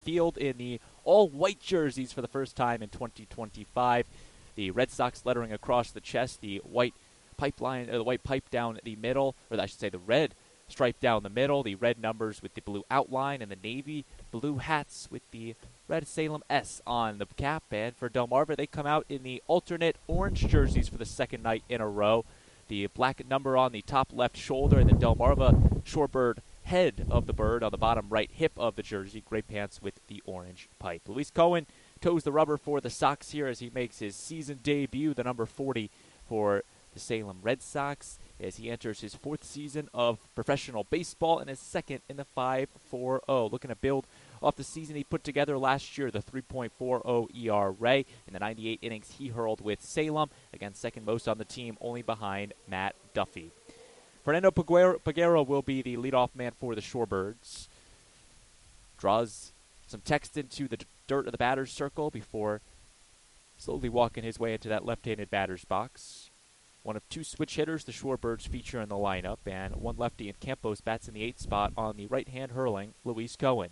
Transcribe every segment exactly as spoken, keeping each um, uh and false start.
field in the all-white jerseys for the first time in twenty twenty-five. The Red Sox lettering across the chest, the white pipeline, or the white pipe down the middle, or I should say the red stripe down the middle, the red numbers with the blue outline, and the navy blue hats with the red Salem S on the cap. And for Delmarva, they come out in the alternate orange jerseys for the second night in a row. The black number on the top left shoulder, and the Delmarva shorebird head of the bird on the bottom right hip of the jersey. Gray pants with the orange pipe. Luis Cohen toes the rubber for the Sox here as he makes his season debut, the number forty for the Salem Red Sox, as he enters his fourth season of professional baseball and his second in the five four oh. Looking to build off the season he put together last year, the three point four oh E R A in the ninety-eight innings he hurled with Salem, again second most on the team, only behind Matt Duffy. Fernando Peguero will be the leadoff man for the Shorebirds. Draws some text into the dirt of the batter's circle before slowly walking his way into that left-handed batter's box. One of two switch hitters the Shorebirds feature in the lineup, and one lefty in Campos bats in the eighth spot on the right-hand hurling Luis Cohen.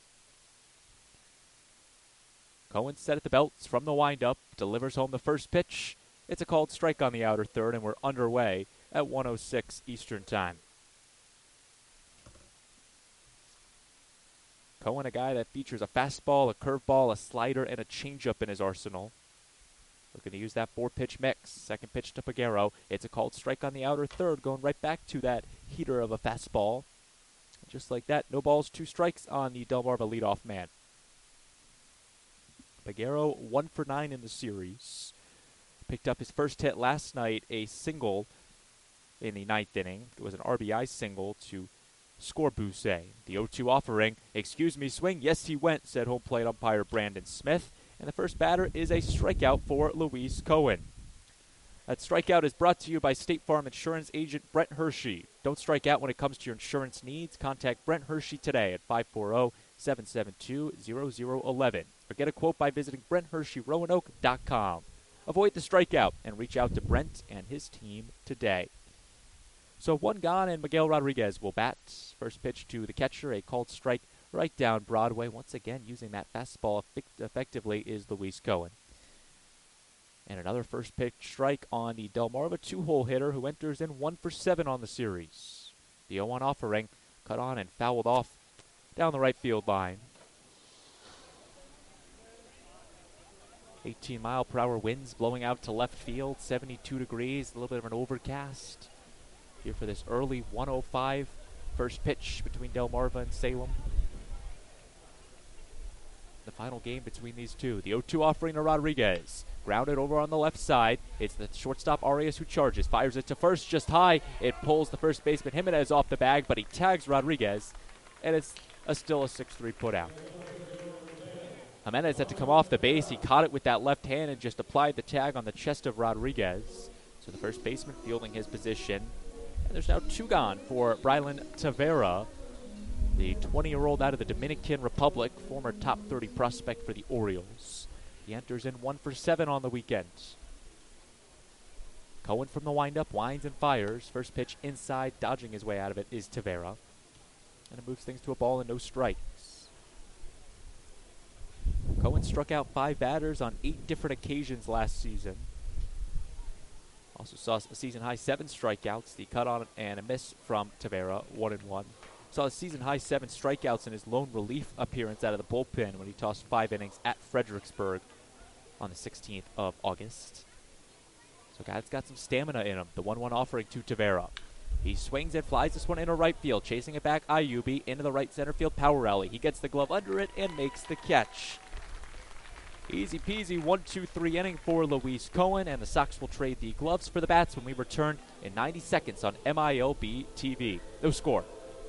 Cohen set at the belts from the windup, delivers home the first pitch. It's a called strike on the outer third, and we're underway at one oh six Eastern Time. Cohen, a guy that features a fastball, a curveball, a slider, and a changeup in his arsenal. Looking to use that four-pitch mix. Second pitch to Peguero. It's a called strike on the outer third, going right back to that heater of a fastball. Just like that, no balls, two strikes on the Delmarva leadoff man. Peguero, one for nine in the series. Picked up his first hit last night, a single in the ninth inning. It was an R B I single to score Bousset. The oh two offering, excuse me, swing. Yes, he went, said home plate umpire Brandon Smith. And the first batter is a strikeout for Luis Cohen. That strikeout is brought to you by State Farm Insurance agent Brent Hershey. Don't strike out when it comes to your insurance needs. Contact Brent Hershey today at five four zero, seven seven two, zero zero one one or get a quote by visiting Brent Hershey Roanoke dot com. Avoid the strikeout and reach out to Brent and his team today. So one gone, and Miguel Rodriguez will bat. First pitch to the catcher, a called strike right down Broadway. Once again, using that fastball effectively is Luis Cohen. And another first pitch strike on the Delmarva two-hole hitter who enters in one for seven on the series. The oh one offering cut on and fouled off down the right field line. eighteen mile per hour winds blowing out to left field, seventy-two degrees, a little bit of an overcast here for this early one oh five first pitch between Delmarva and Salem. The final game between these two. The oh two offering to Rodriguez. Grounded over on the left side. It's the shortstop Arias who charges. Fires it to first just high. It pulls the first baseman Jimenez off the bag, but he tags Rodriguez. And it's a, still a six three put out. Jimenez had to come off the base. He caught it with that left hand and just applied the tag on the chest of Rodriguez. So the first baseman fielding his position. And there's now two gone for Brylan Tavera, the twenty-year-old out of the Dominican Republic, former top thirty prospect for the Orioles. He enters in one for seven on the weekend. Cohen from the windup, winds and fires. First pitch inside, dodging his way out of it is Tavera. And it moves things to a ball and no strikes. Cohen struck out five batters on eight different occasions last season. Also saw a season-high seven strikeouts. The cut on and a miss from Tavera, one and one. Saw a season-high seven strikeouts in his lone relief appearance out of the bullpen when he tossed five innings at Fredericksburg on the sixteenth of August. So guy's got some stamina in him. The one one offering to Tavera. He swings and flies this one into right field, chasing it back Ayubi into the right center field power alley. He gets the glove under it and makes the catch. Easy peasy one two three inning for Luis Cohen, and the Sox will trade the gloves for the bats when we return in ninety seconds on M I L B T V. No score.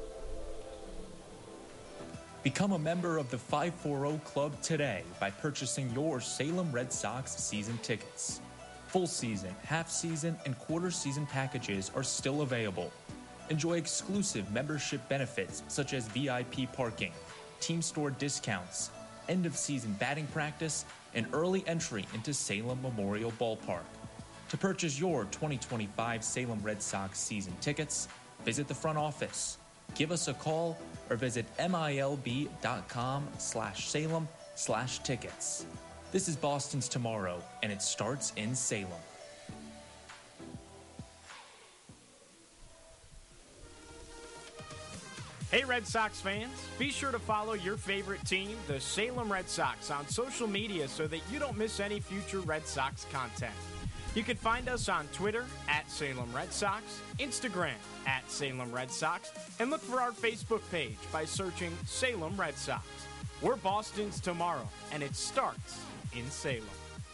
Become a member of the five forty Club today by purchasing your Salem Red Sox season tickets. Full season, half season, and quarter season packages are still available. Enjoy exclusive membership benefits such as V I P parking, team store discounts, end of season batting practice, and early entry into Salem Memorial Ballpark. To purchase your twenty twenty-five Salem Red Sox season tickets, visit the front office, give us a call, or visit milb.com slash Salem slash tickets. This is Boston's Tomorrow, and it starts in Salem. Hey Red Sox fans, be sure to follow your favorite team, the Salem Red Sox, on social media so that you don't miss any future Red Sox content. You can find us on Twitter at Salem Red Sox, Instagram at Salem Red Sox, and look for our Facebook page by searching Salem Red Sox. We're Boston's Tomorrow, and it starts in Salem.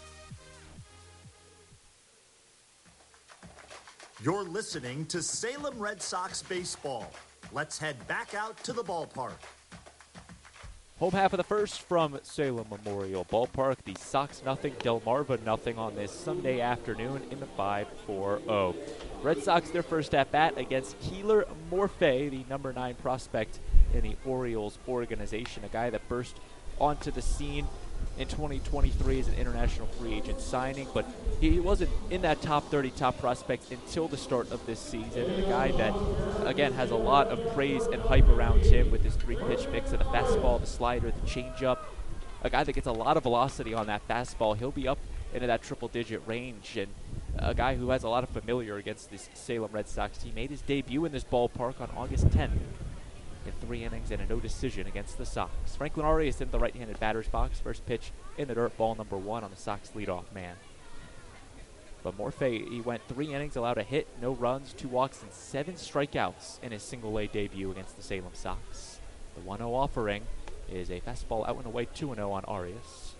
You're listening to Salem Red Sox baseball. Let's head back out to the ballpark. Home half of the first from Salem Memorial Ballpark. The Sox nothing, Delmarva nothing on this Sunday afternoon in the five four oh. Red Sox their first at bat against Keeler Morphe, the number nine prospect in the Orioles organization, a guy that burst onto the scene in twenty twenty-three as an international free agent signing, but he wasn't in that top thirty top prospects until the start of this season, and a guy that, again, has a lot of praise and hype around him with his three-pitch mix of the fastball, the slider, the changeup. A guy that gets a lot of velocity on that fastball. He'll be up into that triple-digit range, and a guy who has a lot of familiar against this Salem Red Sox team. Made his debut in this ballpark on August tenth. In three innings and a no decision against the Sox. Franklin Arias in the right-handed batter's box. First pitch in the dirt, ball number one on the Sox leadoff man. But Morphe, he went three innings, allowed a hit, no runs, two walks, and seven strikeouts in his single-A debut against the Salem Sox. The one oh offering is a fastball out and away, two and oh on Arias.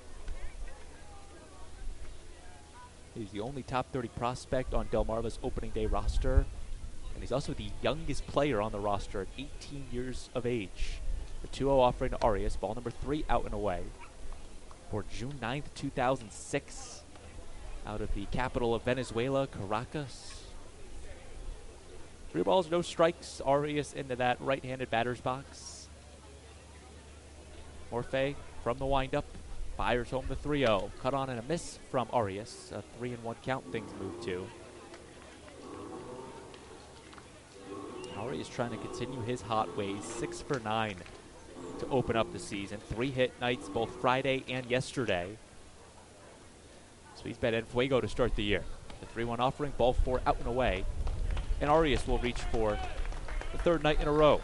He's the only top thirty prospect on Delmarva's opening day roster. And he's also the youngest player on the roster at eighteen years of age. The two oh offering to Arias, ball number three out and away. For June ninth, two thousand six, out of the capital of Venezuela, Caracas. Three balls, no strikes. Arias into that right-handed batter's box. Morphe from the windup, fires home the three oh. Cut on and a miss from Arias. A three and one count, things move to. Arias trying to continue his hot ways, six for nine to open up the season. Three hit nights both Friday and yesterday. So he's bet en fuego to start the year. The three one offering, ball four out and away. And Arias will reach for the third night in a row.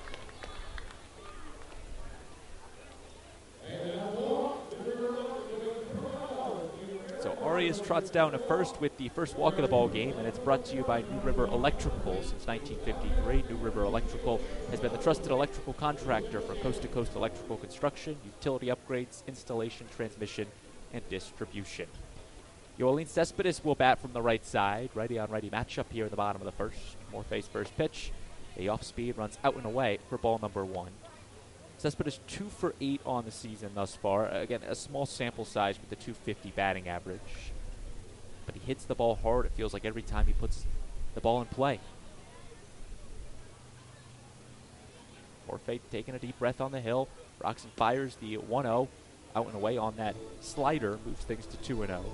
So Arias trots down to first with the first walk of the ball game, and it's brought to you by New River Electrical. Since nineteen fifty-three, New River Electrical has been the trusted electrical contractor for coast-to-coast electrical construction, utility upgrades, installation, transmission, and distribution. Yoelin Cespedes will bat from the right side. Righty-on-righty matchup here in the bottom of the first. Morphe's first pitch. A off-speed runs out and away for ball number one. Cespedes two for eight on the season thus far. Again, a small sample size with the two fifty batting average. But he hits the ball hard, it feels like, every time he puts the ball in play. Morphe taking a deep breath on the hill. Roxon fires the one oh. Out and away on that slider. Moves things to two and oh.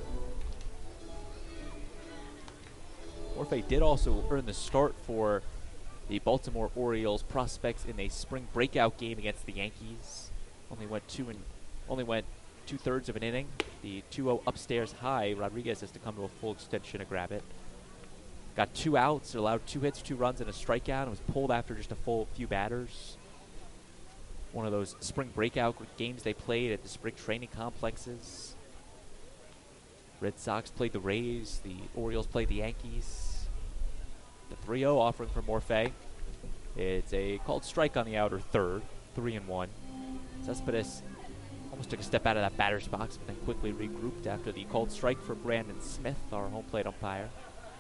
Morphe did also earn the start for the Baltimore Orioles prospects in a spring breakout game against the Yankees. Only went two and only went two thirds of an inning. The two oh upstairs high. Rodriguez has to come to a full extension to grab it. Got two outs, allowed two hits, two runs, and a strikeout, and was pulled after just a full few batters. One of those spring breakout games they played at the spring training complexes. Red Sox played the Rays. The Orioles played the Yankees. The three oh offering for Morphe. It's a called strike on the outer third. Three and one. Cespedes almost took a step out of that batter's box, but then quickly regrouped after the called strike for Brandon Smith, our home plate umpire.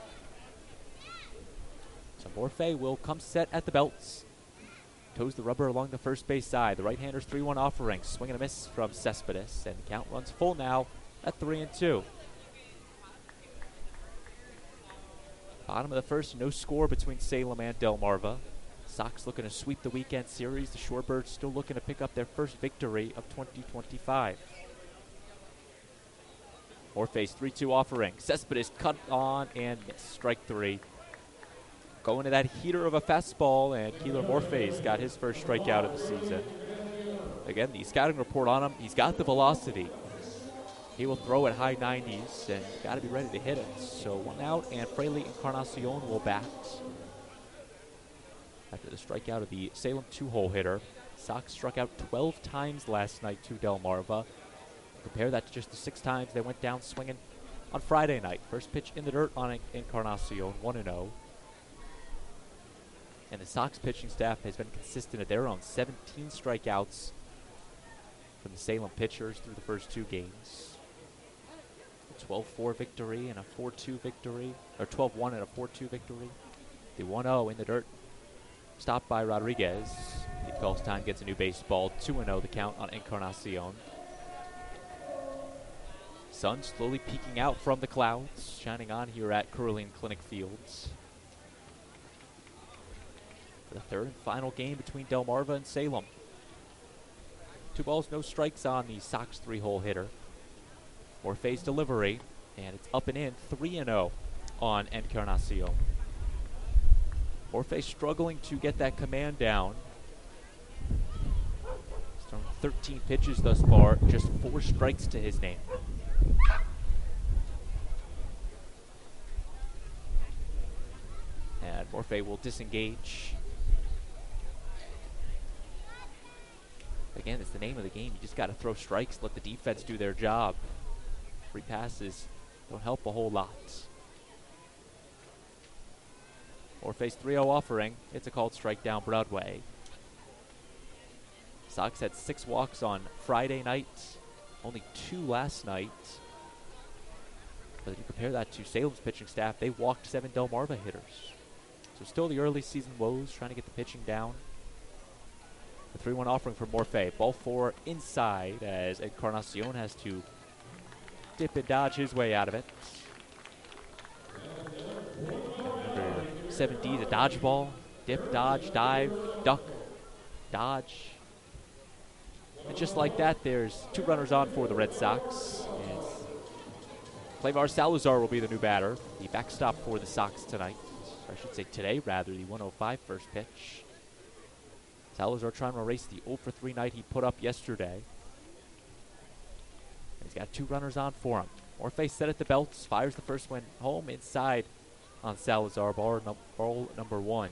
So Morphe will come set at the belts. Toes the rubber along the first base side. The right-hander's three one offering. Swing and a miss from Cespedes. And the count runs full now at three and two. Bottom of the first, no score between Salem and Delmarva. Sox looking to sweep the weekend series. The Shorebirds still looking to pick up their first victory of twenty twenty-five. Morphe's three two offering. Cespedes cut on and missed. Strike three. going to that heater of a fastball, and Keeler Morphe's got his first strikeout of the season. Again, the scouting report on him, he's got the velocity. He will throw at high nineties, and got to be ready to hit it. So one out, and Fraley Encarnacion will bat. After the strikeout of the Salem two-hole hitter, Sox struck out twelve times last night to Delmarva. Compare that to just the six times they went down swinging on Friday night. First pitch in the dirt on Encarnacion, one and oh. And the Sox pitching staff has been consistent at their own seventeen strikeouts from the Salem pitchers through the first two games. A twelve four victory and a four two victory, or twelve one and a four two victory. The one oh in the dirt, stopped by Rodriguez. He calls time, gets a new baseball. two and oh the count on Encarnacion. Sun slowly peeking out from the clouds, shining on here at Curling Clinic Fields. For the third and final game between Delmarva and Salem. Two balls, no strikes on the Sox three-hole hitter. Morphe's delivery, and it's up and in, three and oh on Encarnacion. Morphe struggling to get that command down. He's thrown thirteen pitches thus far, just four strikes to his name. And Morphe will disengage. Again, it's the name of the game. You just got to throw strikes, let the defense do their job. Free passes don't help a whole lot. Morphe's three oh offering. It's a called strike down Broadway. Sox had six walks on Friday night, only two last night. But if you compare that to Salem's pitching staff, they walked seven Delmarva hitters. So still the early season woes, trying to get the pitching down. The three one offering for Morphe. Ball four inside as Encarnacion has to dip and dodge his way out of it. Number seven D, the dodgeball. Dip, dodge, dive, duck, dodge. And just like that, there's two runners on for the Red Sox. And Claymar Salazar will be the new batter. The backstop for the Sox tonight. Or I should say today, rather, the one oh five first pitch. Salazar trying to erase the oh for three night he put up yesterday. He's got two runners on for him. Morphe set at the belts, fires the first one home inside on Salazar, ball, num ball number one.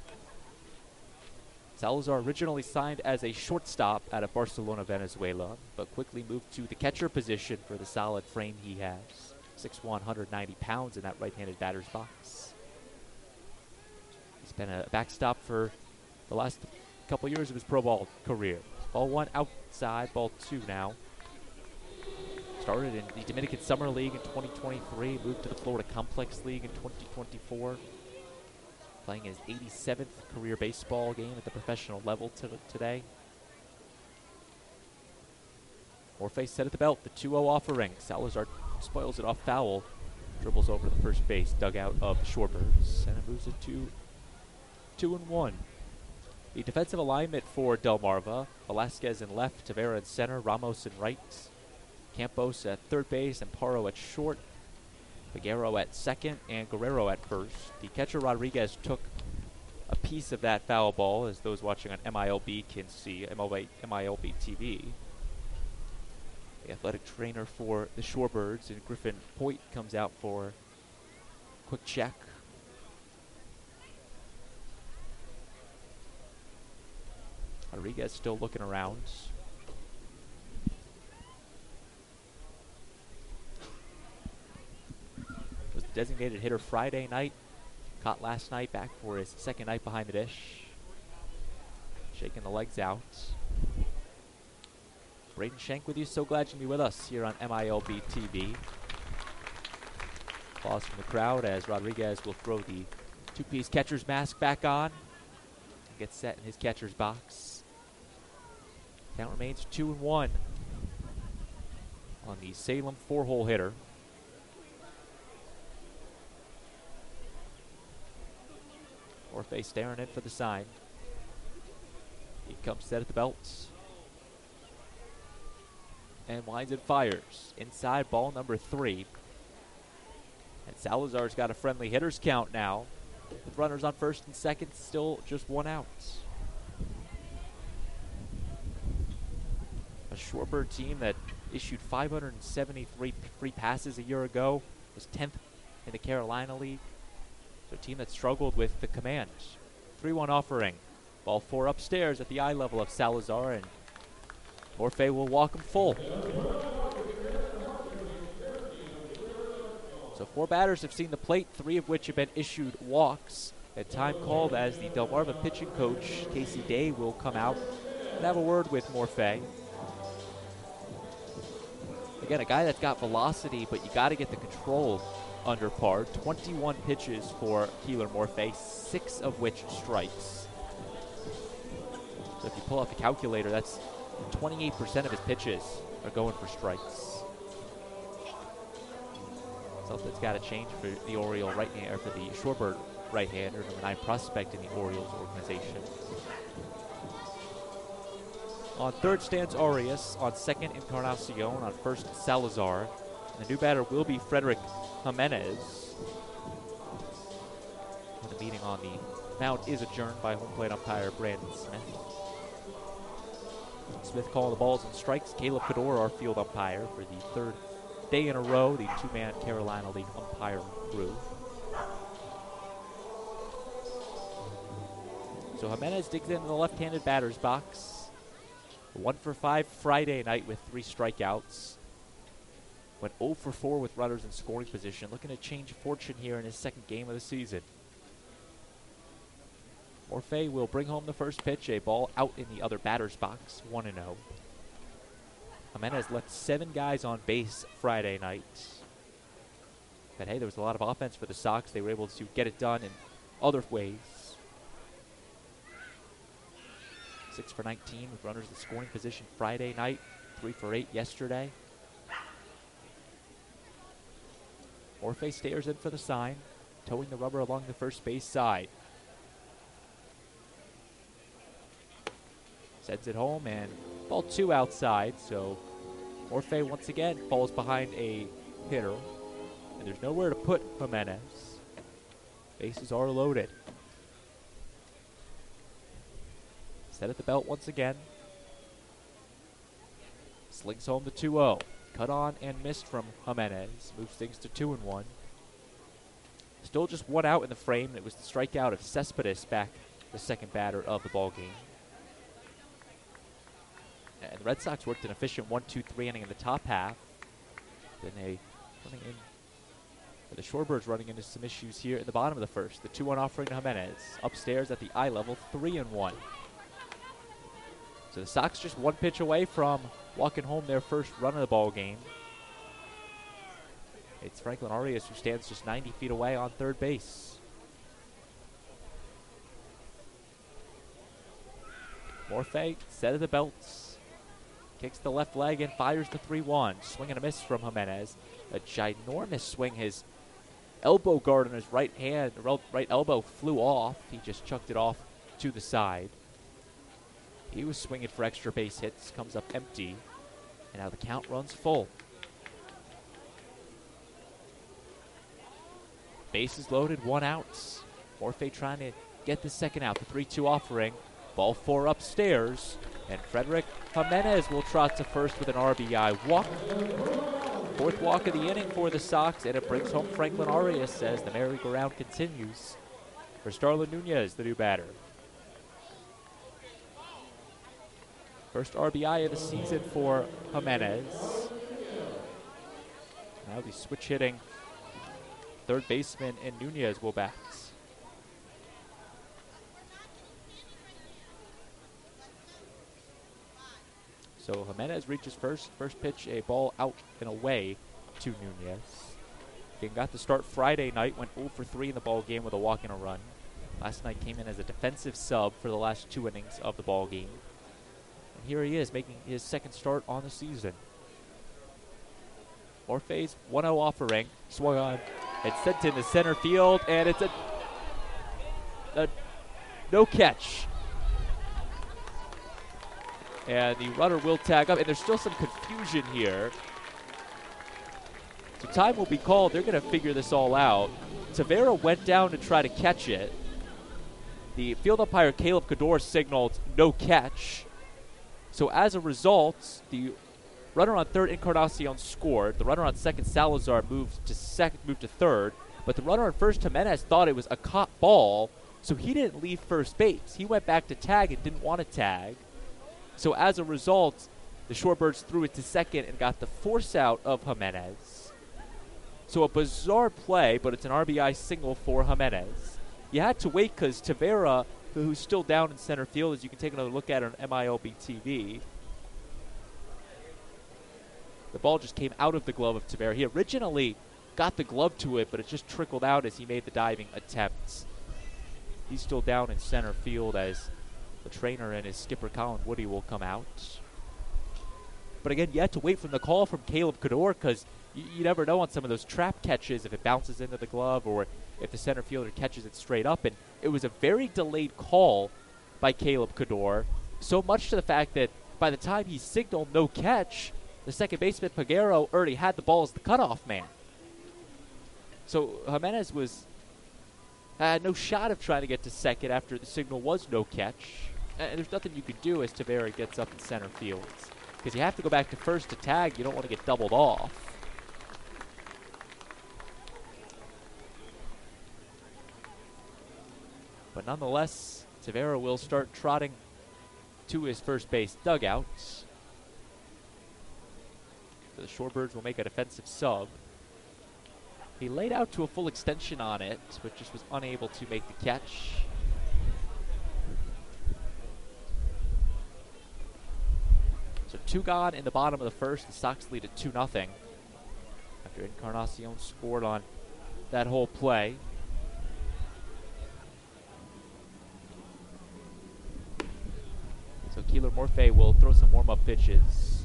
Salazar originally signed as a shortstop out of Barcelona, Venezuela, but quickly moved to the catcher position for the solid frame he has. six one, one hundred ninety pounds in that right-handed batter's box. He's been a backstop for the last couple years of his pro ball career. Ball one outside, ball two now. Started in the Dominican Summer League in twenty twenty-three, moved to the Florida Complex League in twenty twenty-four. Playing his eighty-seventh career baseball game at the professional level today. Morphe set at the belt, the two oh offering. Salazar spoils it off foul, dribbles over the first base dugout of the Shorebirds, and it moves it to two and one. The defensive alignment for Delmarva: Velasquez in left, Tavera in center, Ramos in right, Campos at third base, and Paro at short, Figueroa at second, and Guerrero at first. The catcher Rodriguez took a piece of that foul ball, as those watching on M I L B can see, M I L B T V. The athletic trainer for the Shorebirds, and Griffin Poit, comes out for a quick check. Rodriguez still looking around. Was the designated hitter Friday night. Caught last night, back for his second night behind the dish. Shaking the legs out. Braden Shank with you. So glad you can be with us here on M I L B T V. Applause from the crowd as Rodriguez will throw the two-piece catcher's mask back on. Gets set in his catcher's box. Count remains two and one on the Salem four-hole hitter. Morphe staring in for the sign. He comes set at the belts. And winds and fires. Inside, ball number three. And Salazar's got a friendly hitter's count now. With runners on first and second, still just one out. A Shorebird team that issued five hundred seventy-three free passes a year ago, was tenth in the Carolina League. So a team that struggled with the command. three one offering. Ball four upstairs at the eye level of Salazar, and Morphe will walk him full. So four batters have seen the plate, three of which have been issued walks. At time called as the Delmarva pitching coach, Casey Day, will come out and have a word with Morphe. Again, a guy that's got velocity, but you got to get the control under par. twenty-one pitches for Keeler Morphe, six of which strikes. So if you pull out the calculator, that's twenty-eight percent of his pitches are going for strikes. Something that's got to change for the Oriole right hand, or for the Shorebird right-hander, number nine prospect in the Orioles organization. On third stands Arias. On second, Encarnacion. On first, Salazar. And the new batter will be Frederick Jimenez. And the meeting on the mound is adjourned by home plate umpire Brandon Smith. Smith calling the balls and strikes. Caleb Fedor, our field umpire, for the third day in a row, the two-man Carolina League umpire crew. So Jimenez digs into the left-handed batter's box. One for five Friday night with three strikeouts. Went oh for four with runners in scoring position. Looking to change fortune here in his second game of the season. Morphe will bring home the first pitch. A ball out in the other batter's box, one and oh. Jimenez left seven guys on base Friday night. But hey, there was a lot of offense for the Sox. They were able to get it done in other ways. Six for nineteen with runners in scoring position Friday night. Three for eight yesterday. Morphe stares in for the sign, towing the rubber along the first base side. Sends it home, and ball two outside, so Morphe once again falls behind a hitter, and there's nowhere to put Jimenez. Bases are loaded. Set at the belt once again. Slings home the two oh. Cut on and missed from Jimenez. Moves things to two and one. Still just one out in the frame. It was the strikeout of Cespedes back, the second batter of the ball game. And the Red Sox worked an efficient one two three inning in the top half. Then they running in. The Shorebirds running into some issues here in the bottom of the first. The two one offering to Jimenez. Upstairs at the eye level, three and one. So the Sox just one pitch away from walking home their first run of the ball game. It's Franklin Arias who stands just ninety feet away on third base. Morphe, set of the belts. Kicks the left leg and fires the three one. Swing and a miss from Jimenez. A ginormous swing. His elbow guard on his right hand, right elbow flew off. He just chucked it off to the side. He was swinging for extra base hits, comes up empty, and now the count runs full. Bases loaded, one out. Morphe trying to get the second out, the three two offering. Ball four upstairs, and Frederick Jimenez will trot to first with an R B I walk. Fourth walk of the inning for the Sox, and it brings home Franklin Arias as the merry-go-round continues for Starlin Nunez, the new batter. First R B I of the season for Jimenez. Now the switch hitting third baseman and Nunez will bat. So Jimenez reaches first. First pitch, a ball out and away to Nunez. He got the start Friday night, went oh for three in the ball game with a walk and a run. Last night came in as a defensive sub for the last two innings of the ball game. Here he is, making his second start on the season. Morphe's one oh offering, swung on and sent into center field, and it's a, a no catch. And the runner will tag up, and there's still some confusion here. So time will be called. They're going to figure this all out. Tavera went down to try to catch it. The field umpire, Caleb Cador, signaled no catch. So as a result, the runner on third, Encarnacion, scored. The runner on second, Salazar, moved to second, moved to third. But the runner on first, Jimenez, thought it was a caught ball, so he didn't leave first base. He went back to tag and didn't want to tag. So as a result, the Shorebirds threw it to second and got the force out of Jimenez. So a bizarre play, but it's an R B I single for Jimenez. You had to wait because Tavera, who's still down in center field, as you can take another look at it on M I L B T V. The ball just came out of the glove of Tavera. He originally got the glove to it, but it just trickled out as he made the diving attempts. He's still down in center field as the trainer and his skipper, Colin Woody, will come out. But again, you had to wait for the call from Caleb Cador because you, you never know on some of those trap catches if it bounces into the glove or if the center fielder catches it straight up. And it was a very delayed call by Caleb Cador, so much to the fact that by the time he signaled no catch, the second baseman, Peguero, already had the ball as the cutoff man. So Jimenez was had no shot of trying to get to second after the signal was no catch. And there's nothing you could do as Tavera gets up in center field. Because you have to go back to first to tag. You don't want to get doubled off. But nonetheless, Tavera will start trotting to his first base dugout. So the Shorebirds will make a defensive sub. He laid out to a full extension on it, but just was unable to make the catch. So two gone in the bottom of the first. The Sox lead at two nothing after Encarnacion scored on that whole play. So Keeler Morphe will throw some warm-up pitches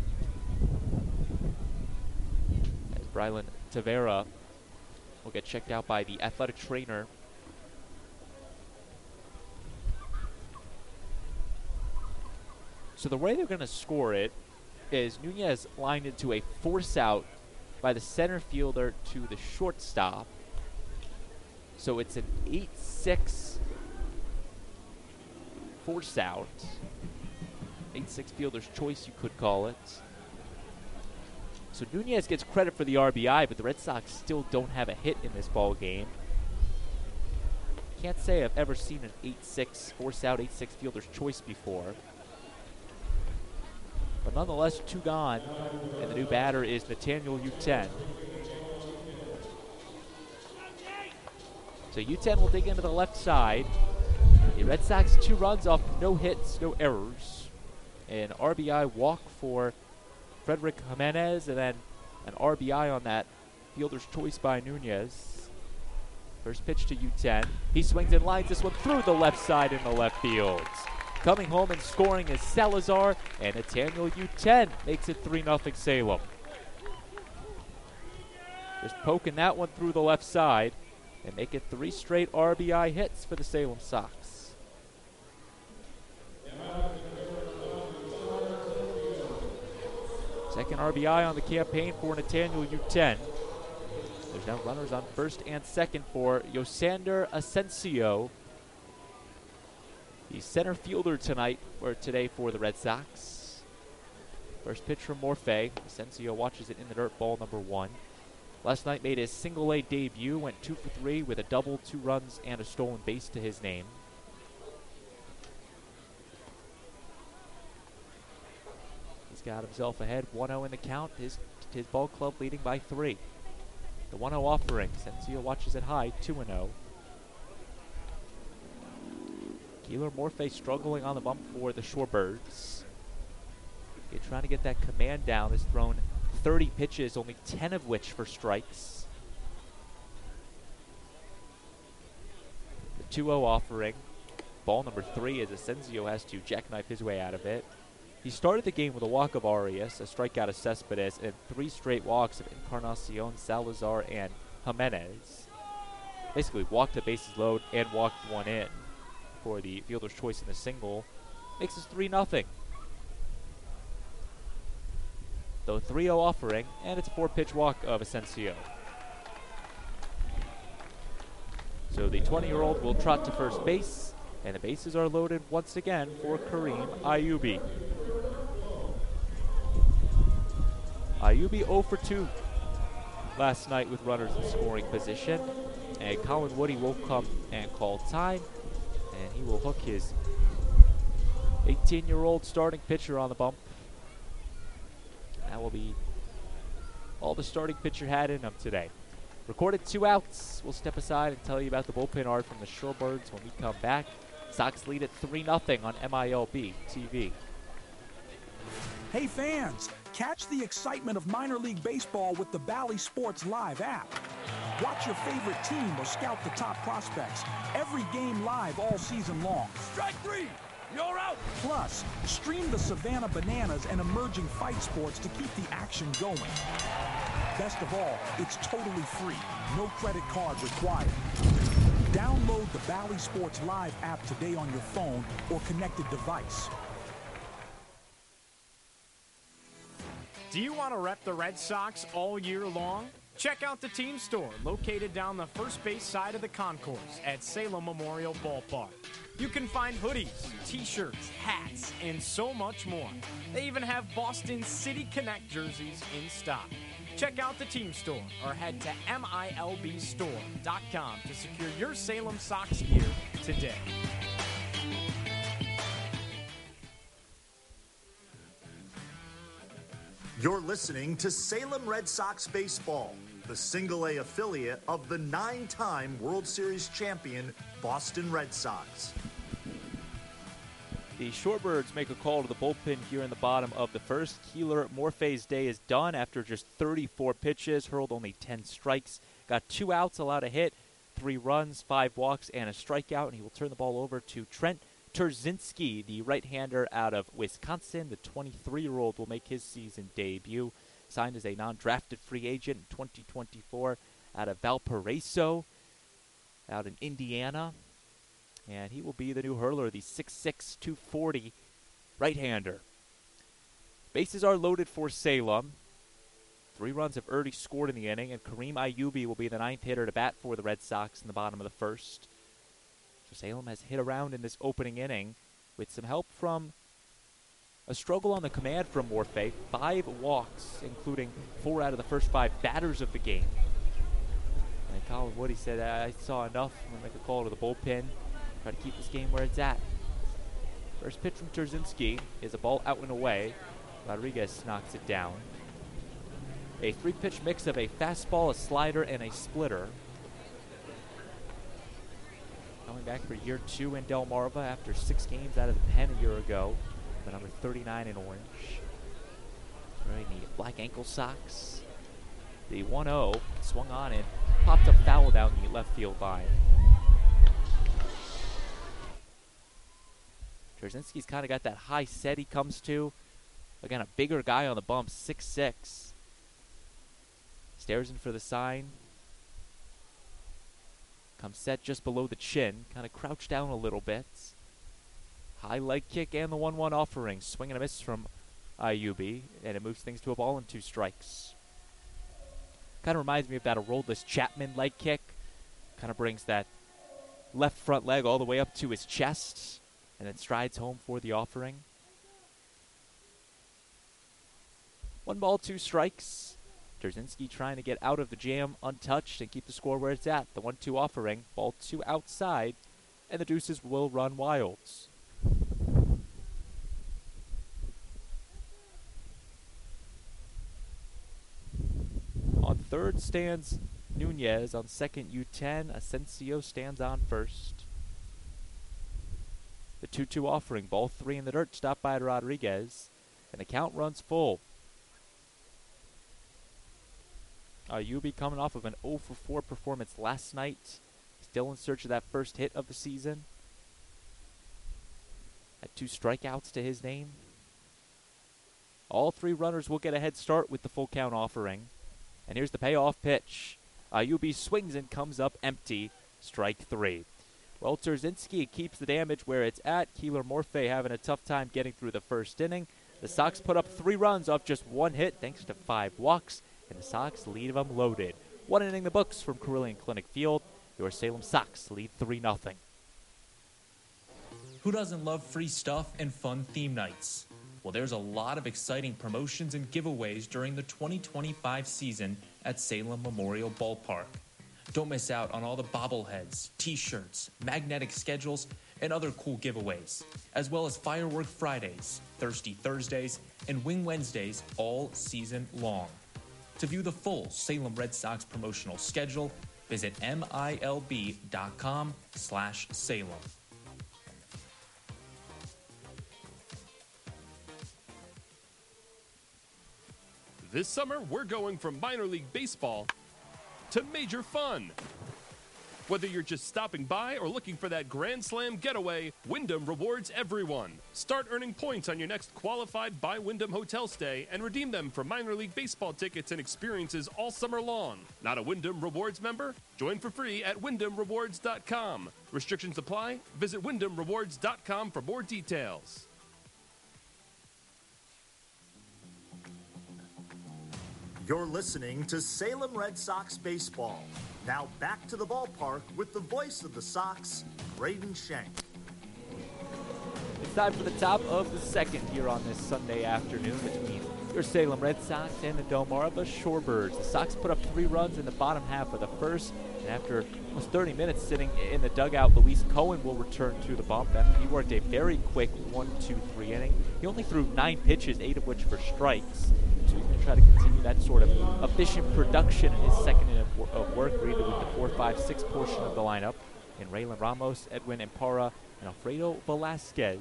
as Brylan Tavera will get checked out by the athletic trainer. So the way they're going to score it is Nunez lined into a force out by the center fielder to the shortstop. So it's an eight six force out. eight six fielder's choice, you could call it. So Nunez gets credit for the R B I, but the Red Sox still don't have a hit in this ball game. Can't say I've ever seen an eight six force out, eight six fielder's choice before. But nonetheless, two gone, and the new batter is Nathaniel Uten. So Uten will dig into the left side. The Red Sox two runs off no hits, no errors. An R B I walk for Frederick Jimenez, and then an R B I on that fielder's choice by Nunez. First pitch to Uten. He swings and lines this one through the left side in the left field. Coming home and scoring is Salazar, and Nathaniel Uten makes it three nothing Salem. Just poking that one through the left side and make it three straight R B I hits for the Salem Sox. Second R B I on the campaign for Nathaniel Uten. There's now runners on first and second for Yosander Asensio, the center fielder tonight or today for the Red Sox. First pitch from Morphe. Asensio watches it in the dirt, ball number one. Last night made his single A debut, went two for three with a double, two runs, and a stolen base to his name. He's got himself ahead, one oh in the count. His, his ball club leading by three. The one oh offering. Asensio watches it high, two and oh. Keeler Morphe struggling on the bump for the Shorebirds. He's trying to get that command down. Has thrown thirty pitches, only ten of which for strikes. The two oh offering. Ball number three as Asensio has to jackknife his way out of it. He started the game with a walk of Arias, a strikeout of Cespedes, and three straight walks of Encarnacion, Salazar, and Jimenez. Basically walked the bases load and walked one in for the fielder's choice in the single. Makes us three nothing. So three oh offering, and it's a four-pitch walk of Asensio. So the twenty-year-old will trot to first base, and the bases are loaded once again for Kareem Ayubi. Ayubi oh for two last night with runners in scoring position, and Colin Woody will come and call time, and he will hook his eighteen-year-old starting pitcher on the bump. That will be all the starting pitcher had in him today. Recorded two outs. We'll step aside and tell you about the bullpen art from the Shorebirds when we come back. Sox lead at three nothing on M I L B T V. Hey fans, catch the excitement of minor league baseball with the Bally Sports Live app. Watch your favorite team or scout the top prospects. Every game live all season long. Strike three! You're out! Plus, stream the Savannah Bananas and emerging fight sports to keep the action going. Best of all, it's totally free. No credit card required. Download the Bally Sports Live app today on your phone or connected device. Do you want to rep the Red Sox all year long? Check out the team store located down the first base side of the concourse at Salem Memorial Ballpark. You can find hoodies, t-shirts, hats, and so much more. They even have Boston City Connect jerseys in stock. Check out the team store or head to M I L B store dot com to secure your Salem Sox gear today. You're listening to Salem Red Sox Baseball, the single A affiliate of the nine-time World Series champion Boston Red Sox. The Shorebirds make a call to the bullpen here in the bottom of the first. Keeler Morphe's day is done after just thirty-four pitches, hurled only ten strikes, got two outs, allowed a hit, three runs, five walks, and a strikeout, and he will turn the ball over to Trent Terzinski, the right-hander out of Wisconsin. The twenty-three-year-old will make his season debut, signed as a non-drafted free agent in twenty twenty-four out of Valparaiso, out in Indiana. And he will be the new hurler, the six six, two forty right-hander. Bases are loaded for Salem. Three runs have already scored in the inning, and Kareem Ayubi will be the ninth hitter to bat for the Red Sox in the bottom of the first. So Salem has hit around in this opening inning with some help from a struggle on the command from Morphe. Five walks, including four out of the first five batters of the game. And Colin Woody said, I saw enough. I'm going to make a call to the bullpen. Try to keep this game where it's at. First pitch from Terzinski is a ball out and away. Rodriguez knocks it down. A three-pitch mix of a fastball, a slider, and a splitter. Coming back for year two in Delmarva after six games out of the pen a year ago. The number thirty-nine in orange. Wearing the black ankle socks. The one oh swung on and popped up foul down the left field line. Terzinski's kind of got that high set he comes to. Again, a bigger guy on the bump, six six. Stares in for the sign. Comes set just below the chin. Kind of crouched down a little bit. High leg kick and the one one offering. Swing and a miss from Ayubi. And it moves things to a ball and two strikes. Kind of reminds me of that Aroldis Chapman leg kick. Kind of brings that left front leg all the way up to his chest. And then strides home for the offering. One ball, two strikes. Terzinski trying to get out of the jam untouched and keep the score where it's at. The one two offering. Ball two outside. And the Deuces will run wilds. On third stands Nunez. On second, U ten. Asensio stands on first. The two two offering, ball three in the dirt, stopped by Rodriguez, and the count runs full. Ayubi coming off of an oh for four performance last night, still in search of that first hit of the season. Had two strikeouts to his name. All three runners will get a head start with the full count offering. And here's the payoff pitch. Ayubi swings and comes up empty, strike three. Well, Terzinski keeps the damage where it's at. Keeler Morphe having a tough time getting through the first inning. The Sox put up three runs off just one hit thanks to five walks, and the Sox lead them loaded. One inning the books from Carillion Clinic Field. Your Salem Sox lead three nothing. Who doesn't love free stuff and fun theme nights? Well, there's a lot of exciting promotions and giveaways during the twenty twenty-five season at Salem Memorial Ballpark. Don't miss out on all the bobbleheads, t-shirts, magnetic schedules, and other cool giveaways, as well as Firework Fridays, Thirsty Thursdays, and Wing Wednesdays all season long. To view the full Salem Red Sox promotional schedule, visit milb.com slash Salem. This summer, we're going from minor league baseball to major fun. Whether you're just stopping by or looking for that Grand Slam getaway, Wyndham rewards everyone. Start earning points on your next qualified by Wyndham hotel stay and redeem them for minor league baseball tickets and experiences all summer long. Not a Wyndham Rewards member? Join for free at wyndham rewards dot com. Restrictions apply. Visit wyndham rewards dot com for more details. You're listening to Salem Red Sox baseball. Now back to the ballpark with the voice of the Sox, Braden Shank. It's time for the top of the second here on this Sunday afternoon between your Salem Red Sox and the Delmarva Shorebirds. The Sox put up three runs in the bottom half of the first, and after almost thirty minutes sitting in the dugout, Luis Cohen will return to the bump after he worked a very quick one two three inning. He only threw nine pitches, eight of which were strikes. So he's going to try to continue that sort of efficient production in his second inning of, of work, greeted with the four five six portion of the lineup in Raylan Ramos, Edwin Empara, and Alfredo Velasquez.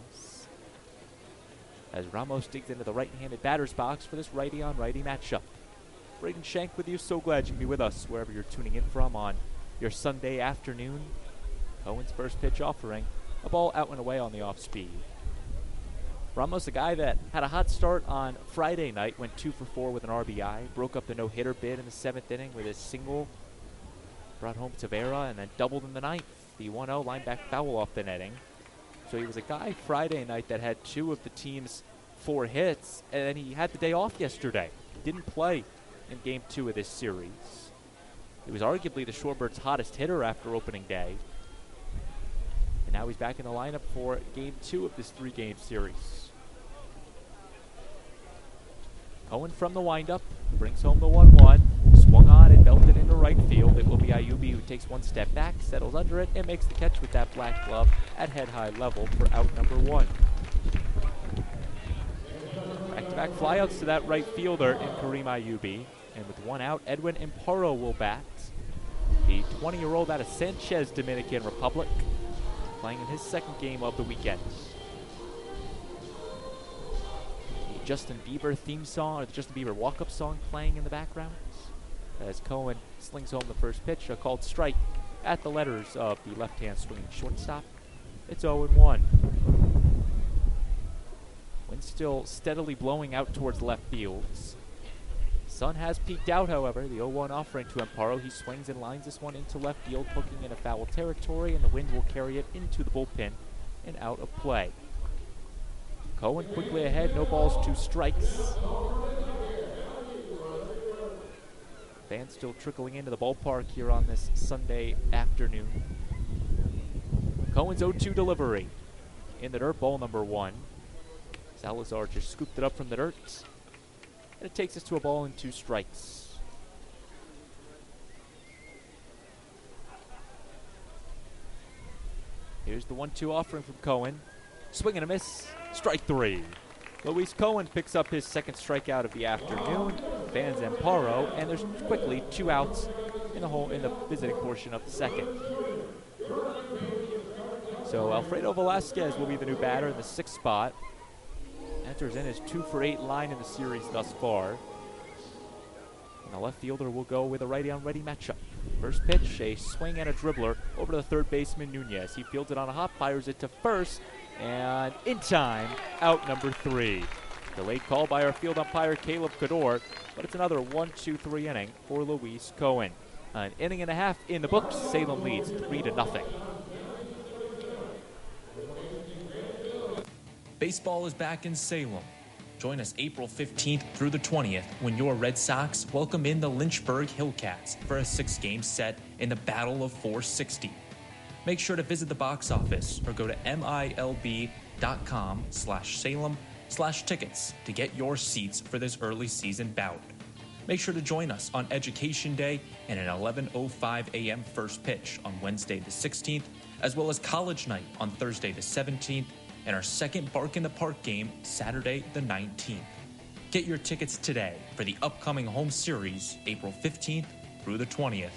As Ramos digs into the right-handed batter's box for this righty-on-righty matchup. Braden Shank with you. So glad you can be with us wherever you're tuning in from on your Sunday afternoon. Cohen's first pitch offering a ball out and away on the off-speed. Ramos, a guy that had a hot start on Friday night, went two for four with an R B I, broke up the no-hitter bid in the seventh inning with his single, brought home Tavera, and then doubled in the ninth. The one oh linebacker foul off the netting. So he was a guy Friday night that had two of the team's four hits, and then he had the day off yesterday. Didn't play in game two of this series. He was arguably the Shorebirds' hottest hitter after opening day. And now he's back in the lineup for game two of this three-game series. Cohen from the windup brings home the one one. Swung on and belted into right field. It will be Ayubi who takes one step back, settles under it, and makes the catch with that black glove at head-high level for out number one. Back-to-back flyouts to that right fielder in Kareem Ayubi. And with one out, Edwin Emparo will bat. The twenty-year-old out of Sanchez, Dominican Republic, playing in his second game of the weekend. The Justin Bieber theme song, or the Justin Bieber walk-up song playing in the background as Cohen slings home the first pitch, a called strike at the letters of the left-hand swinging shortstop. It's oh one. Wind still steadily blowing out towards left field. Sun has peaked out, however. The oh one offering to Emparo. He swings and lines this one into left field, hooking in a foul territory, and the wind will carry it into the bullpen and out of play. Cohen quickly ahead, no balls, two strikes. Fans still trickling into the ballpark here on this Sunday afternoon. Cohen's oh two delivery in the dirt, ball number one. Salazar just scooped it up from the dirt. And it takes us to a ball and two strikes. Here's the one two offering from Cohen. Swing and a miss. Strike three. Luis Cohen picks up his second strikeout of the afternoon. Fans Emparo, and there's quickly two outs in the whole in the visiting portion of the second. So Alfredo Velasquez will be the new batter in the sixth spot. Enters in his two for eight line in the series thus far. And the left fielder will go with a righty-on-righty matchup. First pitch, a swing and a dribbler over to the third baseman Nunez. He fields it on a hop, fires it to first, and in time, out number three. Delayed call by our field umpire Caleb Cador, but it's another one two three inning for Luis Cohen. An inning and a half in the books. Salem leads three to nothing. Baseball is back in Salem. Join us April fifteenth through the twentieth when your Red Sox welcome in the Lynchburg Hillcats for a six-game set in the Battle of four sixty. Make sure to visit the box office or go to milb.com slash Salem slash tickets to get your seats for this early season bout. Make sure to join us on Education Day and an eleven oh five a.m. first pitch on Wednesday the sixteenth, as well as College Night on Thursday the seventeenth, and our second Bark in the Park game Saturday the nineteenth. Get your tickets today for the upcoming home series April fifteenth through the twentieth.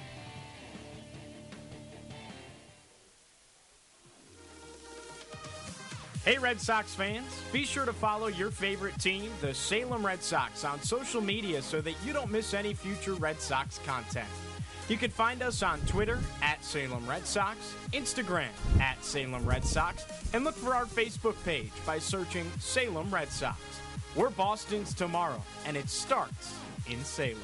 Hey Red Sox fans, be sure to follow your favorite team, the Salem Red Sox, on social media so that you don't miss any future Red Sox content. You can find us on Twitter at Salem Red Sox, Instagram at Salem Red Sox, and look for our Facebook page by searching Salem Red Sox. We're Boston's tomorrow, and it starts in Salem.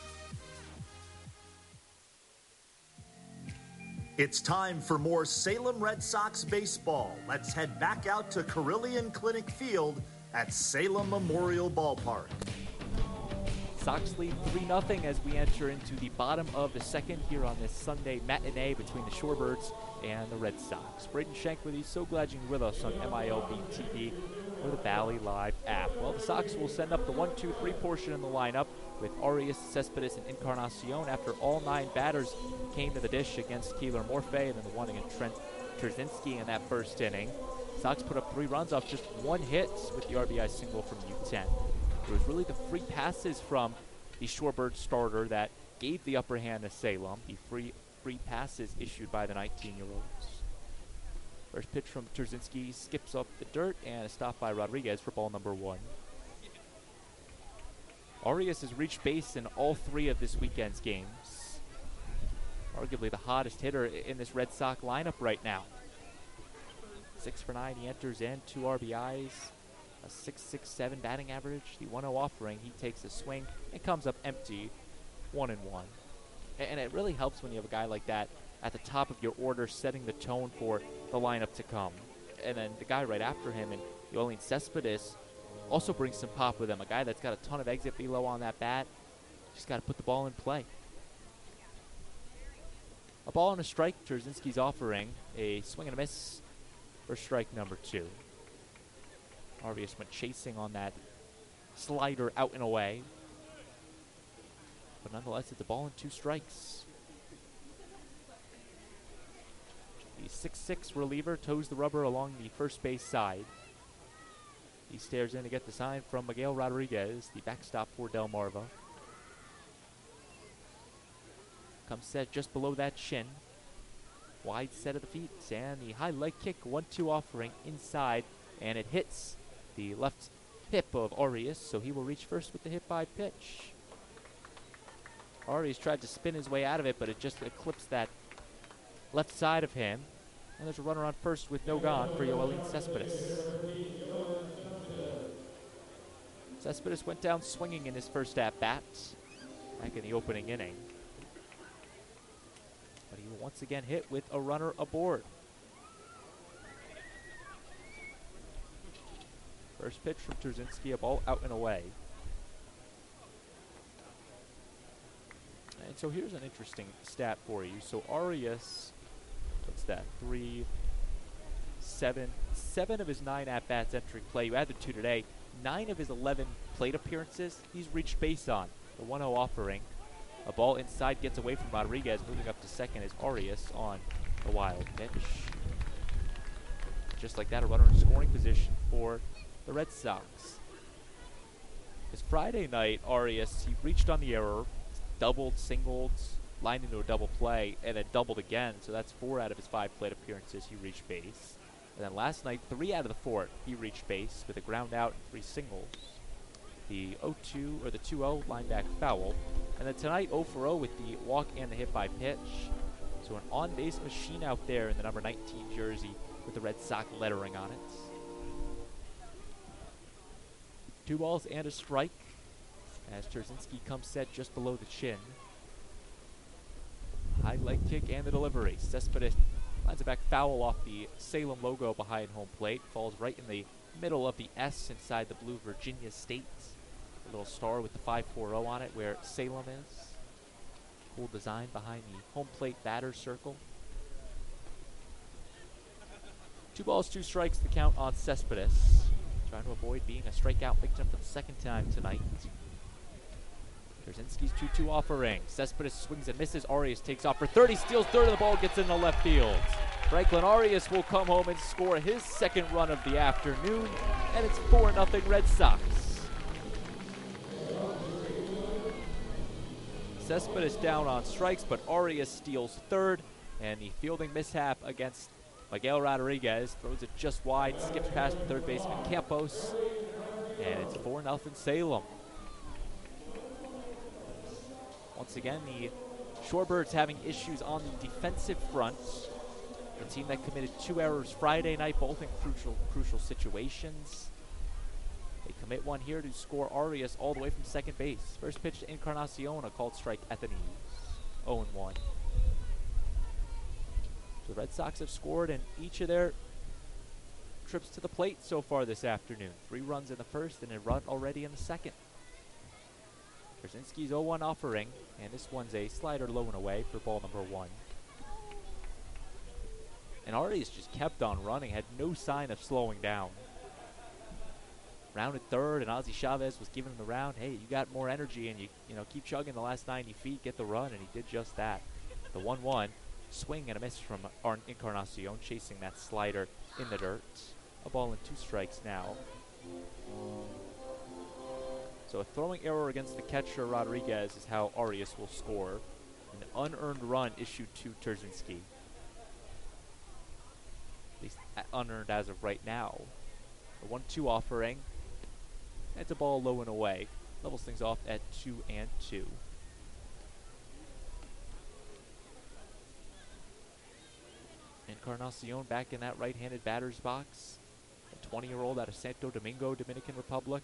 It's time for more Salem Red Sox baseball. Let's head back out to Carilion Clinic Field at Salem Memorial Ballpark. Sox lead three nothing as we enter into the bottom of the second here on this Sunday matinee between the Shorebirds and the Red Sox. Braden Shank with you. So glad you're with us on M I L B T V or the Valley Live app. Well, the Sox will send up the one two three portion in the lineup with Arias, Cespedes, and Encarnacion after all nine batters came to the dish against Keeler Morphe and then the one against Trent Trzynski in that first inning. Sox put up three runs off just one hit with the R B I single from U ten. It was really the free passes from the Shorebird starter that gave the upper hand to Salem, the free free passes issued by the nineteen-year-olds. First pitch from Trzynski skips up the dirt and a stop by Rodriguez for ball number one. Arias has reached base in all three of this weekend's games. Arguably the hottest hitter in this Red Sox lineup right now. Six for nine, he enters in, two R B Is, a six six seven batting average. The one oh offering, he takes a swing and comes up empty, one and one. And it really helps when you have a guy like that at the top of your order, setting the tone for the lineup to come. And then the guy right after him, and Yoelin Cespedes, also brings some pop with him. A guy that's got a ton of exit velo on that bat. Just got to put the ball in play. A ball and a strike. Trzynski's offering a swing and a miss for strike number two. Arias went chasing on that slider out and away. But nonetheless, it's a ball and two strikes. The six six reliever toes the rubber along the first base side. He stares in to get the sign from Miguel Rodriguez, the backstop for Delmarva. Comes set just below that chin. Wide set of the feet, and the high leg kick, one two offering inside, and it hits the left hip of Arias, so he will reach first with the hit by pitch. Arias tried to spin his way out of it, but it just eclipsed that left side of him. And there's a runner on first with no gone for Yoelin Cespedes. Cespedes went down swinging in his first at-bat back in the opening inning. But he will once again hit with a runner aboard. First pitch from Trzynski, a ball out and away. And so here's an interesting stat for you. So Arias, what's that, three, seven, seven of his nine at-bats entering play. You add the two today. Nine of his eleven plate appearances, he's reached base on. The one oh offering. A ball inside gets away from Rodriguez. Moving up to second is Arias on the wild pitch. Just like that, a runner in scoring position for the Red Sox. This Friday night, Arias, he reached on the error, doubled, singled, lined into a double play, and then doubled again. So that's four out of his five plate appearances he reached base. And then last night, three out of the four he reached base with a ground out and three singles. The oh two or the two oh line back foul. And then tonight, oh for oh with the walk and the hit by pitch. So an on-base machine out there in the number nineteen jersey with the Red Sox lettering on it. Two balls and a strike as Trzynski comes set just below the chin. High leg kick and the delivery. Cespedes lines it back foul off the Salem logo behind home plate. Falls right in the middle of the S inside the blue Virginia State. A little star with the five four oh on it where Salem is. Cool design behind the home plate batter circle. Two balls, two strikes, the count on Cespedes. Trying to avoid being a strikeout victim for the second time tonight. Terzinski's two two offering. Cespedes swings and misses. Arias takes off for third. He steals third, and the ball gets into left field. Franklin Arias will come home and score his second run of the afternoon, and it's four nothing Red Sox. Cespedes down on strikes, but Arias steals third, and the fielding mishap against Miguel Rodriguez throws it just wide, skips past the third baseman Campos, and it's four nothing Salem. Once again, the Shorebirds having issues on the defensive front. The team that committed two errors Friday night, both in crucial crucial situations. They commit one here to score Arias all the way from second base. First pitch to Encarnacion, a called strike at the knees. oh one. So the Red Sox have scored in each of their trips to the plate so far this afternoon. Three runs in the first and a run already in the second. Terzinski's oh one offering, and this one's a slider low and away for ball number one. And Arias just kept on running, had no sign of slowing down. Rounded third, and Ozzie Chavez was giving him the round. Hey, you got more energy, and you you know keep chugging the last ninety feet, get the run, and he did just that. The one one, swing and a miss from Ar- Encarnacion, chasing that slider in the dirt. A ball and two strikes now. So a throwing error against the catcher Rodriguez is how Arias will score. An unearned run issued to Terzinski. At least unearned as of right now. A one two offering. It's a ball low and away. Levels things off at two and two. Encarnacion back in that right-handed batter's box. A twenty-year-old out of Santo Domingo, Dominican Republic.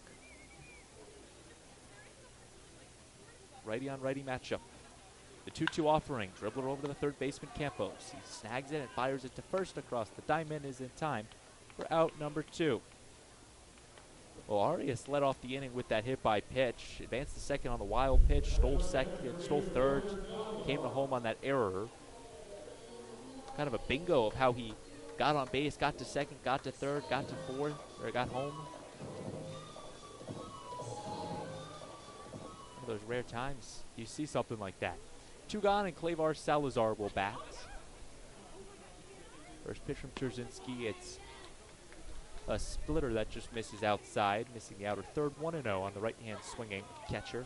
Righty-on-righty matchup. The two two offering. Dribbler over to the third baseman, Campos. He snags it and fires it to first across the diamond. Is in time for out number two. Well, Arias led off the inning with that hit by pitch. Advanced to second on the wild pitch. Stole second, stole third. Came to home on that error. Kind of a bingo of how he got on base, got to second, got to third, got to fourth, or got home. One of those rare times you see something like that. Two gone, and Clavar Salazar will bat. First pitch from Terzinski. It's a splitter that just misses outside, missing the outer third. one and oh on the right-hand swinging catcher.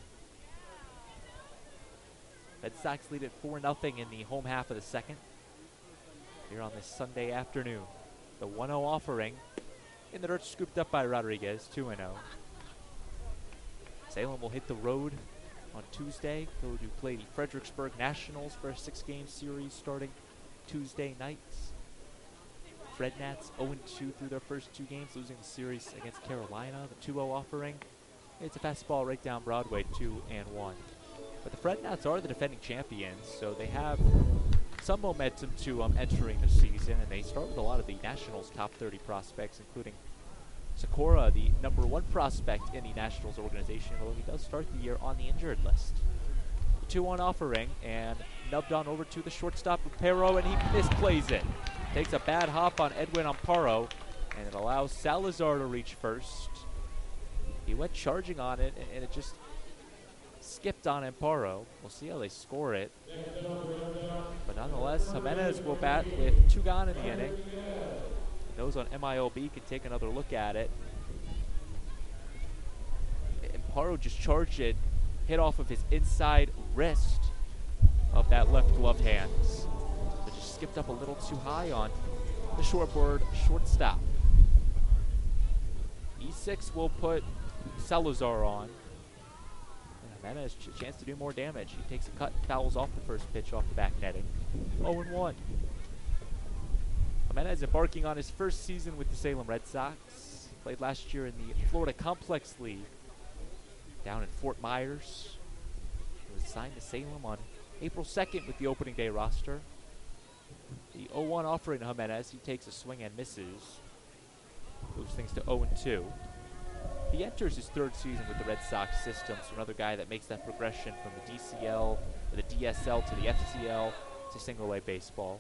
Red Sox lead at four nothing in the home half of the second. Here on this Sunday afternoon. The one oh offering in the dirt, scooped up by Rodriguez. two and oh. Salem will hit the road on Tuesday. Go to play the Fredericksburg Nationals for a six-game series starting Tuesday nights. Fred Nats oh and two through their first two games, losing the series against Carolina. The two oh offering. It's a fastball right down Broadway, two and one. But the Fred Nats are the defending champions, so they have some momentum to um, entering the season, and they start with a lot of the Nationals' top thirty prospects, including Sakura, the number one prospect in the Nationals organization, although he does start the year on the injured list. The two one offering, and nubbed on over to the shortstop, Pero, and he misplays it. Takes a bad hop on Edwin Amparo, and it allows Salazar to reach first. He went charging on it, and, and it just skipped on Amparo. We'll see how they score it. But nonetheless, Jimenez will bat with two gone in the inning. Those on M I L B can take another look at it. Amparo just charged it, hit off of his inside wrist of that left gloved hand. So just skipped up a little too high on the shortboard shortstop. E six will put Salazar on. Jimenez ch- chance to do more damage. He takes a cut, fouls off the first pitch off the back netting. oh and one. Jimenez embarking on his first season with the Salem Red Sox. Played last year in the Florida Complex League down in Fort Myers. He was signed to Salem on April second with the opening day roster. The oh one offering to Jimenez. He takes a swing and misses. Moves things to oh and two. He enters his third season with the Red Sox system, so another guy that makes that progression from the D C L, or the D S L to the F C L to single-A baseball.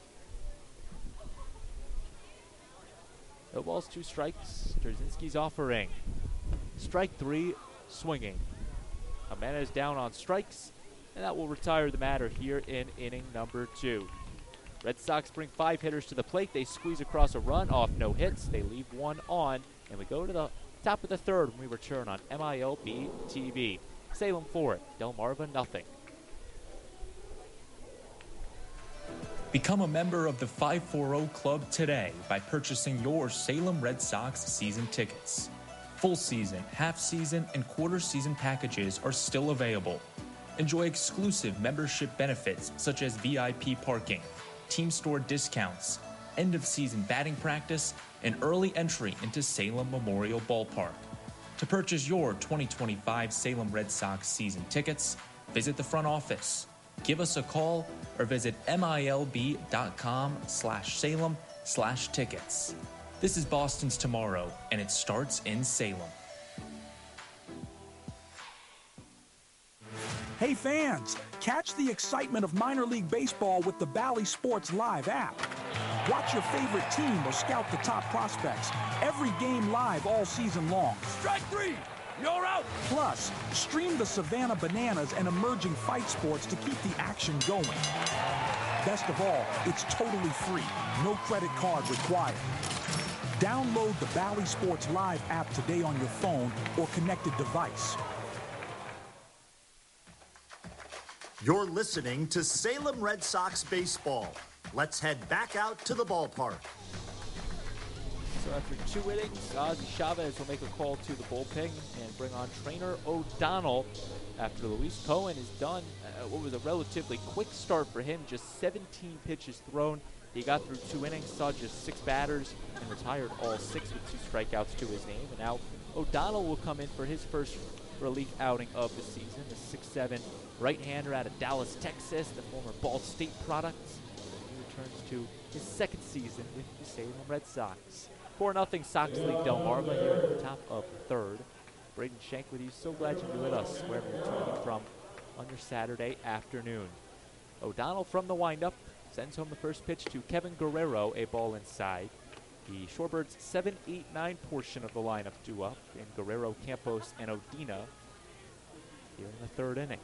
No balls, two strikes. Terzinski's offering. Strike three, swinging. Jimenez down on strikes, and that will retire the matter here in inning number two. Red Sox bring five hitters to the plate. They squeeze across a run off no hits. They leave one on, and we go to the top of the third when we return on M I L B T V. Salem four, Delmarva nothing. Become a member of the five forty Club today by purchasing your Salem Red Sox season tickets. Full season, half season, and quarter season packages are still available. Enjoy exclusive membership benefits such as V I P parking, team store discounts, end of season batting practice, and early entry into Salem Memorial Ballpark. To purchase your twenty twenty-five Salem Red Sox season tickets, visit the front office, give us a call, or visit milb.com slash Salem slash tickets. This is Boston's tomorrow, and it starts in Salem. Hey fans, catch the excitement of minor league baseball with the Bally Sports Live app. Watch your favorite team or scout the top prospects. Every game live all season long. Strike three! You're out! Plus, stream the Savannah Bananas and emerging fight sports to keep the action going. Best of all, it's totally free. No credit card required. Download the Bally Sports Live app today on your phone or connected device. You're listening to Salem Red Sox baseball. Let's head back out to the ballpark. So after two innings, Ozzie Chavez will make a call to the bullpen and bring on Trainer O'Donnell after Luis Cohen is done. Uh, what was a relatively quick start for him, just seventeen pitches thrown. He got through two innings, saw just six batters, and retired all six with two strikeouts to his name. And now O'Donnell will come in for his first relief outing of the season, the six seven right-hander out of Dallas, Texas, the former Ball State product. He returns to his second season with the Salem Red Sox. four nothing Sox lead Delmarva here at the top of the third. Braden Shank with you. So glad you're with us wherever you're tuning from on your Saturday afternoon. O'Donnell from the windup sends home the first pitch to Kevin Guerrero, a ball inside. The Shorebirds seven eight nine portion of the lineup due up in Guerrero, Campos, and Odina here in the third inning.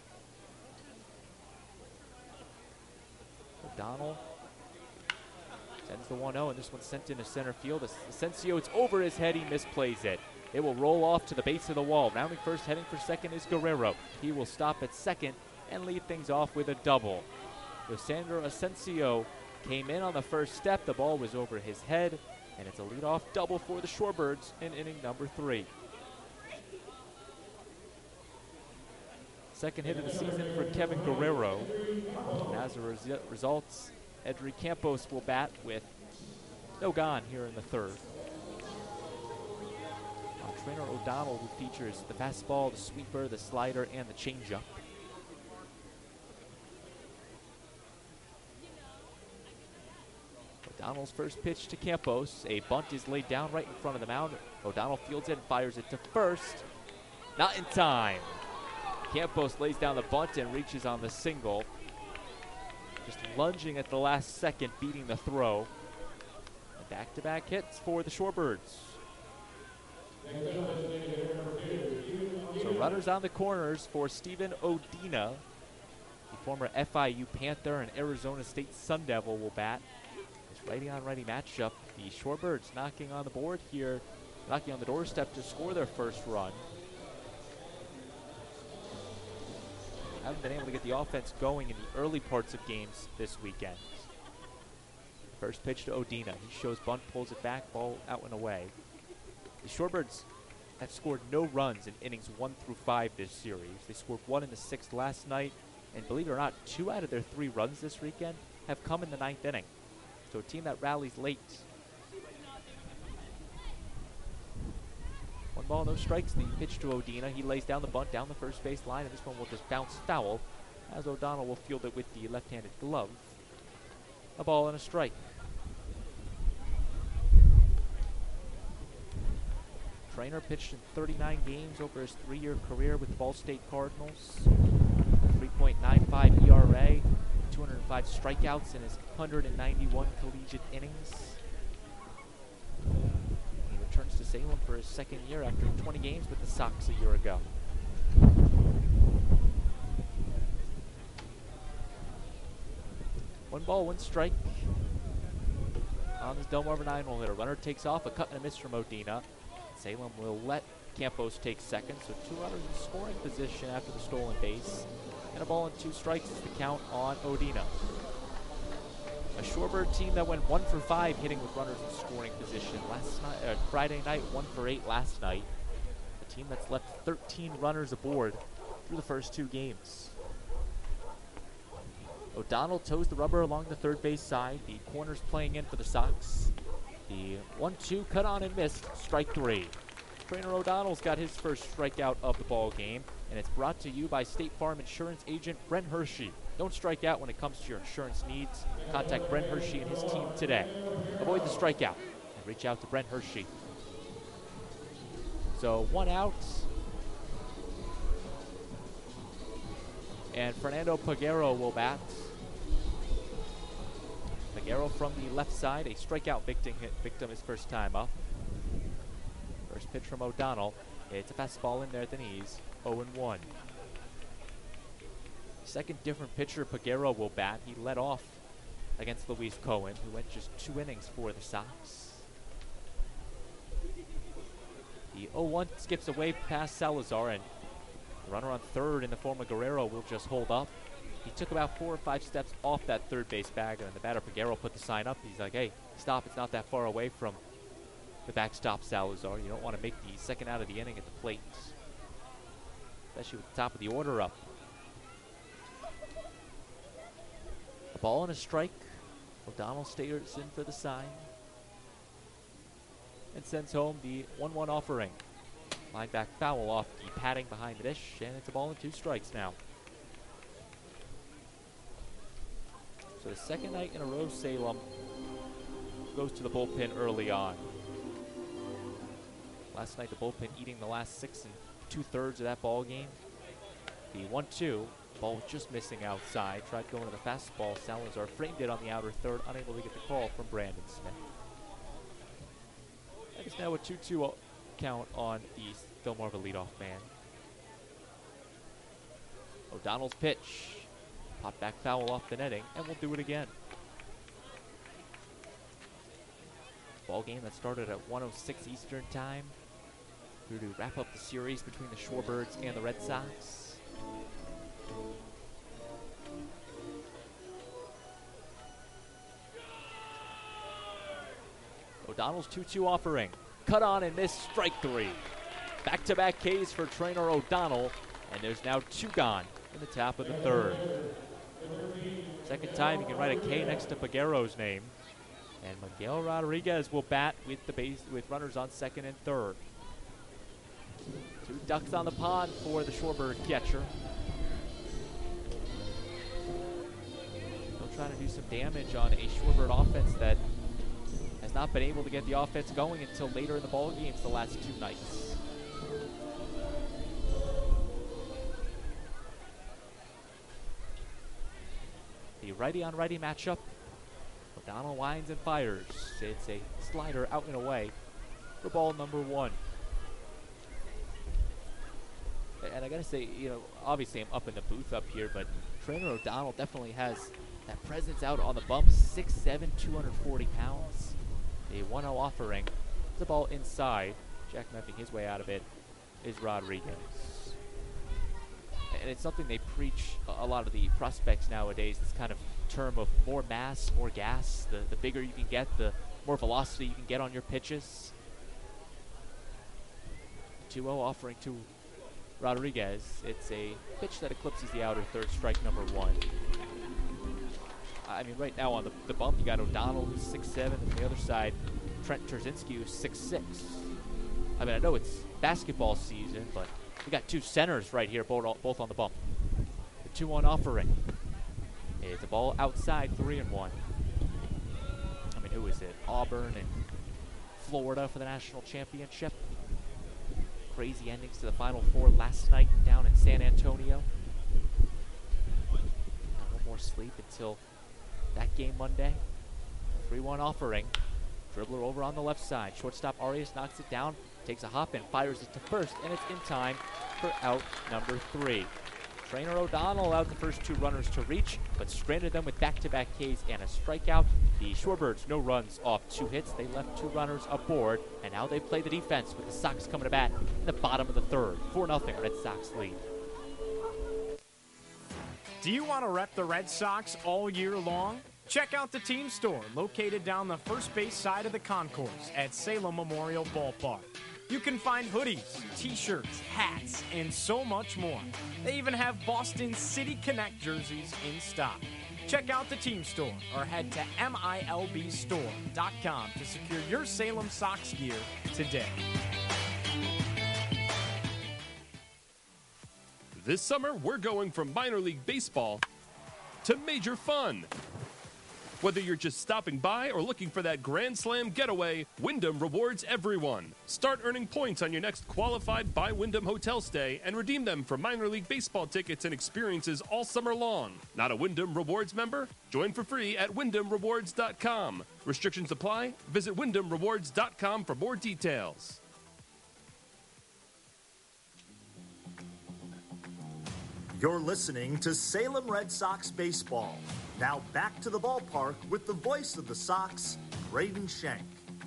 O'Donnell sends the one oh, and this one's sent into center field. Asensio, it's over his head. He misplays it. It will roll off to the base of the wall. Rounding first, heading for second is Guerrero. He will stop at second and lead things off with a double. Losandro Asensio came in on the first step. The ball was over his head, and it's a leadoff double for the Shorebirds in inning number three. Second hit of the season for Kevin Guerrero. And as a res- result, Edry Campos will bat with no gone here in the third. Uh, Trainer O'Donnell, who features the fastball, the sweeper, the slider, and the changeup. O'Donnell's first pitch to Campos. A bunt is laid down right in front of the mound. O'Donnell fields it and fires it to first. Not in time. Campos lays down the bunt and reaches on the single. Just lunging at the last second, beating the throw. Back-to-back hits for the Shorebirds. So runners on the corners for Steven Odina. The former F I U Panther and Arizona State Sun Devil will bat. This righty-on-righty matchup. The Shorebirds knocking on the board here, knocking on the doorstep to score their first run. Haven't been able to get the offense going in the early parts of games this weekend. First pitch to Odina. He shows bunt, pulls it back, ball out and away. The Shorebirds have scored no runs in innings one through five this series. They scored one in the sixth last night, and believe it or not, two out of their three runs this weekend have come in the ninth inning. So a team that rallies late. One ball, no strikes. The pitch to Odina. He lays down the bunt down the first base line, and this one will just bounce foul as O'Donnell will field it with the left-handed glove. A ball and a strike. Trainer pitched in thirty-nine games over his three-year career with the Ball State Cardinals. three point nine five E R A, two hundred five strikeouts in his one hundred ninety-one collegiate innings. He returns to Salem for his second year after twenty games with the Sox a year ago. One ball, one strike. On this Delmarva nine-hole hitter. Runner takes off, a cut and a miss from Odina. Salem will let Campos take second, so two runners in scoring position after the stolen base. And a ball and two strikes is the count on Odina. A Shorebird team that went one for five hitting with runners in scoring position last night, uh, Friday night, one for eight last night. A team that's left thirteen runners aboard through the first two games. O'Donnell toes the rubber along the third base side. The corner's playing in for the Sox. The one two cut on and missed, strike three. Trainer O'Donnell's got his first strikeout of the ball game, and it's brought to you by State Farm Insurance agent Brent Hershey. Don't strike out when it comes to your insurance needs. Contact Brent Hershey and his team today. Avoid the strikeout and reach out to Brent Hershey. So one out. And Fernando Peguero will bat. Peguero from the left side, a strikeout victim, victim his first time up. First pitch from O'Donnell. It's a fastball in there at the knees. oh and one. Second different pitcher Peguero will bat. He led off against Luis Cohen, who went just two innings for the Sox. The oh one skips away past Salazar, and the runner on third in the form of Guerrero will just hold up. He took about four or five steps off that third base bag, and the batter Peguero put the sign up. He's like, hey, stop, it's not that far away from the backstop Salazar. You don't want to make the second out of the inning at the plate, especially with the top of the order up. A ball and a strike. O'Donnell stares in for the sign and sends home the one one offering. Line back foul off the padding behind the dish, and it's a ball and two strikes now. So the second night in a row, Salem goes to the bullpen early on. Last night, the bullpen eating the last six and two-thirds of that ball game. The one two, ball was just missing outside. Tried going to the fastball. Salazar framed it on the outer third, unable to get the call from Brandon Smith. And it's now a two two count on the Delmarva leadoff man. O'Donnell's pitch. Hot back foul off the netting, and we'll do it again. Ball game that started at one oh six Eastern time. Here to wrap up the series between the Shorebirds and the Red Sox. O'Donnell's two two offering. Cut on and missed, strike three. Back-to-back Ks for trainer O'Donnell, and there's now two gone in the top of the third. Second time you can write a K next to Peguero's name. And Miguel Rodriguez will bat with the base with runners on second and third. Two ducks on the pond for the Shorebird catcher. They'll try to do some damage on a Shorebird offense that has not been able to get the offense going until later in the ball games the last two nights. The righty-on-righty matchup. O'Donnell winds and fires. It's a slider out and away for ball number one. And I gotta say, you know, obviously I'm up in the booth up here, but trainer O'Donnell definitely has that presence out on the bump. six seven, two hundred forty pounds. A one oh offering. The ball inside. Jackkniffing his way out of it is Rodriguez. And it's something they preach a lot of the prospects nowadays, this kind of term of more mass, more gas. The, the bigger you can get, the more velocity you can get on your pitches. two oh offering to Rodriguez. It's a pitch that eclipses the outer third, strike number one. I mean, right now on the, the bump, you got O'Donnell, who's six seven, and on the other side, Trent Terzinski, who's six six. I mean, I know it's basketball season, but we got two centers right here, both, both on the bump. The two one offering. It's a ball outside, three and one. I mean, who is it? Auburn and Florida for the national championship. crazy endings to the Final Four last night down in San Antonio. Got one more sleep until that game Monday. three one offering. Dribbler over on the left side. Shortstop Arias knocks it down, takes a hop and fires it to first, and it's in time for out number three. Trainer O'Donnell allowed the first two runners to reach, but stranded them with back-to-back Ks and a strikeout. The Shorebirds, no runs off two hits. They left two runners aboard, and now they play the defense with the Sox coming to bat in the bottom of the third. four nothing Red Sox lead. Do you want to rep the Red Sox all year long? Check out the team store located down the first base side of the concourse at Salem Memorial Ballpark. You can find hoodies, t-shirts, hats, and so much more. They even have Boston City Connect jerseys in stock. Check out the team store or head to M I L B store dot com to secure your Salem Sox gear today. This summer, we're going from minor league baseball to major fun. Whether you're just stopping by or looking for that Grand Slam getaway, Wyndham rewards everyone. Start earning points on your next qualified by Wyndham hotel stay and redeem them for minor league baseball tickets and experiences all summer long. Not a Wyndham Rewards member? Join for free at Wyndham Rewards dot com. Restrictions apply. Visit Wyndham Rewards dot com for more details. You're listening to Salem Red Sox Baseball. Now back to the ballpark with the voice of the Sox, Braden Shank.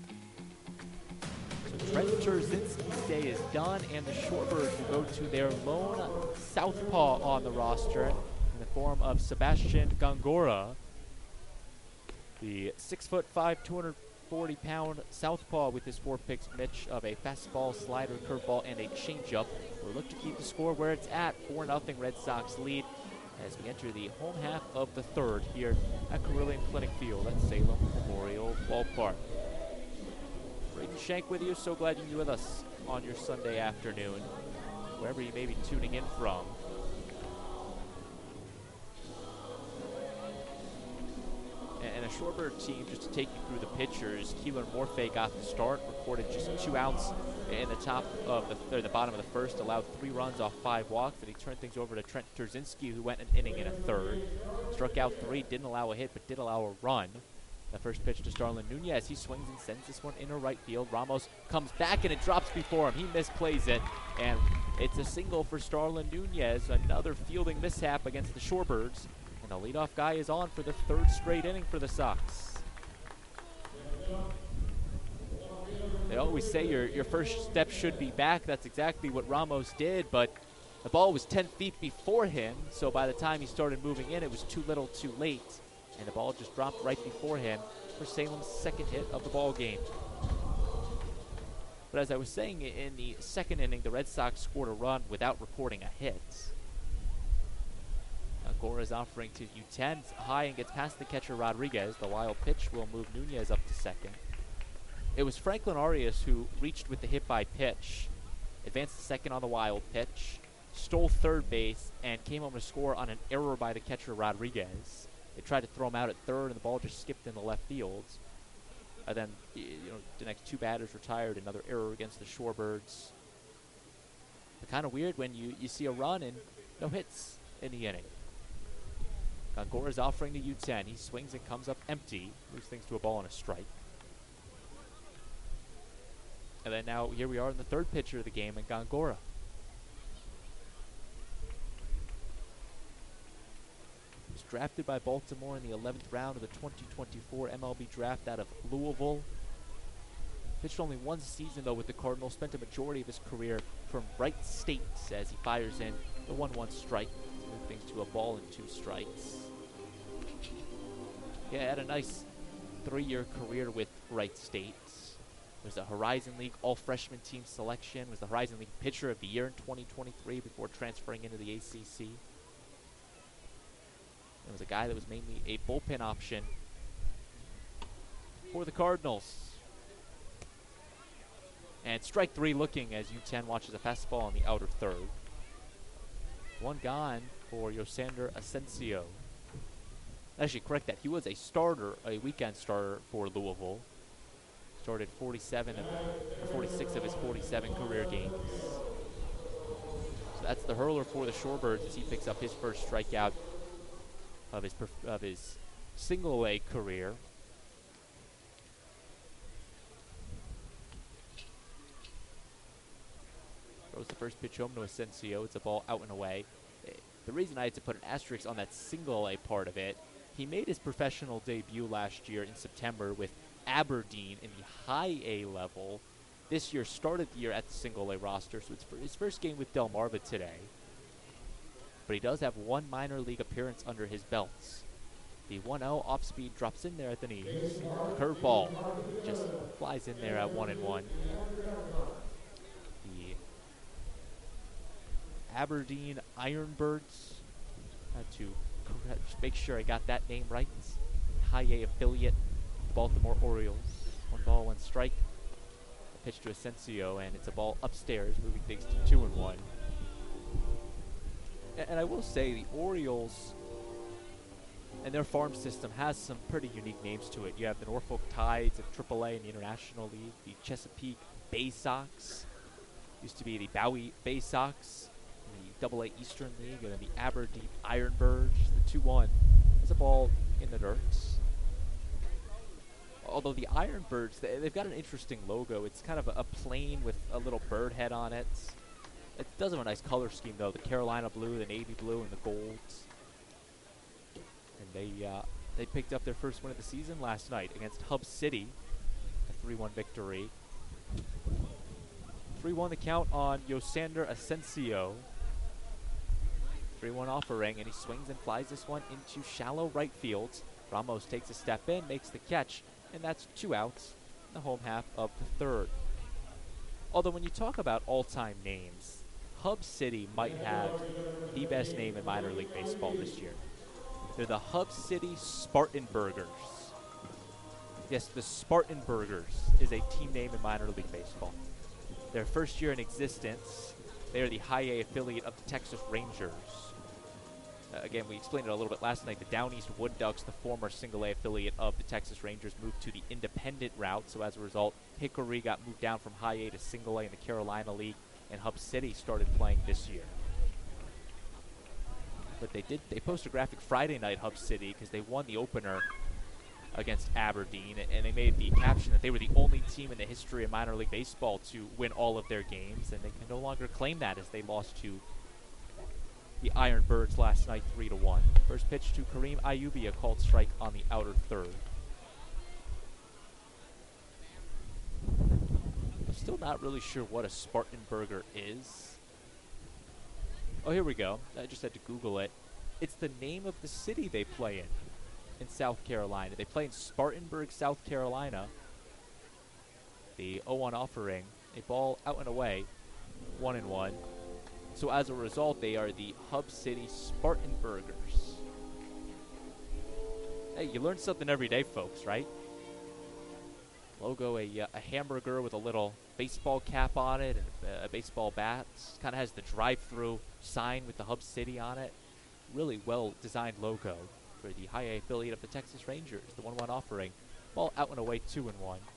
So Trent Turzinski's day is done, and the Shorebirds will go to their lone southpaw on the roster in the form of Sebastian Gongora. The six foot five, two hundred forty pound southpaw with his four picks Mitch of a fastball, slider, curveball, and a changeup. We'll look to keep the score where it's at. four nothing Red Sox lead as we enter the home half of the third here at Carillion Clinic Field at Salem Memorial Ballpark. Braden Shank with you. So glad you're with us on your Sunday afternoon, wherever you may be tuning in from. And a Shorebird team, just to take you through the pitchers, Keelan Morphe got the start, recorded just two outs in the top of the, or the bottom of the first, allowed three runs off five walks, and he turned things over to Trent Turzinski, who went an inning in a third. Struck out three, didn't allow a hit, but did allow a run. The first pitch to Starlin Nunez, he swings and sends this one into right field. Ramos comes back and it drops before him. He misplays it, and it's a single for Starlin Nunez, another fielding mishap against the Shorebirds. And the leadoff guy is on for the third straight inning for the Sox. They always say your, your first step should be back. That's exactly what Ramos did, but the ball was ten feet before him, so by the time he started moving in, it was too little too late. And the ball just dropped right before him for Salem's second hit of the ball game. But as I was saying, in the second inning, the Red Sox scored a run without recording a hit. Gongora is offering to U ten high and gets past the catcher Rodriguez. The wild pitch will move Nunez up to second. It was Franklin Arias who reached with the hit by pitch, advanced to second on the wild pitch, stole third base, and came home to score on an error by the catcher Rodriguez. They tried to throw him out at third, and the ball just skipped in the left field. And then, you know, the next two batters retired. Another error against the Shorebirds. But kind of weird when you, you see a run and no hits in the inning. Gongora is offering to U ten. He swings and comes up empty. Moves things to a ball and a strike. And then now here we are in the third pitcher of the game, and Gongora. He was drafted by Baltimore in the eleventh round of the twenty twenty-four M L B draft out of Louisville. Pitched only one season, though, with the Cardinals. Spent a majority of his career from Wright State as he fires in the one one strike. Move things to a ball and two strikes. Yeah, had a nice three-year career with Wright State. Was a Horizon League all-freshman team selection. Was the Horizon League pitcher of the year in twenty twenty-three before transferring into the A C C. It was a guy that was mainly a bullpen option for the Cardinals. And strike three looking as U ten watches a fastball on the outer third. One gone for Yosander Asensio. Actually, correct that. He was a starter, a weekend starter for Louisville. started forty-seven of, or forty-six of his forty-seven career games. So that's the hurler for the Shorebirds as he picks up his first strikeout of his perf- of his single A career. Throws the first pitch home to Asensio. It's a ball out and away. The reason I had to put an asterisk on that single A part of it, he made his professional debut last year in September with Aberdeen in the high A level. This year started the year at the single A roster, so it's for his first game with Delmarva today. But he does have one minor league appearance under his belts. The one oh off speed drops in there at the knees. The curveball just flies in there at one and one. The Aberdeen Ironbirds, had to just make sure I got that name right. High A affiliate, Baltimore Orioles. One ball, one strike. A pitch to Asensio, and it's a ball upstairs, moving things to two and one. And, and I will say the Orioles and their farm system has some pretty unique names to it. You have the Norfolk Tides of triple A in the International League, the Chesapeake Bay Sox, used to be the Bowie Bay Sox, the double A Eastern League, and then the Aberdeen Ironbirds, the two one. There's a ball in the dirt. Although the Ironbirds, they, they've got an interesting logo. It's kind of a, a plane with a little bird head on it. It does have a nice color scheme, though. The Carolina blue, the navy blue, and the golds. And they uh, they picked up their first win of the season last night against Hub City, a three one victory. three one the count on Yosander Asensio. three one offering, and he swings and flies this one into shallow right field. Ramos takes a step in, makes the catch, and that's two outs in the home half of the third. Although when you talk about all-time names, Hub City might have the best name in minor league baseball this year. They're the Hub City Spartanburgers. Yes, the Spartanburgers is a team name in minor league baseball. Their first year in existence, they are the high A affiliate of the Texas Rangers. Uh, again, we explained it a little bit last night. The Down East Wood Ducks, the former single A affiliate of the Texas Rangers, moved to the independent route. So as a result, Hickory got moved down from high A to single A in the Carolina League, and Hub City started playing this year. But they did they posted a graphic Friday night, Hub City, because they won the opener against Aberdeen, and they made the caption that they were the only team in the history of minor league baseball to win all of their games, and they can no longer claim that as they lost to the Ironbirds last night three to one. First pitch to Kareem Ayubi, a called strike on the outer third. I'm still not really sure what a Spartanburger is. Oh, here we go. I just had to Google it. It's the name of the city they play in, in South Carolina. They play in Spartanburg, South Carolina. The oh one offering, a ball out and away, one and one. So as a result, they are the Hub City Spartanburgers. Hey, you learn something every day, folks, right? Logo, a, uh, a hamburger with a little baseball cap on it and a, a baseball bat. Kind of has the drive-through sign with the Hub City on it. Really well-designed logo for the high A affiliate of the Texas Rangers. The one one offering. Ball out and away, two and one.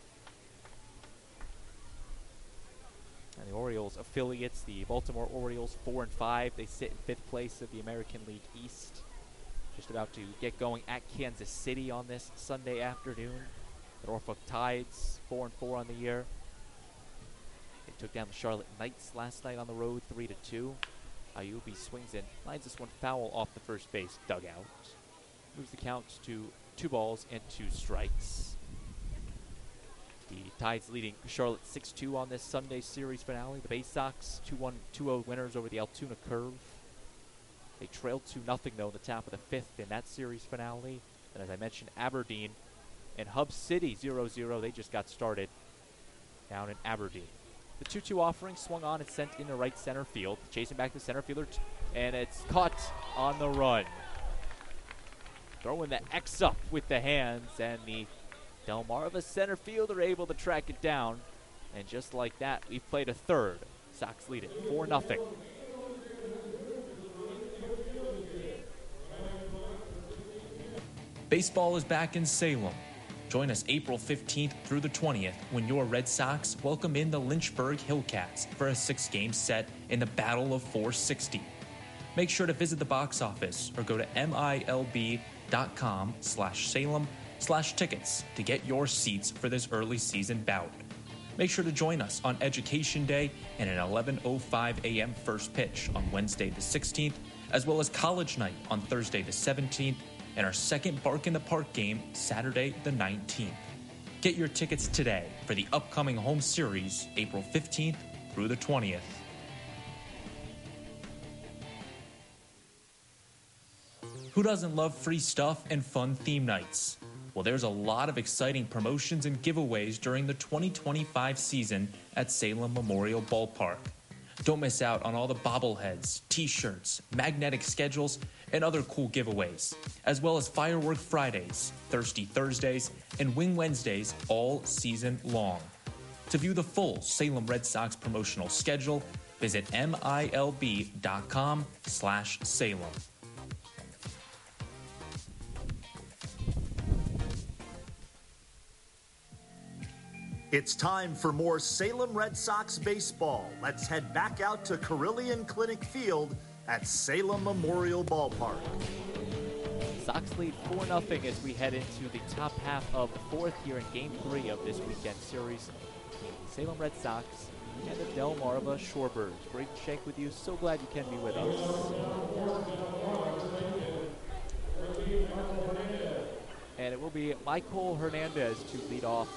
And the Orioles affiliates, the Baltimore Orioles, four and five. They sit in fifth place of the American League East. Just about to get going at Kansas City on this Sunday afternoon. The Norfolk Tides, four and four on the year. They took down the Charlotte Knights last night on the road, three to two. Ayubi swings in, lines this one foul off the first base dugout. Moves the count to two balls and two strikes. The Tides leading Charlotte six two on this Sunday series finale. The Bay Sox two one, two oh winners over the Altoona Curve. They trailed two nothing though in the top of the fifth in that series finale. And as I mentioned, Aberdeen and Hub City zero zero. They just got started down in Aberdeen. The two two offering swung on and sent into right center field. Chasing back the center fielder, t- and it's caught on the run. Throwing the X up with the hands, and the Delmarva center fielder able to track it down. And just like that, we've played a third. Sox lead it four nothing. Baseball is back in Salem. Join us April fifteenth through the twentieth when your Red Sox welcome in the Lynchburg Hillcats for a six-game set in the Battle of four sixty. Make sure to visit the box office or go to milb.com slash Salem slash tickets to get your seats for this early season bout. Make sure to join us on Education Day and an eleven oh five a.m. first pitch on Wednesday the sixteenth, as well as College Night on Thursday the seventeenth, and our second Bark in the Park game Saturday the nineteenth. Get your tickets today for the upcoming home series April fifteenth through the twentieth. Who doesn't love free stuff and fun theme nights? Well, there's a lot of exciting promotions and giveaways during the twenty twenty-five season at Salem Memorial Ballpark. Don't miss out on all the bobbleheads, t-shirts, magnetic schedules, and other cool giveaways, as well as Firework Fridays, Thirsty Thursdays, and Wing Wednesdays all season long. To view the full Salem Red Sox promotional schedule, visit milb.com slash Salem. It's time for more Salem Red Sox baseball. Let's head back out to Carillion Clinic Field at Salem Memorial Ballpark. Sox lead four nothing as we head into the top half of the fourth here in Game three of this weekend series between the Salem Red Sox and the Delmarva Shorebirds. Great to shake with you. So glad you can be with us. And it will be Michael Hernandez to lead off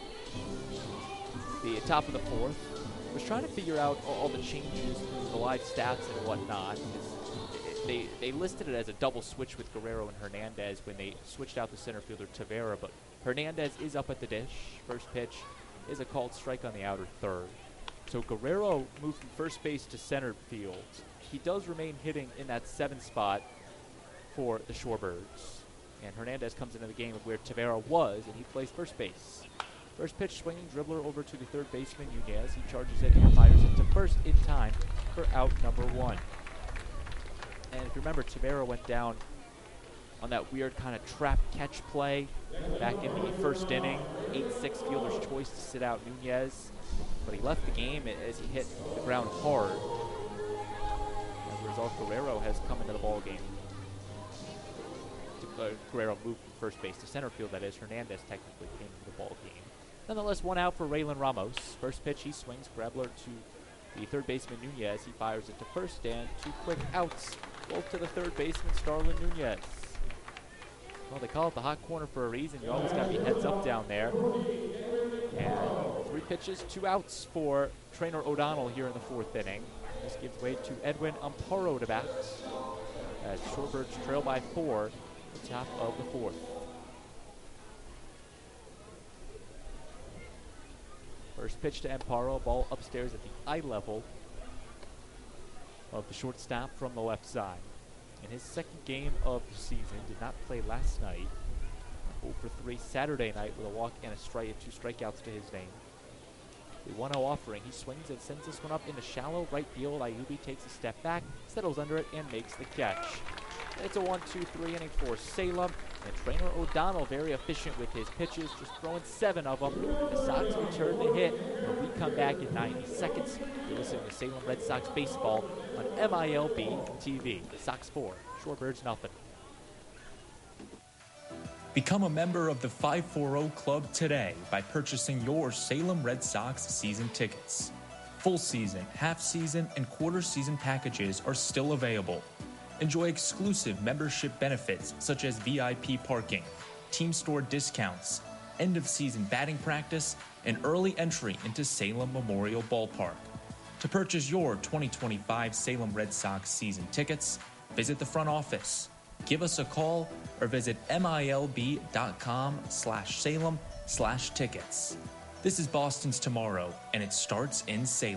the top of the fourth. I was trying to figure out all the changes to the live stats and whatnot. They they listed it as a double switch with Guerrero and Hernandez when they switched out the center fielder Tavera, but Hernandez is up at the dish. First pitch is a called strike on the outer third. So Guerrero moved from first base to center field. He does remain hitting in that seventh spot for the Shorebirds. And Hernandez comes into the game where Tavera was, and he plays first base. First pitch swinging dribbler over to the third baseman Nunez. He charges it and fires it to first in time for out number one. And if you remember, Tavera went down on that weird kind of trap catch play back in the first inning. eight six fielder's choice to sit out Nunez. But he left the game as he hit the ground hard. As a result, Guerrero has come into the ball game. Uh, Guerrero moved from first base to center field. That is, Hernandez technically came into the ball game. Nonetheless, one out for Raylan Ramos. First pitch, he swings Grebler to the third baseman Nunez. He fires it to first, and two quick outs, both to the third baseman Starlin Nunez. Well, they call it the hot corner for a reason. You always got to be heads up down there. And three pitches, two outs for Trainer O'Donnell here in the fourth inning. This gives way to Edwin Amparo to bat as Shorebirds trail by four at the top of the fourth. First pitch to Amparo, ball upstairs at the eye level of the shortstop from the left side. In his second game of the season, did not play last night. oh for three Saturday night with a walk and a strike, two strikeouts to his name. The one oh offering, he swings and sends this one up into shallow right field. Ayubi takes a step back, settles under it, and makes the catch. It's a one two three inning for Salem, and Trainer O'Donnell very efficient with his pitches, just throwing seven of them. The Sox return the hit, and we come back in ninety seconds. You're listening to Salem Red Sox baseball on M I L B T V. The Sox four, Shorebirds nothing. Become a member of the five forty Club today by purchasing your Salem Red Sox season tickets. Full season, half season, and quarter season packages are still available. Enjoy exclusive membership benefits such as V I P parking, team store discounts, end-of-season batting practice, and early entry into Salem Memorial Ballpark. To purchase your twenty twenty-five Salem Red Sox season tickets, visit the front office, give us a call, or visit milb.com slash Salem slash tickets. This is Boston's Tomorrow, and it starts in Salem.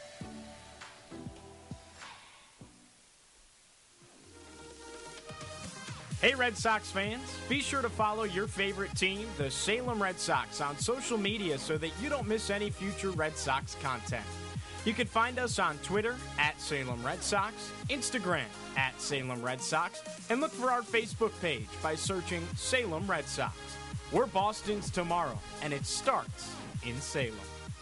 Hey Red Sox fans, be sure to follow your favorite team, the Salem Red Sox, on social media so that you don't miss any future Red Sox content. You can find us on Twitter at Salem Red Sox, Instagram at Salem Red Sox, and look for our Facebook page by searching Salem Red Sox. We're Boston's tomorrow, and it starts in Salem.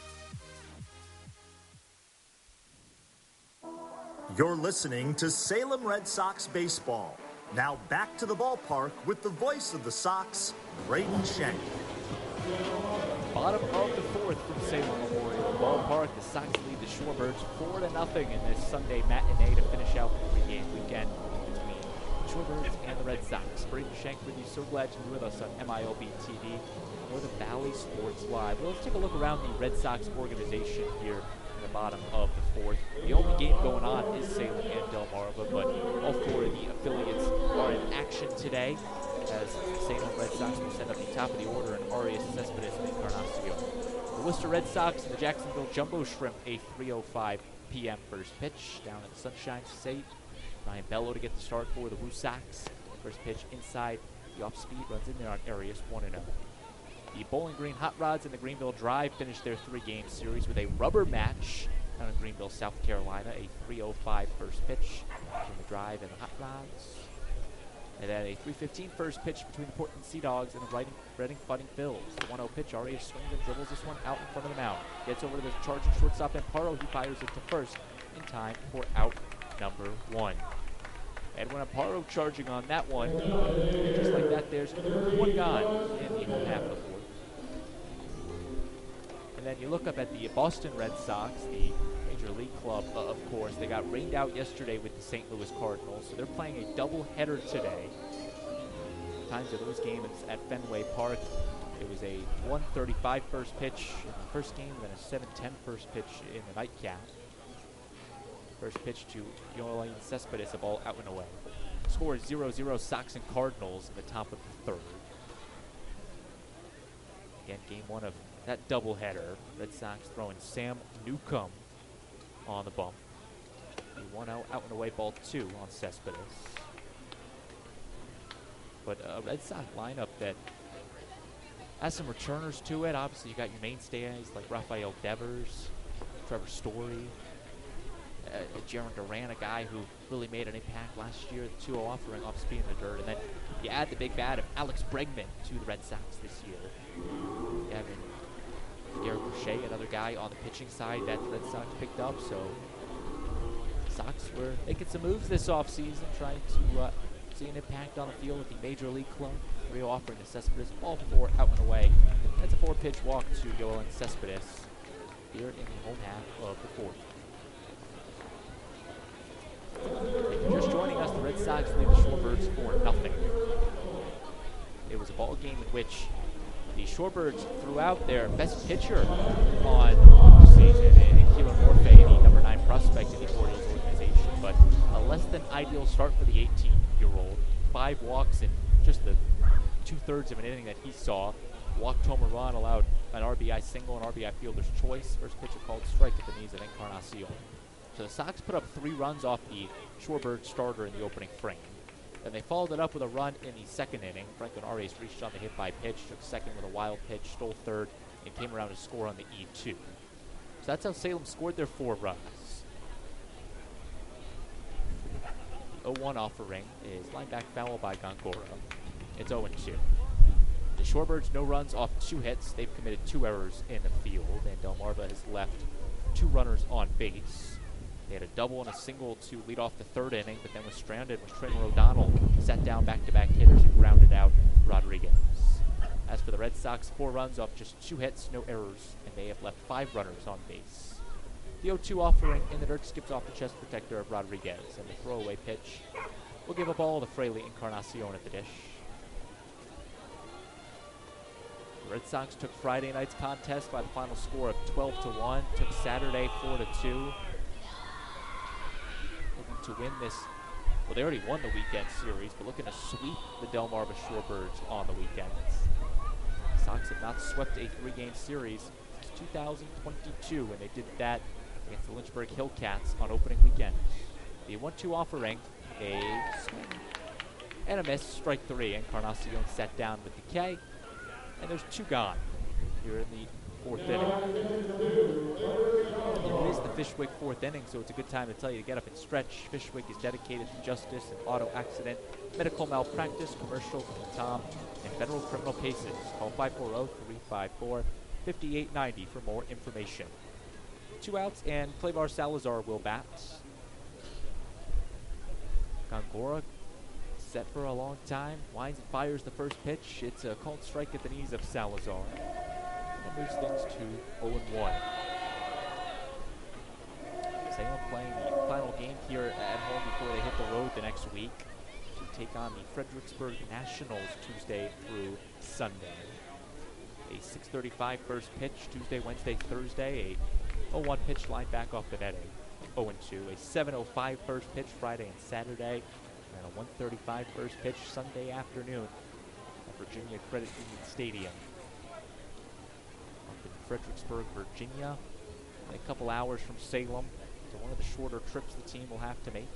You're listening to Salem Red Sox baseball. Now back to the ballpark with the voice of the Sox, Braden Shank. Bottom of the fourth from Salem Memorial Ballpark. The Sox lead the Shorebirds four to nothing in this Sunday matinee to finish out the three-game weekend between the Shorebirds and the Red Sox. Braden Shank with you. So glad you're with us on M I L B T V or the Valley Sports Live. Well, let's take a look around the Red Sox organization here in the bottom of the fourth. The only game going on is Salem and Delmarva, but all four of the affiliates are in action today, as Salem Red Sox will send up the top of the order in Arias, Cespedes, and Encarnacion. The Worcester Red Sox and the Jacksonville Jumbo Shrimp, a three oh five p.m. first pitch down at the Sunshine State. Ryan Bello to get the start for the Woo Sox. First pitch inside the off-speed, runs in there on Arias, one and oh. The Bowling Green Hot Rods and the Greenville Drive finished their three-game series with a rubber match down in Greenville, South Carolina, a three oh five first pitch between the Drive and the Hot Rods. And then a three fifteen first pitch between the Portland Sea Dogs and the Reading, Reading Fighting Phils. The one oh pitch, Arias swings and dribbles this one out in front of the mound. Gets over to the charging shortstop Amparo. He fires it to first in time for out number one. Edwin Amparo charging on that one. Just like that, there's one gone in the home half of the fourth. And then you look up at the Boston Red Sox, the Major League club, uh, of course. They got rained out yesterday with the Saint Louis Cardinals, so they're playing a doubleheader today. Times of those games at Fenway Park. It was a one thirty-five first pitch in the first game, then a seven ten first pitch in the nightcap. First pitch to Yoelin Cespedes, a ball out and away. Score is zero zero Sox and Cardinals in the top of the third. Again, game one of that doubleheader. Red Sox throwing Sam Newcomb on the bump. The one out, out and away ball two on Cespedes. But a Red Sox lineup that has some returners to it. Obviously, you got your mainstays like Rafael Devers, Trevor Story, uh, Jaron Duran, a guy who really made an impact last year, the two oh offering off speed in the dirt. And then you add the big bat of Alex Bregman to the Red Sox this year. You have Garrett Boucher, another guy on the pitching side that the Red Sox picked up. So Sox were making some moves this offseason, trying to uh, see an impact on the field with the Major League club. three oh offering to Cespedes, all four out and away. That's a four-pitch walk to Yoelin Cespedes here in the home half of the fourth. If you're just joining us, the Red Sox lead the Shorebirds four nothing. It was a ball game in which the Shorebirds threw out their best pitcher on the season, and Keelan Morphe, the number nine prospect in the Orioles organization. But a less than ideal start for the eighteen-year-old. Five walks in just the two-thirds of an inning that he saw. Walked home a run, allowed an R B I single, an R B I fielder's choice. First pitcher called strike at the knees of Encarnacion. So the Sox put up three runs off the Shorebird starter in the opening frame. Then they followed it up with a run in the second inning. Franklin Arias reached on the hit by pitch, took second with a wild pitch, stole third, and came around to score on the E two. So that's how Salem scored their four runs. The oh one offering is line back foul by Gongora. It's oh and two. The Shorebirds, no runs off two hits. They've committed two errors in the field, and Delmarva has left two runners on base. They had a double and a single to lead off the third inning, but then was stranded when Trainer O'Donnell sat down back-to-back hitters and grounded out Rodriguez. As for the Red Sox, four runs off just two hits, no errors, and they have left five runners on base. The oh two offering in the dirt skips off the chest protector of Rodriguez, and the throwaway pitch will give a ball to Fraley Encarnacion at the dish. The Red Sox took Friday night's contest by the final score of twelve to one, took Saturday four to two. Looking to win this, well, they already won the weekend series, but looking to sweep the Delmarva Shorebirds on the weekends. The Sox have not swept a three-game series since two thousand twenty-two, and they did that against the Lynchburg Hillcats on opening weekend. The one two offering, a swing and a miss, strike three. Encarnacion sat down with the K, and there's two gone here in the fourth inning. It is the Fishwick fourth inning, so it's a good time to tell you to get up and stretch. Fishwick is dedicated to justice and auto accident, medical malpractice, commercial, Tom, and federal criminal cases. Call five four zero, three five four, five eight nine zero for more information. Two outs, and Clavar Salazar will bat. Gongora set for a long time, winds and fires the first pitch. It's a called strike at the knees of Salazar. And moves things to oh and one. Salem playing the final game here at home before they hit the road the next week to take on the Fredericksburg Nationals Tuesday through Sunday. A six thirty-five first pitch Tuesday, Wednesday, Thursday. A oh one pitch line back off the netting. oh and two. A seven oh five first pitch Friday and Saturday. And a one thirty-five first pitch Sunday afternoon at Virginia Credit Union Stadium. Up in Fredericksburg, Virginia. A couple hours from Salem. So one of the shorter trips the team will have to make.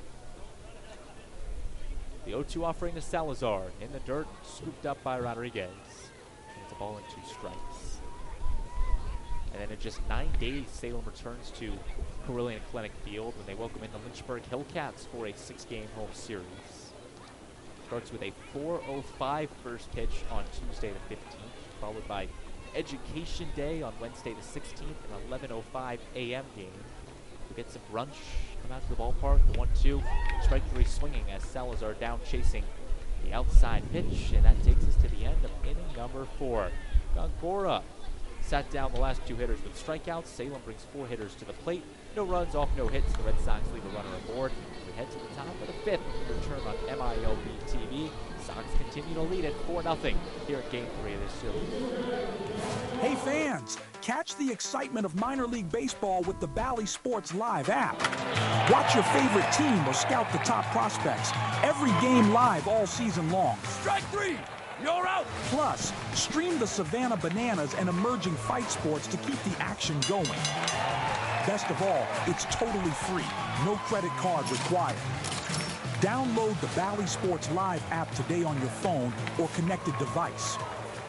The oh two offering to Salazar. In the dirt, scooped up by Rodriguez. And it's a ball and two strikes. And then in just nine days, Salem returns to Carilion Clinic Field when they welcome in the Lynchburg Hillcats for a six-game home series. Starts with a four oh five first pitch on Tuesday the fifteenth, followed by Education Day on Wednesday the sixteenth, an eleven oh five a m game. We'll get some brunch, come out to the ballpark, the one two, strike three swinging as Salazar down chasing the outside pitch, and that takes us to the end of inning number four. Gongora sat down the last two hitters with strikeouts. Salem brings four hitters to the plate. No runs off, no hits. The Red Sox leave a runner aboard. We head to the top of the fifth. Return on M I L B T V. Sox continue to lead it four nothing here at Game three of this series. Hey fans, catch the excitement of minor league baseball with the Bally Sports Live app. Watch your favorite team or scout the top prospects. Every game live all season long. Strike three! You're out! Plus, stream the Savannah Bananas and emerging fight sports to keep the action going. Best of all, it's totally free. No credit card required. Download the Bally Sports Live app today on your phone or connected device.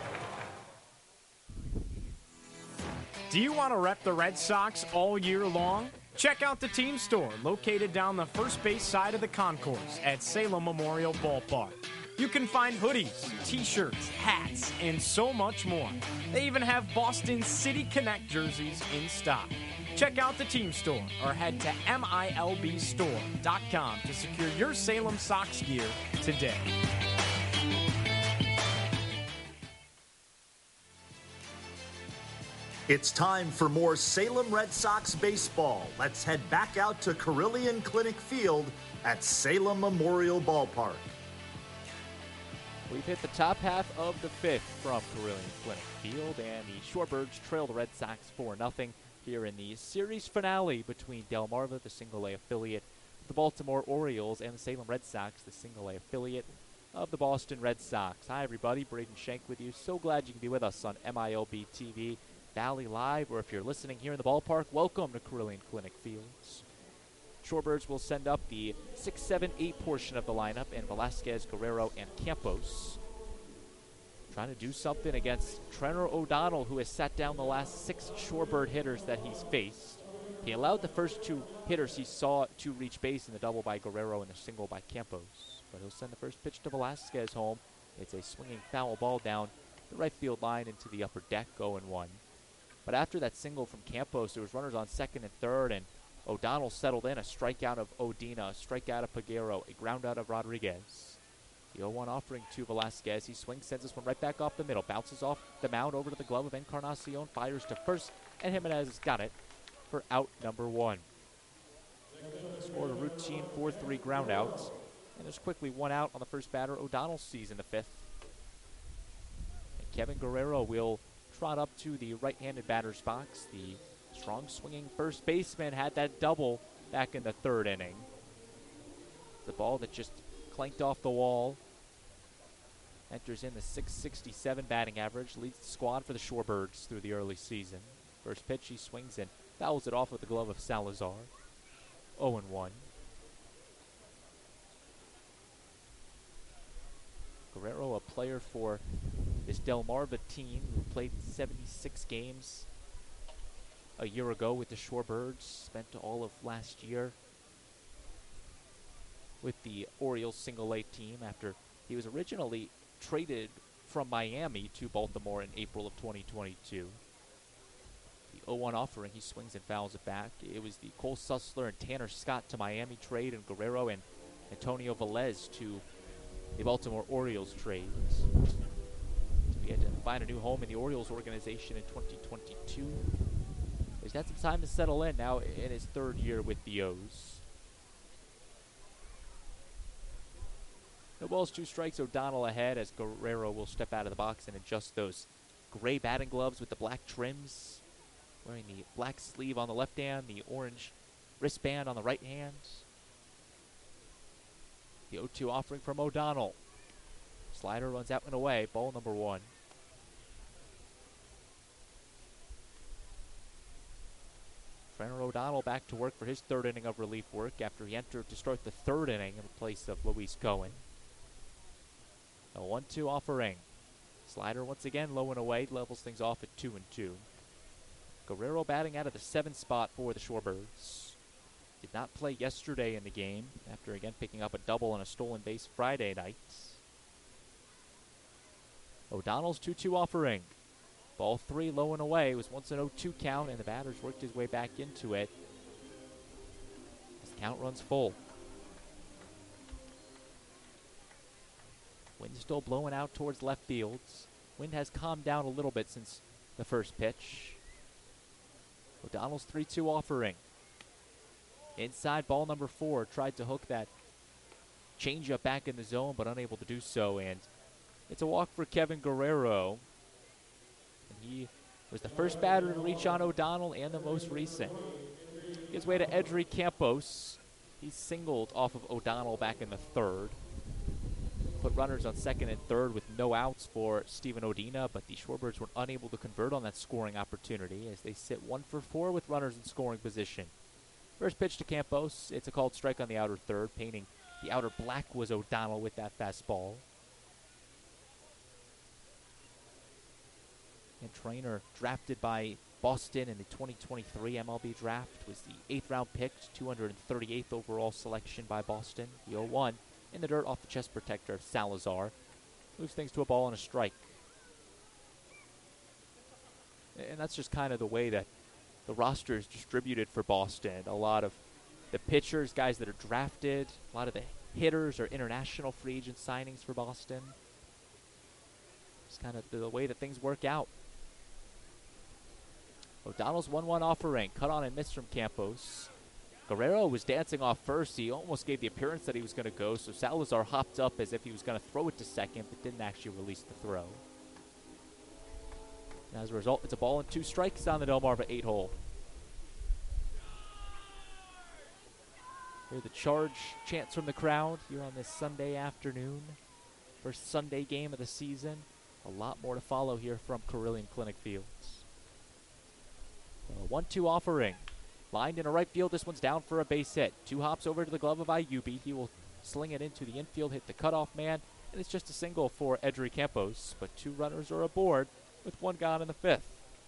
Do you want to rep the Red Sox all year long? Check out the team store located down the first base side of the concourse at Salem Memorial Ballpark. You can find hoodies, t-shirts, hats, and so much more. They even have Boston City Connect jerseys in stock. Check out the team store or head to M I L B store dot com to secure your Salem Sox gear today. It's time for more Salem Red Sox baseball. Let's head back out to Carilion Clinic Field at Salem Memorial Ballpark. We've hit the top half of the fifth from Carilion Clinic Field, and the Shorebirds trail the Red Sox four nothing here in the series finale between Delmarva, the single-A affiliate of the Baltimore Orioles, and the Salem Red Sox, the single-A affiliate of the Boston Red Sox. Hi, everybody. Braden Shank with you. So glad you can be with us on M I L B T V, Valley Live, or if you're listening here in the ballpark, welcome to Carilion Clinic Fields. Shorebirds will send up the six seven eight portion of the lineup, and Velasquez, Guerrero, and Campos. Trying to do something against Trenor O'Donnell, who has sat down the last six Shorebird hitters that he's faced. He allowed the first two hitters he saw to reach base in the double by Guerrero and the single by Campos. But he'll send the first pitch to Velasquez home. It's a swinging foul ball down the right field line into the upper deck, oh and one. But after that single from Campos, there was runners on second and third, and O'Donnell settled in. A strikeout of Odina, a strikeout of Peguero, a ground out of Rodriguez. The oh one offering to Velasquez. He swings, sends this one right back off the middle. Bounces off the mound over to the glove of Encarnacion. Fires to first, and Jimenez has got it for out number one. Scored a routine four three ground out. And there's quickly one out on the first batter. O'Donnell sees in the fifth. And Kevin Guerrero will trot up to the right-handed batter's box. The strong swinging first baseman had that double back in the third inning. The ball that just clanked off the wall. Enters in the six sixty-seven batting average. Leads the squad for the Shorebirds through the early season. First pitch, he swings and fouls it off with the glove of Salazar. oh and one. Guerrero, a player for this Delmarva team who played seventy-six games a year ago with the Shorebirds. Spent all of last year with the Orioles single A team after he was originally traded from Miami to Baltimore in April of twenty twenty-two. The oh one offering, he swings and fouls it back. It was the Cole Sussler and Tanner Scott to Miami trade, and Guerrero and Antonio Velez to the Baltimore Orioles trades. So he had to find a new home in the Orioles organization in twenty twenty-two. He's had some time to settle in now in his third year with the O's. No balls, two strikes, O'Donnell ahead as Guerrero will step out of the box and adjust those gray batting gloves with the black trims. Wearing the black sleeve on the left hand, the orange wristband on the right hand. The oh two offering from O'Donnell. Slider runs out and away, ball number one. Trainer O'Donnell back to work for his third inning of relief work after he entered to start the third inning in place of Luis Cohen. A one two offering. Slider once again low and away, levels things off at two and two. Guerrero batting out of the seventh spot for the Shorebirds. Did not play yesterday in the game after again picking up a double on a stolen base Friday night. O'Donnell's two two offering. Ball three low and away. It was once an oh two count, and the batters worked his way back into it as the count runs full. Wind still blowing out towards left field. Wind has calmed down a little bit since the first pitch. O'Donnell's three two offering. Inside, ball number four. Tried to hook that changeup back in the zone, but unable to do so. And it's a walk for Kevin Guerrero. And he was the first batter to reach on O'Donnell and the most recent. His way to Edry Campos. He singled off of O'Donnell back in the third. Put runners on second and third with no outs for Steven Odina, but the Shorebirds were unable to convert on that scoring opportunity as they sit one for four with runners in scoring position. First pitch to Campos. It's a called strike on the outer third. Painting the outer black was O'Donnell with that fastball. And Trainer, drafted by Boston in the twenty twenty-three M L B draft, was the eighth round pick, two hundred thirty-eighth overall selection by Boston. The oh one in the dirt off the chest protector of Salazar. Moves things to a ball and a strike. And that's just kind of the way that the roster is distributed for Boston. A lot of the pitchers, guys that are drafted, a lot of the hitters are international free agent signings for Boston. It's kind of the way that things work out. O'Donnell's one one offering. Cut on and missed from Campos. Guerrero was dancing off first. He almost gave the appearance that he was going to go, so Salazar hopped up as if he was going to throw it to second, but didn't actually release the throw. And as a result, it's a ball and two strikes on the Delmarva eight hole. Hear the charge chants from the crowd here on this Sunday afternoon. First Sunday game of the season. A lot more to follow here from Carilion Clinic Fields. one two offering. Lined in a right field. This one's down for a base hit. Two hops over to the glove of Ayubi. He will sling it into the infield, hit the cutoff man, and it's just a single for Edry Campos. But two runners are aboard with one gone in the fifth.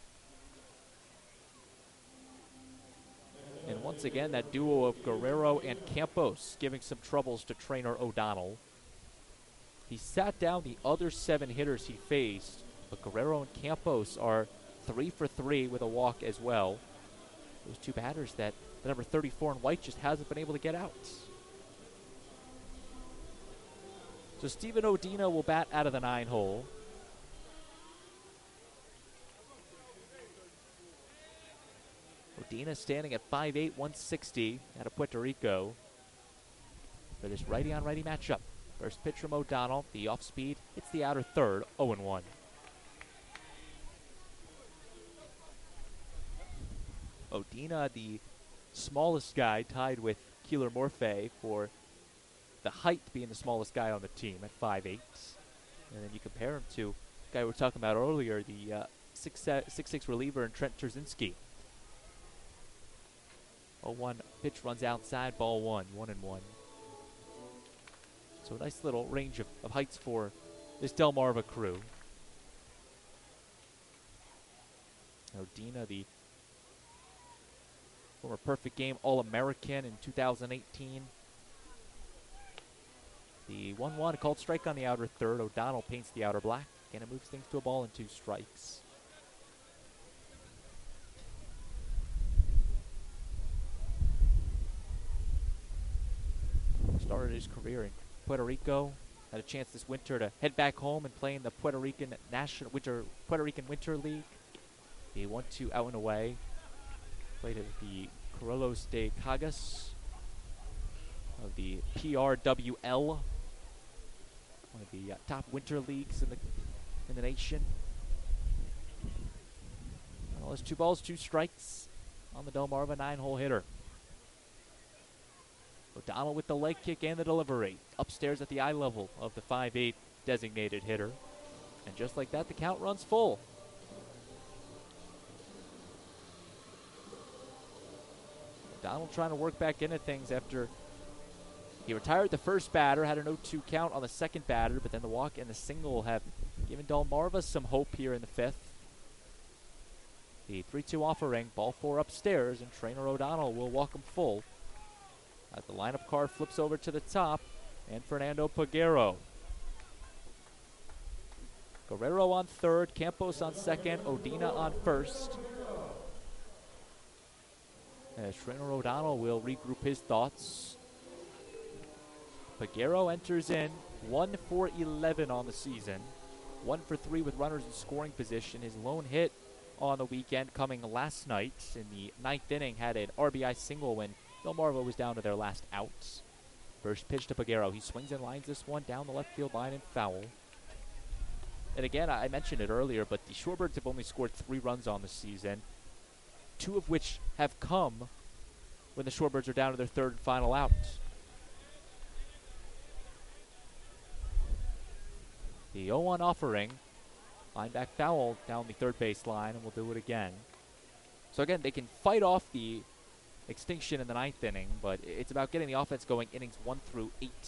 And once again, that duo of Guerrero and Campos giving some troubles to Trainer O'Donnell. He sat down the other seven hitters he faced, but Guerrero and Campos are three for three with a walk as well. Those two batters that the number thirty-four in white just hasn't been able to get out. So Steven Odina will bat out of the nine hole. Odina standing at five eight, one sixty out of Puerto Rico for this righty-on-righty matchup. First pitch from O'Donnell, the off-speed, hits the outer third, oh and one. Odina, the smallest guy, tied with Keeler Morphe for the height being the smallest guy on the team at five eight. And then you compare him to the guy we were talking about earlier, the uh, six six reliever in Trent Trzynski. oh one pitch runs outside, ball one, one and one. So a nice little range of, of heights for this Delmarva crew. Odina, the former perfect game All-American in two thousand eighteen. The one one called strike on the outer third. O'Donnell paints the outer black, and it moves things to a ball and two strikes. Started his career in Puerto Rico. Had a chance this winter to head back home and play in the Puerto Rican National Winter Puerto Rican Winter League. He won two out and away. Played at the Corrales de Cagas of the P R W L, one of the uh, top winter leagues in the in the nation. Well, there's two balls, two strikes on the Delmarva nine-hole hitter. O'Donnell with the leg kick and the delivery. Upstairs at the eye level of the five eight designated hitter. And just like that, the count runs full. O'Donnell trying to work back into things after he retired the first batter, had an oh two count on the second batter, but then the walk and the single have given Delmarva some hope here in the fifth. The three two offering, ball four upstairs, and trainer O'Donnell will walk him full. As the lineup card flips over to the top, and Fernando Peguero. Guerrero on third, Campos on second, Odina on first. As trainer O'Donnell will regroup his thoughts. Peguero enters in one for eleven on the season. one for three with runners in scoring position. His lone hit on the weekend coming last night in the ninth inning had an R B I single when Delmarva was down to their last outs. First pitch to Peguero. He swings and lines this one down the left field line and foul. And again, I mentioned it earlier, but the Shorebirds have only scored three runs on the season, two of which have come when the Shorebirds are down to their third and final out. The oh one offering. Line back foul down the third base line, and we'll do it again. So again, they can fight off the extinction in the ninth inning, but it's about getting the offense going innings one through eight.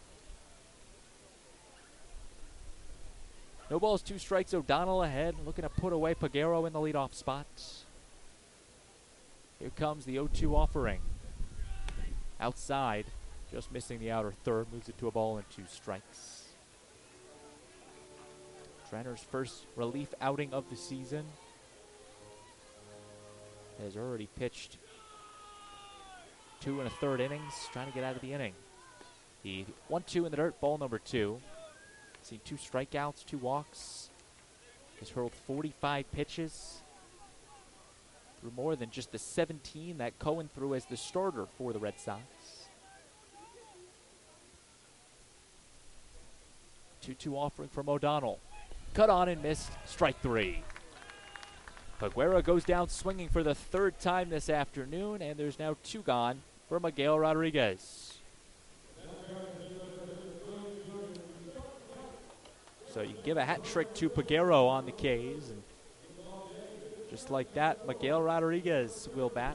No balls, two strikes. O'Donnell ahead, looking to put away Peguero in the leadoff spot. Here comes the oh two offering. Outside, just missing the outer third, moves it to a ball and two strikes. Trenner's first relief outing of the season. Has already pitched two and a third innings, trying to get out of the inning. The one two in the dirt, ball number two. Seen two strikeouts, two walks. Has hurled forty-five pitches. Threw more than just the seventeen that Cohen threw as the starter for the Red Sox. two two offering from O'Donnell. Cut on and missed, strike three. Peguero goes down swinging for the third time this afternoon, and there's now two gone for Miguel Rodriguez. So you give a hat trick to Peguero on the K's, and just like that, Miguel Rodriguez will bat.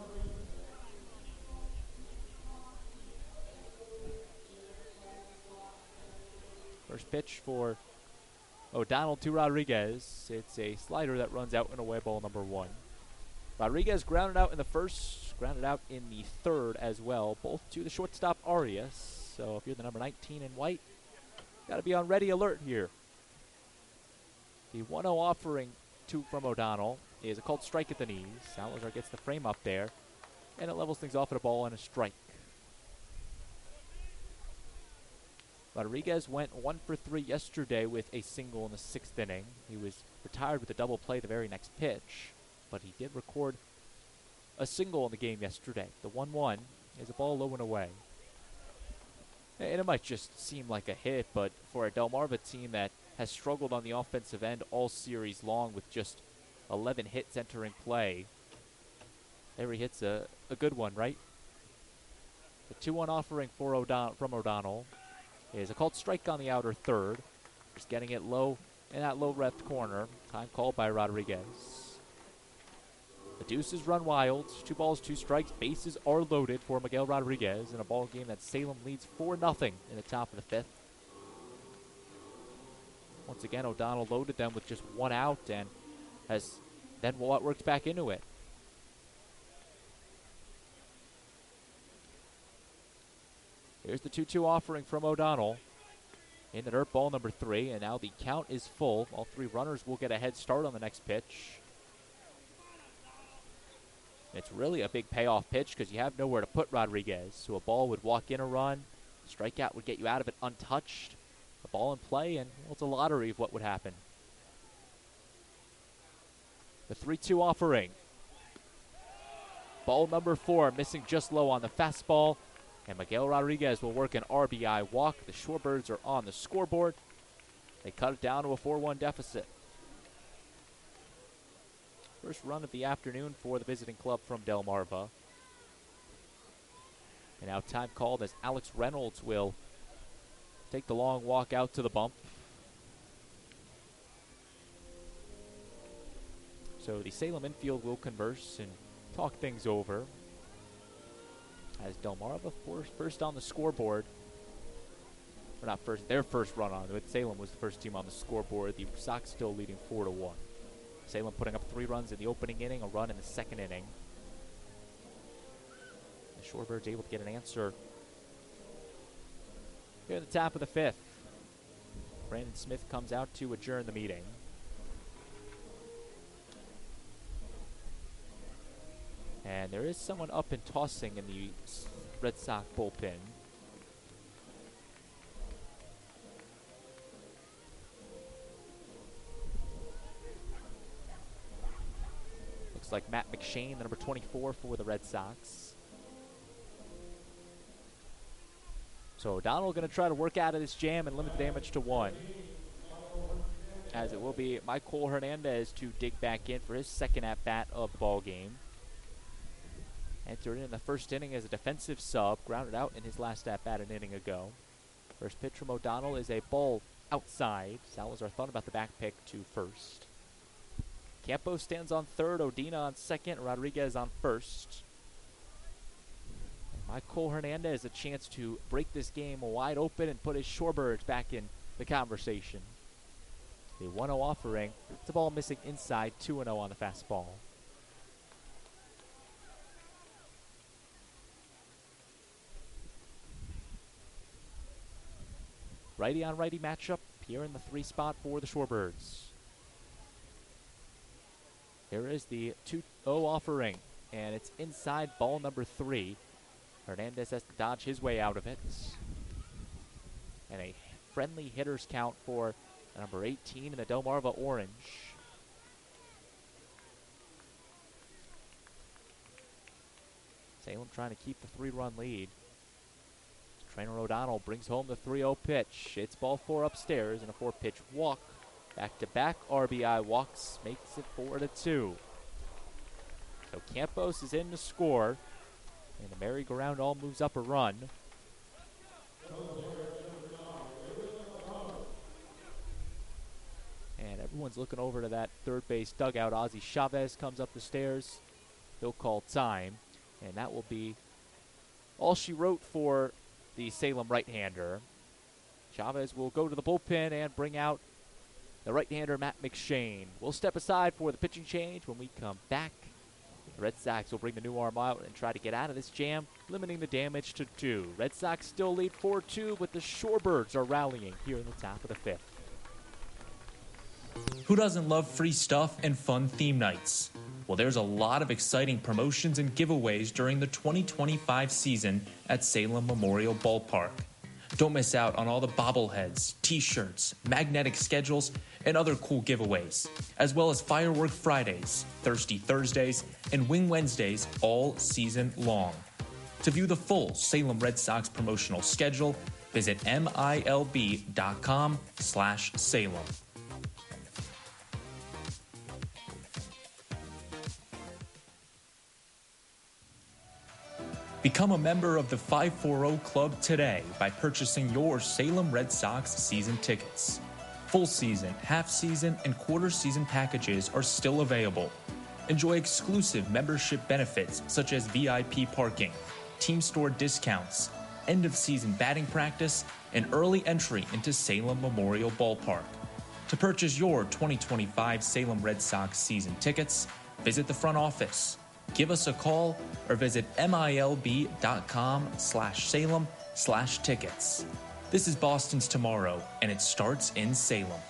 First pitch for O'Donnell to Rodriguez. It's a slider that runs out and away, ball number one. Rodriguez grounded out in the first, grounded out in the third as well, both to the shortstop Arias. So if you're the number nineteen in white, got to be on ready alert here. The one oh offering two from O'Donnell is a called strike at the knees. Salazar gets the frame up there, and it levels things off at a ball and a strike. Rodriguez went one for three yesterday with a single in the sixth inning. He was retired with a double play the very next pitch, but he did record a single in the game yesterday. The one one is a ball low and away. And it might just seem like a hit, but for a Delmarva team that has struggled on the offensive end all series long with just eleven hits entering play, every hit's a, a good one, right? The two one offering for O'Don- from O'Donnell is a called strike on the outer third. Just getting it low in that low left corner. Time called by Rodriguez. The deuces run wild. Two balls, two strikes. Bases are loaded for Miguel Rodriguez in a ball game that Salem leads four nothing in the top of the fifth. Once again, O'Donnell loaded them with just one out and has then worked back into it. Here's the two two offering from O'Donnell. In the dirt, ball number three, and now the count is full. All three runners will get a head start on the next pitch. It's really a big payoff pitch because you have nowhere to put Rodriguez. So a ball would walk in a run. Strikeout would get you out of it untouched. A ball in play, and well, it's a lottery of what would happen. The three two offering. Ball number four, missing just low on the fastball. And Miguel Rodriguez will work an R B I walk. The Shorebirds are on the scoreboard. They cut it down to a four one deficit. First run of the afternoon for the visiting club from Delmarva. And now time called as Alex Reynolds will take the long walk out to the bump. So the Salem infield will converse and talk things over. As Delmarva first on the scoreboard. Or not first, their first run on it. Salem was the first team on the scoreboard. The Sox still leading four to one. Salem putting up three runs in the opening inning, a run in the second inning. The Shorebirds able to get an answer here at the top of the fifth. Brandon Smith comes out to adjourn the meeting. And there is someone up and tossing in the Red Sox bullpen. Looks like Matt McShane, the number twenty-four for the Red Sox. So O'Donnell going to try to work out of this jam and limit the damage to one. As it will be Michael Hernandez to dig back in for his second at-bat of the ball game. Entered in the first inning as a defensive sub, grounded out in his last at-bat an inning ago. First pitch from O'Donnell is a ball outside. Salazar thought about the back pick to first. Campos stands on third, Odina on second, Rodriguez on first. And Michael Hernandez a chance to break this game wide open and put his Shorebirds back in the conversation. The one oh offering, it's a ball missing inside, two and oh on the fastball. Righty on righty matchup here in the three spot for the Shorebirds. Here is the two oh offering, and it's inside ball number three. Hernandez has to dodge his way out of it. And a friendly hitter's count for number eighteen in the Delmarva Orange. Salem trying to keep the three-run lead. Trainer O'Donnell brings home the three oh pitch. It's ball four upstairs and a four-pitch walk. Back-to-back R B I walks makes it four to two. So Campos is in to score, and the merry-go-round all moves up a run. And everyone's looking over to that third base dugout. Ozzie Chavez comes up the stairs. He'll call time, and that will be all she wrote for the Salem right-hander. Chavez will go to the bullpen and bring out the right-hander Matt McShane. We'll step aside for the pitching change. When we come back, the Red Sox will bring the new arm out and try to get out of this jam, limiting the damage to two. Red Sox still lead four two, but the Shorebirds are rallying here in the top of the fifth. Who doesn't love free stuff and fun theme nights? Well, there's a lot of exciting promotions and giveaways during the twenty twenty-five season at Salem Memorial Ballpark. Don't miss out on all the bobbleheads, t-shirts, magnetic schedules, and other cool giveaways, as well as Firework Fridays, Thirsty Thursdays, and Wing Wednesdays all season long. To view the full Salem Red Sox promotional schedule, visit milb.com slash Salem. Become a member of the five forty Club today by purchasing your Salem Red Sox season tickets. Full season, half season, and quarter season packages are still available. Enjoy exclusive membership benefits such as V I P parking, team store discounts, end of season batting practice, and early entry into Salem Memorial Ballpark. To purchase your twenty twenty-five Salem Red Sox season tickets, visit the front office. Give us a call or visit milb.com slash Salem slash tickets. This is Boston's Tomorrow, and it starts in Salem.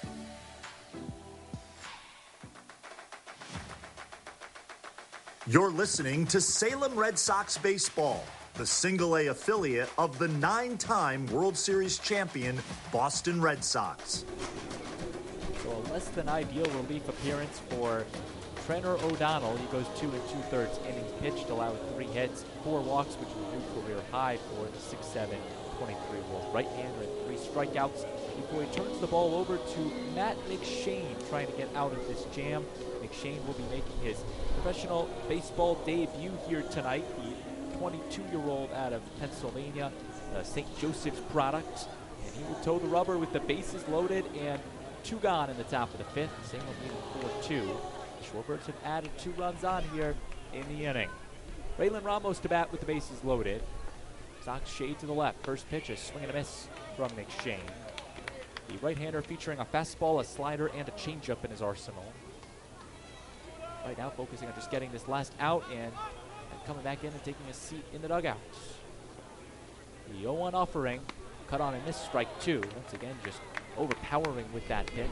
You're listening to Salem Red Sox Baseball, the single A affiliate of the nine-time World Series champion Boston Red Sox. So a less than ideal relief appearance for Trenner O'Donnell. He goes two and two-thirds innings pitched, allowed three hits, four walks, which is a new career high for the six seven, twenty-three-year-old right-hander, and three strikeouts before he turns the ball over to Matt McShane, trying to get out of this jam. McShane will be making his professional baseball debut here tonight. The twenty-two-year-old out of Pennsylvania, a Saint Joseph's product, and he will toe the rubber with the bases loaded and two gone in the top of the fifth. Salem leading four two. The Shorebirds have added two runs on here in the inning. Raylan Ramos to bat with the bases loaded. Sox shade to the left. First pitch, a swing and a miss from McShane. The right-hander featuring a fastball, a slider, and a changeup in his arsenal. Right now focusing on just getting this last out and coming back in and taking a seat in the dugout. The oh one offering, cut on and miss, strike two. Once again, just overpowering with that pitch.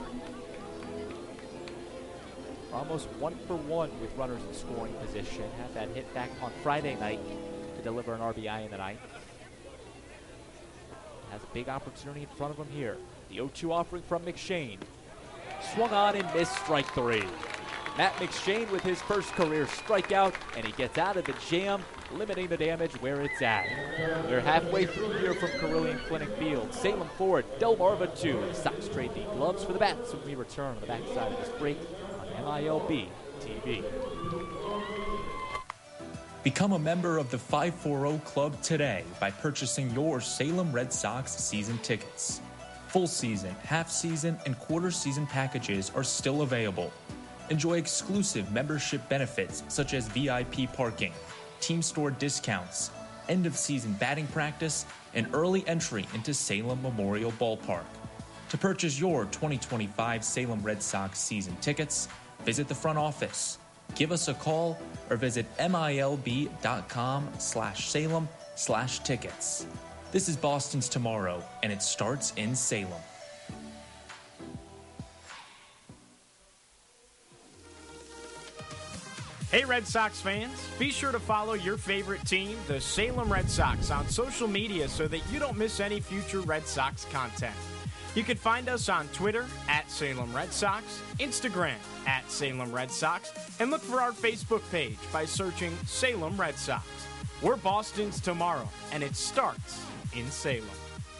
Almost one for one with runners in scoring position. Had that hit back on Friday night to deliver an R B I in the ninth. Has a big opportunity in front of him here. The oh two offering from McShane. Swung on and missed, strike three. Matt McShane with his first career strikeout, and he gets out of the jam, limiting the damage where it's at. We're halfway through here from Carillion Clinic Field. Salem four, Delmarva two. The Sox trade the gloves for the bats when we return on the backside of this break on M I L B T V. Become a member of the five forty Club today by purchasing your Salem Red Sox season tickets. Full season, half season, and quarter season packages are still available. Enjoy exclusive membership benefits such as V I P parking, team store discounts, end-of-season batting practice, and early entry into Salem Memorial Ballpark. To purchase your twenty twenty-five Salem Red Sox season tickets, visit the front office, give us a call, or visit milb.com slash Salem slash tickets. This is Boston's Tomorrow, and it starts in Salem. Hey Red Sox fans, be sure to follow your favorite team, the Salem Red Sox, on social media so that you don't miss any future Red Sox content. You can find us on Twitter at Salem Red Sox, Instagram at Salem Red Sox, and look for our Facebook page by searching Salem Red Sox. We're Boston's Tomorrow, and it starts in Salem.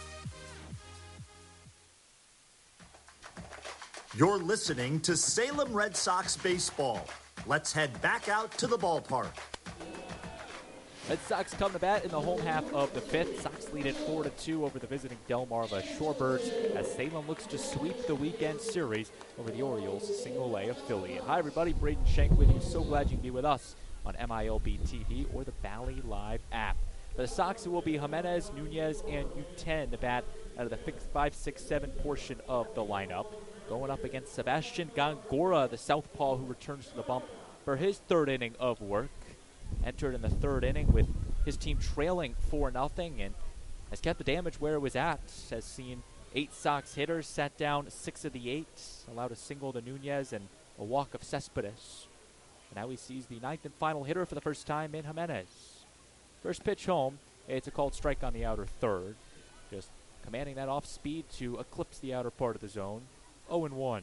You're listening to Salem Red Sox Baseball. Let's head back out to the ballpark. Red Sox come to bat in the home half of the fifth. Sox lead it four to two over the visiting Delmarva Shorebirds as Salem looks to sweep the weekend series over the Orioles single A affiliate. Hi everybody, Braden Shank with you. So glad you can be with us on M I L B T V or the Valley Live app. For the Sox, it will be Jimenez, Nunez, and U ten to bat out of the five six seven portion of the lineup. Going up against Sebastian Gongora, the southpaw who returns to the bump for his third inning of work. Entered in the third inning with his team trailing four nothing and has kept the damage where it was at. Has seen eight Sox hitters, sat down six of the eight, allowed a single to Nunez and a walk of Cespedes. And now he sees the ninth and final hitter for the first time in Jimenez. First pitch home, it's a called strike on the outer third. Just commanding that off speed to eclipse the outer part of the zone. oh and one.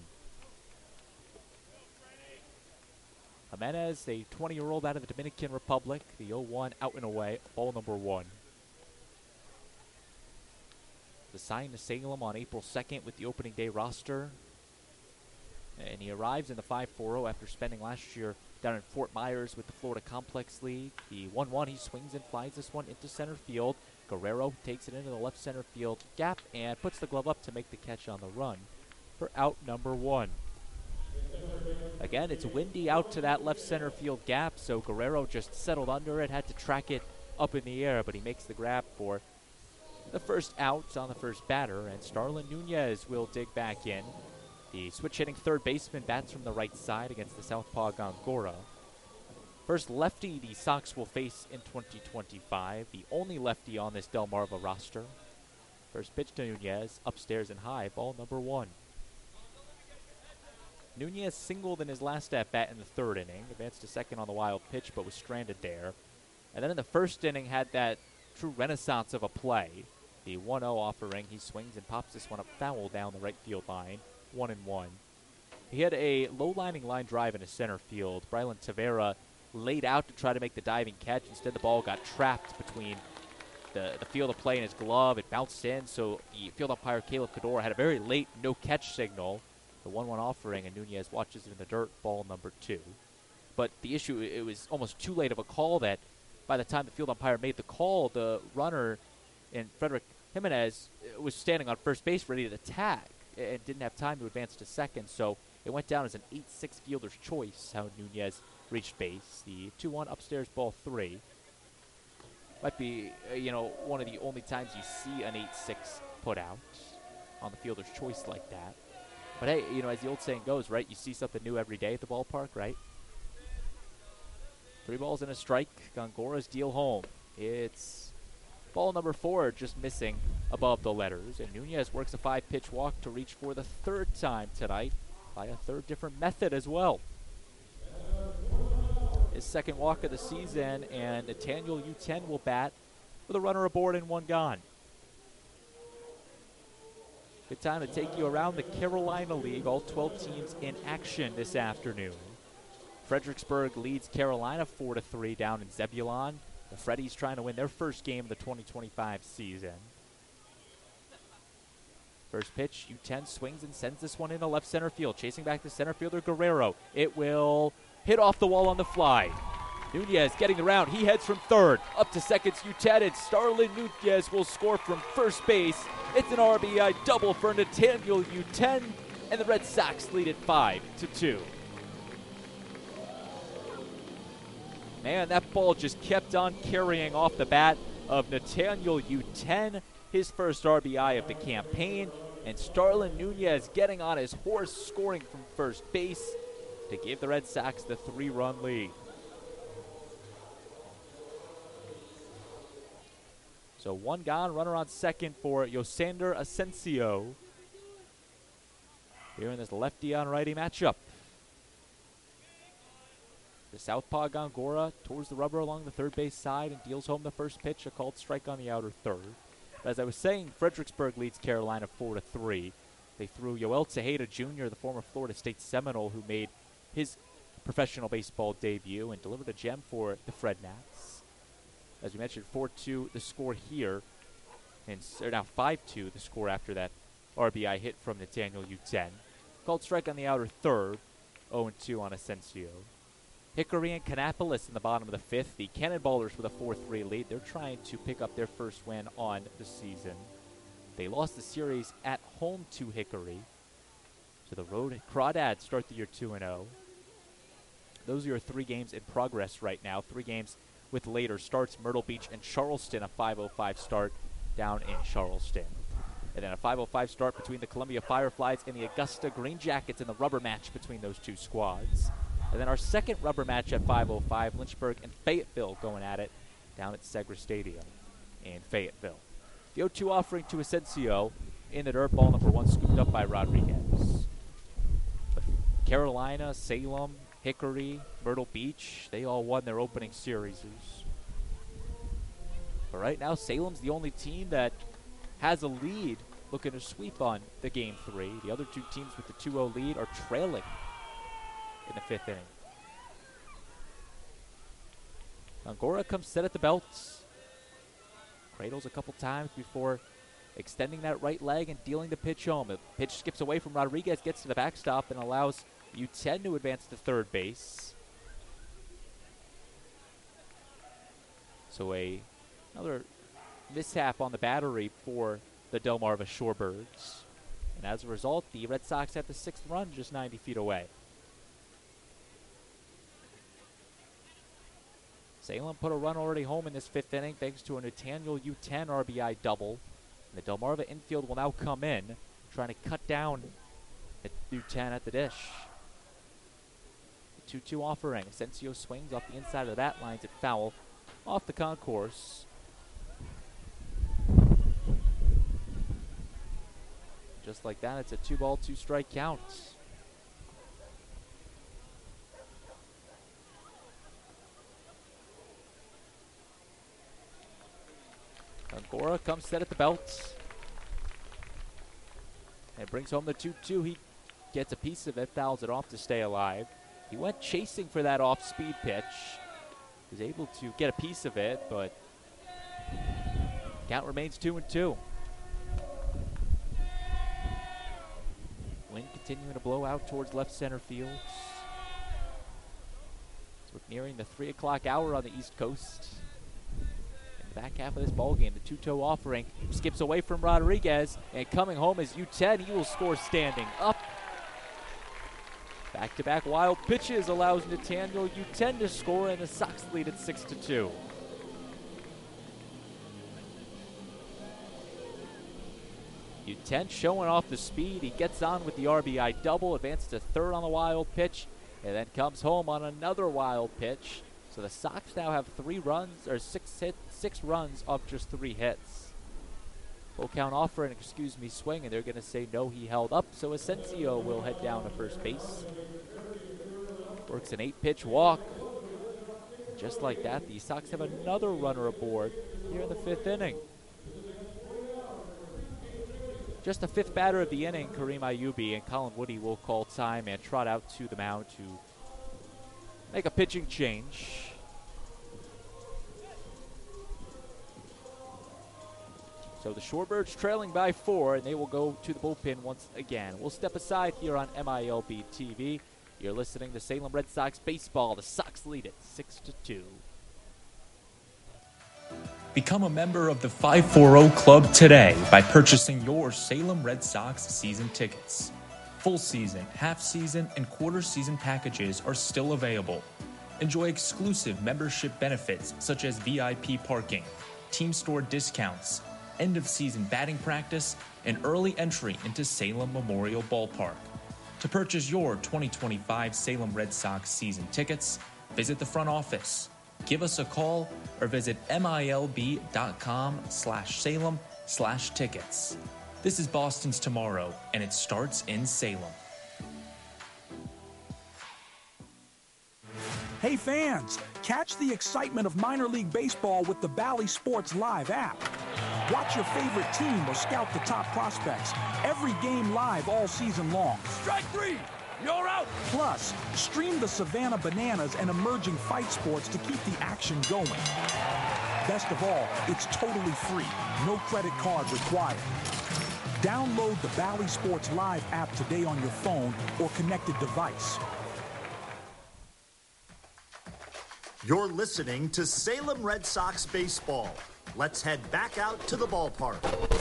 Jimenez, a twenty-year-old out of the Dominican Republic. The oh one out and away, ball number one. The sign to Salem on April second with the opening day roster. And he arrives in the five four after spending last year down in Fort Myers with the Florida Complex League. The one one, he swings and flies this one into center field. Guerrero takes it into the left center field gap and puts the glove up to make the catch on the run for out number one. Again, it's windy out to that left center field gap, so Guerrero just settled under it, had to track it up in the air, but he makes the grab for the first out on the first batter, and Starlin Nunez will dig back in. The switch-hitting third baseman bats from the right side against the southpaw Gongora. First lefty the Sox will face in twenty twenty-five, the only lefty on this Delmarva roster. First pitch to Nunez, upstairs and high, ball number one. Nunez singled in his last at-bat in the third inning, advanced to second on the wild pitch, but was stranded there. And then in the first inning had that true renaissance of a play. The one oh offering, he swings and pops this one up foul down the right field line, one and one. He had a low-lining line drive in his center field. Brylan Tavera laid out to try to make the diving catch. Instead, the ball got trapped between the, the field of play and his glove. It bounced in, so the field umpire, Caleb Cadora, had a very late no-catch signal. The one one offering, and Nunez watches it in the dirt, ball number two. But the issue, it was almost too late of a call that by the time the field umpire made the call, the runner in Frederick Jimenez was standing on first base ready to tag and didn't have time to advance to second. So it went down as an eight six fielder's choice how Nunez reached base. The two one upstairs, ball three. Might be, uh, you know, one of the only times you see an eight six put out on the fielder's choice like that. But hey, you know, as the old saying goes, right, you see something new every day at the ballpark, right? Three balls and a strike. Gongora's deal home. It's ball number four, just missing above the letters. And Nunez works a five-pitch walk to reach for the third time tonight by a third different method as well. His second walk of the season, and Nathaniel U ten will bat with a runner aboard and one gone. Good time to take you around the Carolina League. All twelve teams in action this afternoon. Fredericksburg leads Carolina four to three down in Zebulon. The Freddies trying to win their first game of the twenty twenty-five season. First pitch, U ten swings and sends this one into left center field. Chasing back the center fielder, Guerrero. It will hit off the wall on the fly. Nunez getting the round. He heads from third. Up to second's U ten, and Starlin Nunez will score from first base. It's an R B I double for Nathaniel U ten, and the Red Sox lead it five to two. Man, that ball just kept on carrying off the bat of Nathaniel U ten, his first R B I of the campaign, and Starlin Nunez getting on his horse, scoring from first base to give the Red Sox the three-run lead. So one gone, runner on second for Yosander Asensio here in this lefty on righty matchup. The southpaw Gongora towards the rubber along the third base side and deals home the first pitch, a called strike on the outer third. But as I was saying, Fredericksburg leads Carolina four to three. They threw Yoel Tejeda Junior, the former Florida State Seminole, who made his professional baseball debut and delivered a gem for the Fred Nats. As we mentioned, four two the score here, and or now five two the score after that R B I hit from Nathaniel U ten. Called strike on the outer third, oh two on Asensio. Hickory and Kannapolis in the bottom of the fifth. The Cannonballers with a four three lead. They're trying to pick up their first win on the season. They lost the series at home to Hickory. So the road Crawdads start the year two and oh. Those are your three games in progress right now. Three games with later starts. Myrtle Beach and Charleston, a five oh five start down in Charleston. And then a five oh five start between the Columbia Fireflies and the Augusta Green Jackets in the rubber match between those two squads. And then our second rubber match at five oh five, Lynchburg and Fayetteville going at it down at Segra Stadium in Fayetteville. The oh two offering to Asensio in the dirt, ball number one scooped up by Rodriguez. But Carolina, Salem, Hickory, Myrtle Beach, they all won their opening series. But right now, Salem's the only team that has a lead looking to sweep on the game three. The other two teams with the two oh lead are trailing in the fifth inning. Gongora comes set at the belts. Cradles a couple times before extending that right leg and dealing the pitch home. The pitch skips away from Rodriguez, gets to the backstop, and allows U ten to advance to third base. So a another mishap on the battery for the Delmarva Shorebirds. And as a result, the Red Sox have the sixth run just ninety feet away. Salem put a run already home in this fifth inning thanks to a Nathaniel U ten R B I double. And the Delmarva infield will now come in, trying to cut down at U ten at the dish. two two offering. Asensio swings off the inside of the bat, lines it foul off the concourse. Just like that, it's a two ball, two strike count. Agora comes set at the belt. And brings home the two two. He gets a piece of it, fouls it off to stay alive. He went chasing for that off-speed pitch. Was able to get a piece of it, but count remains two and two. Wind continuing to blow out towards left center field. So we're nearing the three o'clock hour on the East Coast. In the back half of this ballgame, the two-toe offering skips away from Rodriguez, and coming home is U ten. He will score standing up. Back-to-back wild pitches allows Nathaniel U ten to score, and the Sox lead at six to two. U ten showing off the speed. He gets on with the R B I double, advances to third on the wild pitch, and then comes home on another wild pitch. So the Sox now have three runs, or six hit, six runs off just three hits. Full count offer and excuse me swing, and they're going to say no, he held up. So Asensio will head down to first base. Works an eight-pitch walk. And just like that, the Sox have another runner aboard here in the fifth inning. Just the fifth batter of the inning, Kareem Ayubi, and Colin Woody will call time and trot out to the mound to make a pitching change. So the Shorebirds trailing by four, and they will go to the bullpen once again. We'll step aside here on M I L B T V. You're listening to Salem Red Sox baseball. The Sox lead at six to two. Become a member of the five forty Club today by purchasing your Salem Red Sox season tickets. Full season, half season, and quarter season packages are still available. Enjoy exclusive membership benefits such as V I P parking, team store discounts, end of season batting practice, and early entry into Salem Memorial Ballpark. To purchase your twenty twenty-five Salem Red Sox season tickets, visit the front office, give us a call, or visit milb.com slash Salem slash tickets. This is Boston's Tomorrow, and it starts in Salem. Hey fans, catch the excitement of minor league baseball with the Bally Sports Live app. Watch your favorite team or scout the top prospects. Every game live all season long. Strike three! You're out! Plus, stream the Savannah Bananas and emerging fight sports to keep the action going. Best of all, it's totally free. No credit card required. Download the Bally Sports Live app today on your phone or connected device. You're listening to Salem Red Sox baseball. Let's head back out to the ballpark.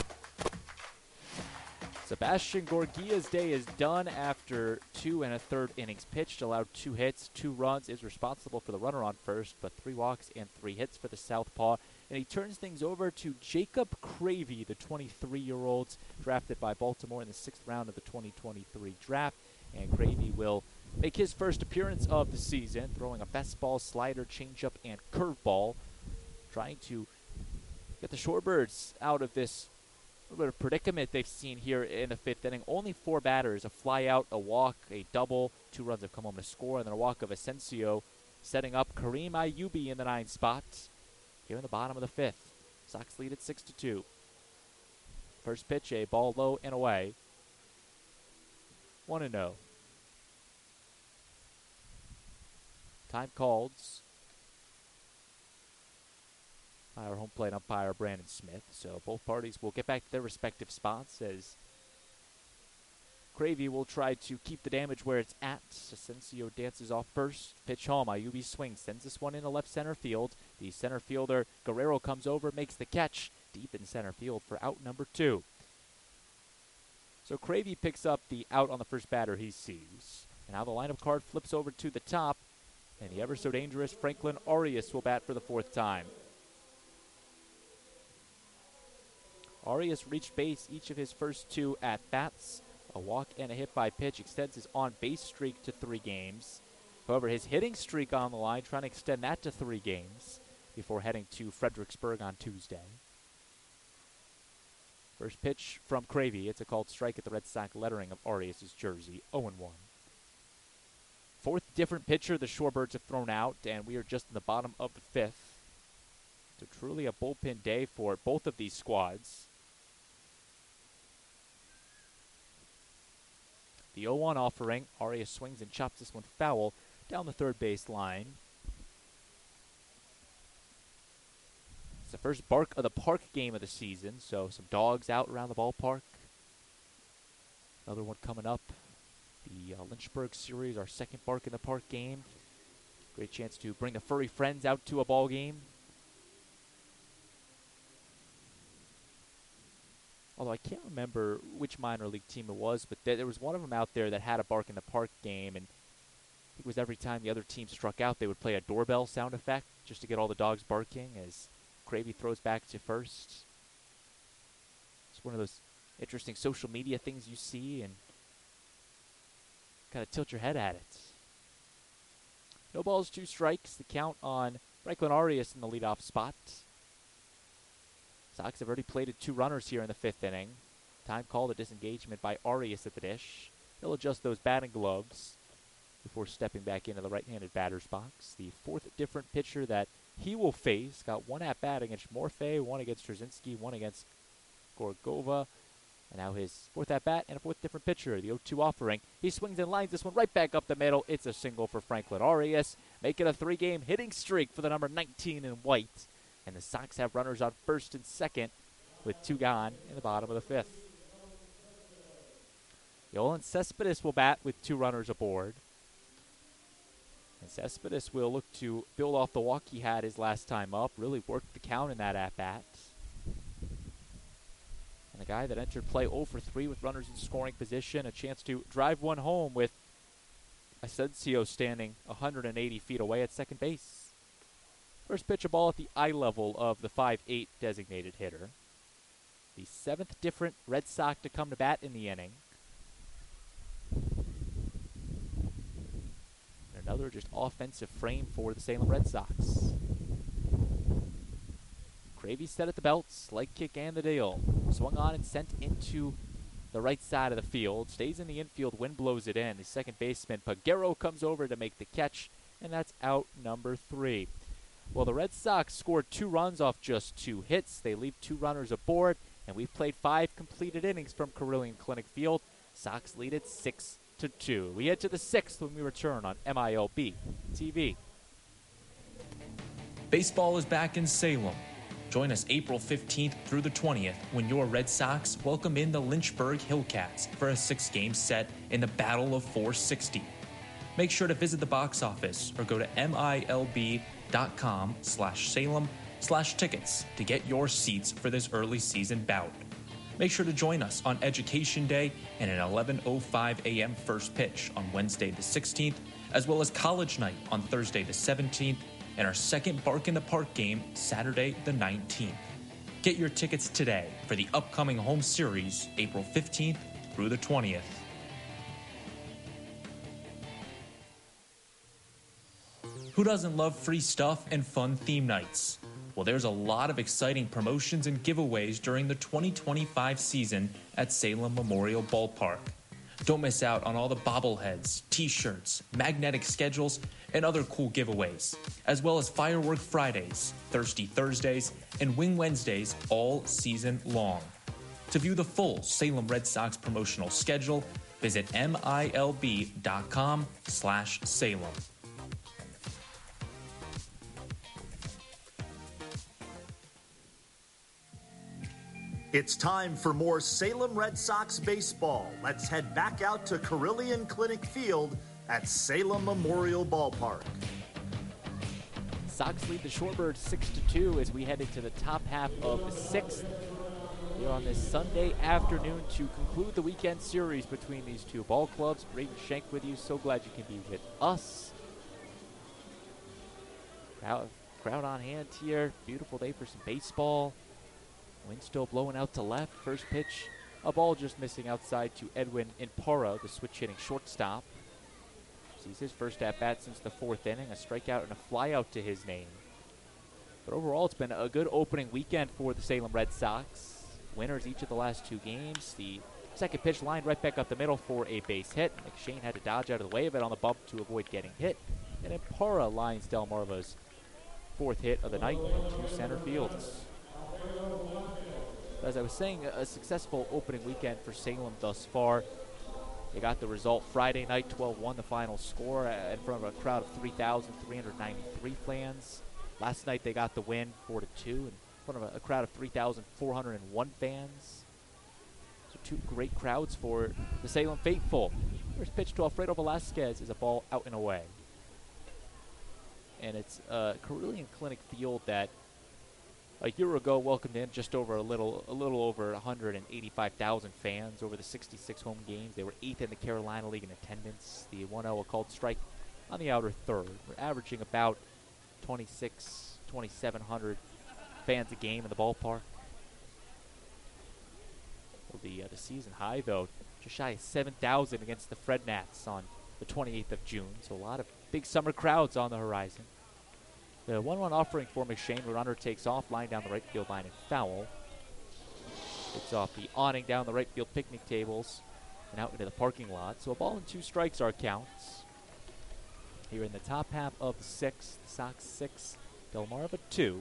Sebastian Gorgia's day is done after two and a third innings pitched, allowed two hits, two runs, is responsible for the runner on first, but three walks and three hits for the southpaw. And he turns things over to Jacob Cravey, the twenty-three-year-old, drafted by Baltimore in the sixth round of the twenty twenty-three draft. And Cravey will make his first appearance of the season, throwing a fastball, slider, changeup, and curveball, trying to get the Shorebirds out of this little bit of predicament they've seen here in the fifth inning. Only four batters, a fly out, a walk, a double. Two runs have come home to score, and then a walk of Asensio, setting up Kareem Ayubi in the ninth spot here in the bottom of the fifth. Sox lead at six to two. First pitch, a ball low and away. one and oh. Time called by our home plate umpire, Brandon Smith. So both parties will get back to their respective spots as Cravey will try to keep the damage where it's at. Asensio dances off first. Pitch home. Ayubi swings. Sends this one into left center field. The center fielder, Guerrero, comes over, makes the catch deep in center field for out number two. So Cravey picks up the out on the first batter he sees. And now the lineup card flips over to the top. And the ever so dangerous Franklin Arias will bat for the fourth time. Arias reached base each of his first two at-bats. A walk and a hit by pitch extends his on-base streak to three games. However, his hitting streak on the line, trying to extend that to three games before heading to Fredericksburg on Tuesday. First pitch from Cravey. It's a called strike at the Red Sox lettering of Arias' jersey, oh and one. Fourth different pitcher the Shorebirds have thrown out, and we are just in the bottom of the fifth. So truly a bullpen day for both of these squads. The oh one offering. Arias swings and chops this one foul down the third base line. It's the first bark of the park game of the season, so some dogs out around the ballpark. Another one coming up. The uh, Lynchburg series, our second bark in the park game. Great chance to bring the furry friends out to a ball game. Although I can't remember which minor league team it was, but th- there was one of them out there that had a bark in the park game, and I think it was every time the other team struck out, they would play a doorbell sound effect just to get all the dogs barking as Cravey throws back to first. It's one of those interesting social media things you see and kind of tilt your head at it. No balls, two strikes. The count on Franklin Arias in the leadoff spot. Sox have already plated two runners here in the fifth inning. Time called a disengagement by Arias at the dish. He'll adjust those batting gloves before stepping back into the right-handed batter's box. The fourth different pitcher that he will face. Got one at-bat against Morphe, one against Trzynski, one against Gorgova. And now his fourth at-bat and a fourth different pitcher, the oh two offering. He swings and lines this one right back up the middle. It's a single for Franklin Arias, making a three-game hitting streak for the number nineteen in white. And the Sox have runners on first and second with two gone in the bottom of the fifth. Yolan Cespedes will bat with two runners aboard. And Cespedes will look to build off the walk he had his last time up. Really worked the count in that at-bat. And a guy that entered play oh for three with runners in scoring position. A chance to drive one home with Asensio standing one hundred eighty feet away at second base. First pitch, a ball at the eye level of the five eight designated hitter. The seventh different Red Sox to come to bat in the inning. Another just offensive frame for the Salem Red Sox. Cravey set at the belts, leg kick and the deal. Swung on and sent into the right side of the field. Stays in the infield, wind blows it in. The second baseman, Peguero, comes over to make the catch, and that's out number three. Well, the Red Sox scored two runs off just two hits. They leave two runners aboard, and we've played five completed innings from Carilion Clinic Field. Sox lead it six to two. We head to the sixth when we return on M I L B T V. Baseball is back in Salem. Join us April fifteenth through the twentieth when your Red Sox welcome in the Lynchburg Hillcats for a six-game set in the Battle of four sixty. Make sure to visit the box office or go to milb.com slash Salem slash tickets to get your seats for this early season bout. Make sure to join us on Education Day and an eleven oh five a.m. first pitch on Wednesday the sixteenth, as well as College Night on Thursday the seventeenth, and our second Bark in the Park game Saturday the nineteenth. Get your tickets today for the upcoming home series April fifteenth through the twentieth. Who doesn't love free stuff and fun theme nights? Well, there's a lot of exciting promotions and giveaways during the twenty twenty-five season at Salem Memorial Ballpark. Don't miss out on all the bobbleheads, t-shirts, magnetic schedules, and other cool giveaways, as well as Firework Fridays, Thirsty Thursdays, and Wing Wednesdays all season long. To view the full Salem Red Sox promotional schedule, visit milb.com slash Salem. It's time for more Salem Red Sox baseball. Let's head back out to Carilion Clinic Field at Salem Memorial Ballpark. Sox lead the Shorebirds six to two as we head into the top half of the sixth. Here on this Sunday afternoon to conclude the weekend series between these two ball clubs. Braden Shank with you. So glad you can be with us. Crowd, crowd on hand here. Beautiful day for some baseball. Wind still blowing out to left. First pitch, a ball just missing outside to Edwin Impara, the switch-hitting shortstop. Sees his first at-bat since the fourth inning, a strikeout and a flyout to his name. But overall, it's been a good opening weekend for the Salem Red Sox. Winners each of the last two games. The second pitch lined right back up the middle for a base hit. McShane had to dodge out of the way of it on the bump to avoid getting hit. And Impara lines Delmarva's fourth hit of the night into center fields. As I was saying, a successful opening weekend for Salem thus far. They got the result Friday night, twelve one, the final score, in front of a crowd of three thousand three hundred ninety-three fans. Last night they got the win, four to two, in front of a, a crowd of three thousand four hundred one fans. So two great crowds for the Salem faithful. First pitch to Alfredo Velasquez is a ball out and away. And it's a Carillion Clinic field that a year ago welcomed in just over a little a little over one hundred eighty-five thousand fans over the sixty-six home games. They were eighth in the Carolina League in attendance. The one oh a called strike on the outer third. We're averaging about twenty-six, twenty-seven hundred fans a game in the ballpark. Well, the uh, the season high, though, just shy of seven thousand against the Fred Nats on the twenty-eighth of June. So a lot of big summer crowds on the horizon. The one one offering for McShane. The runner takes off, line down the right field line and foul. It's off the awning down the right field picnic tables and out into the parking lot. So a ball and two strikes are counts. Here in the top half of the sixth, the Sox six, Delmarva two.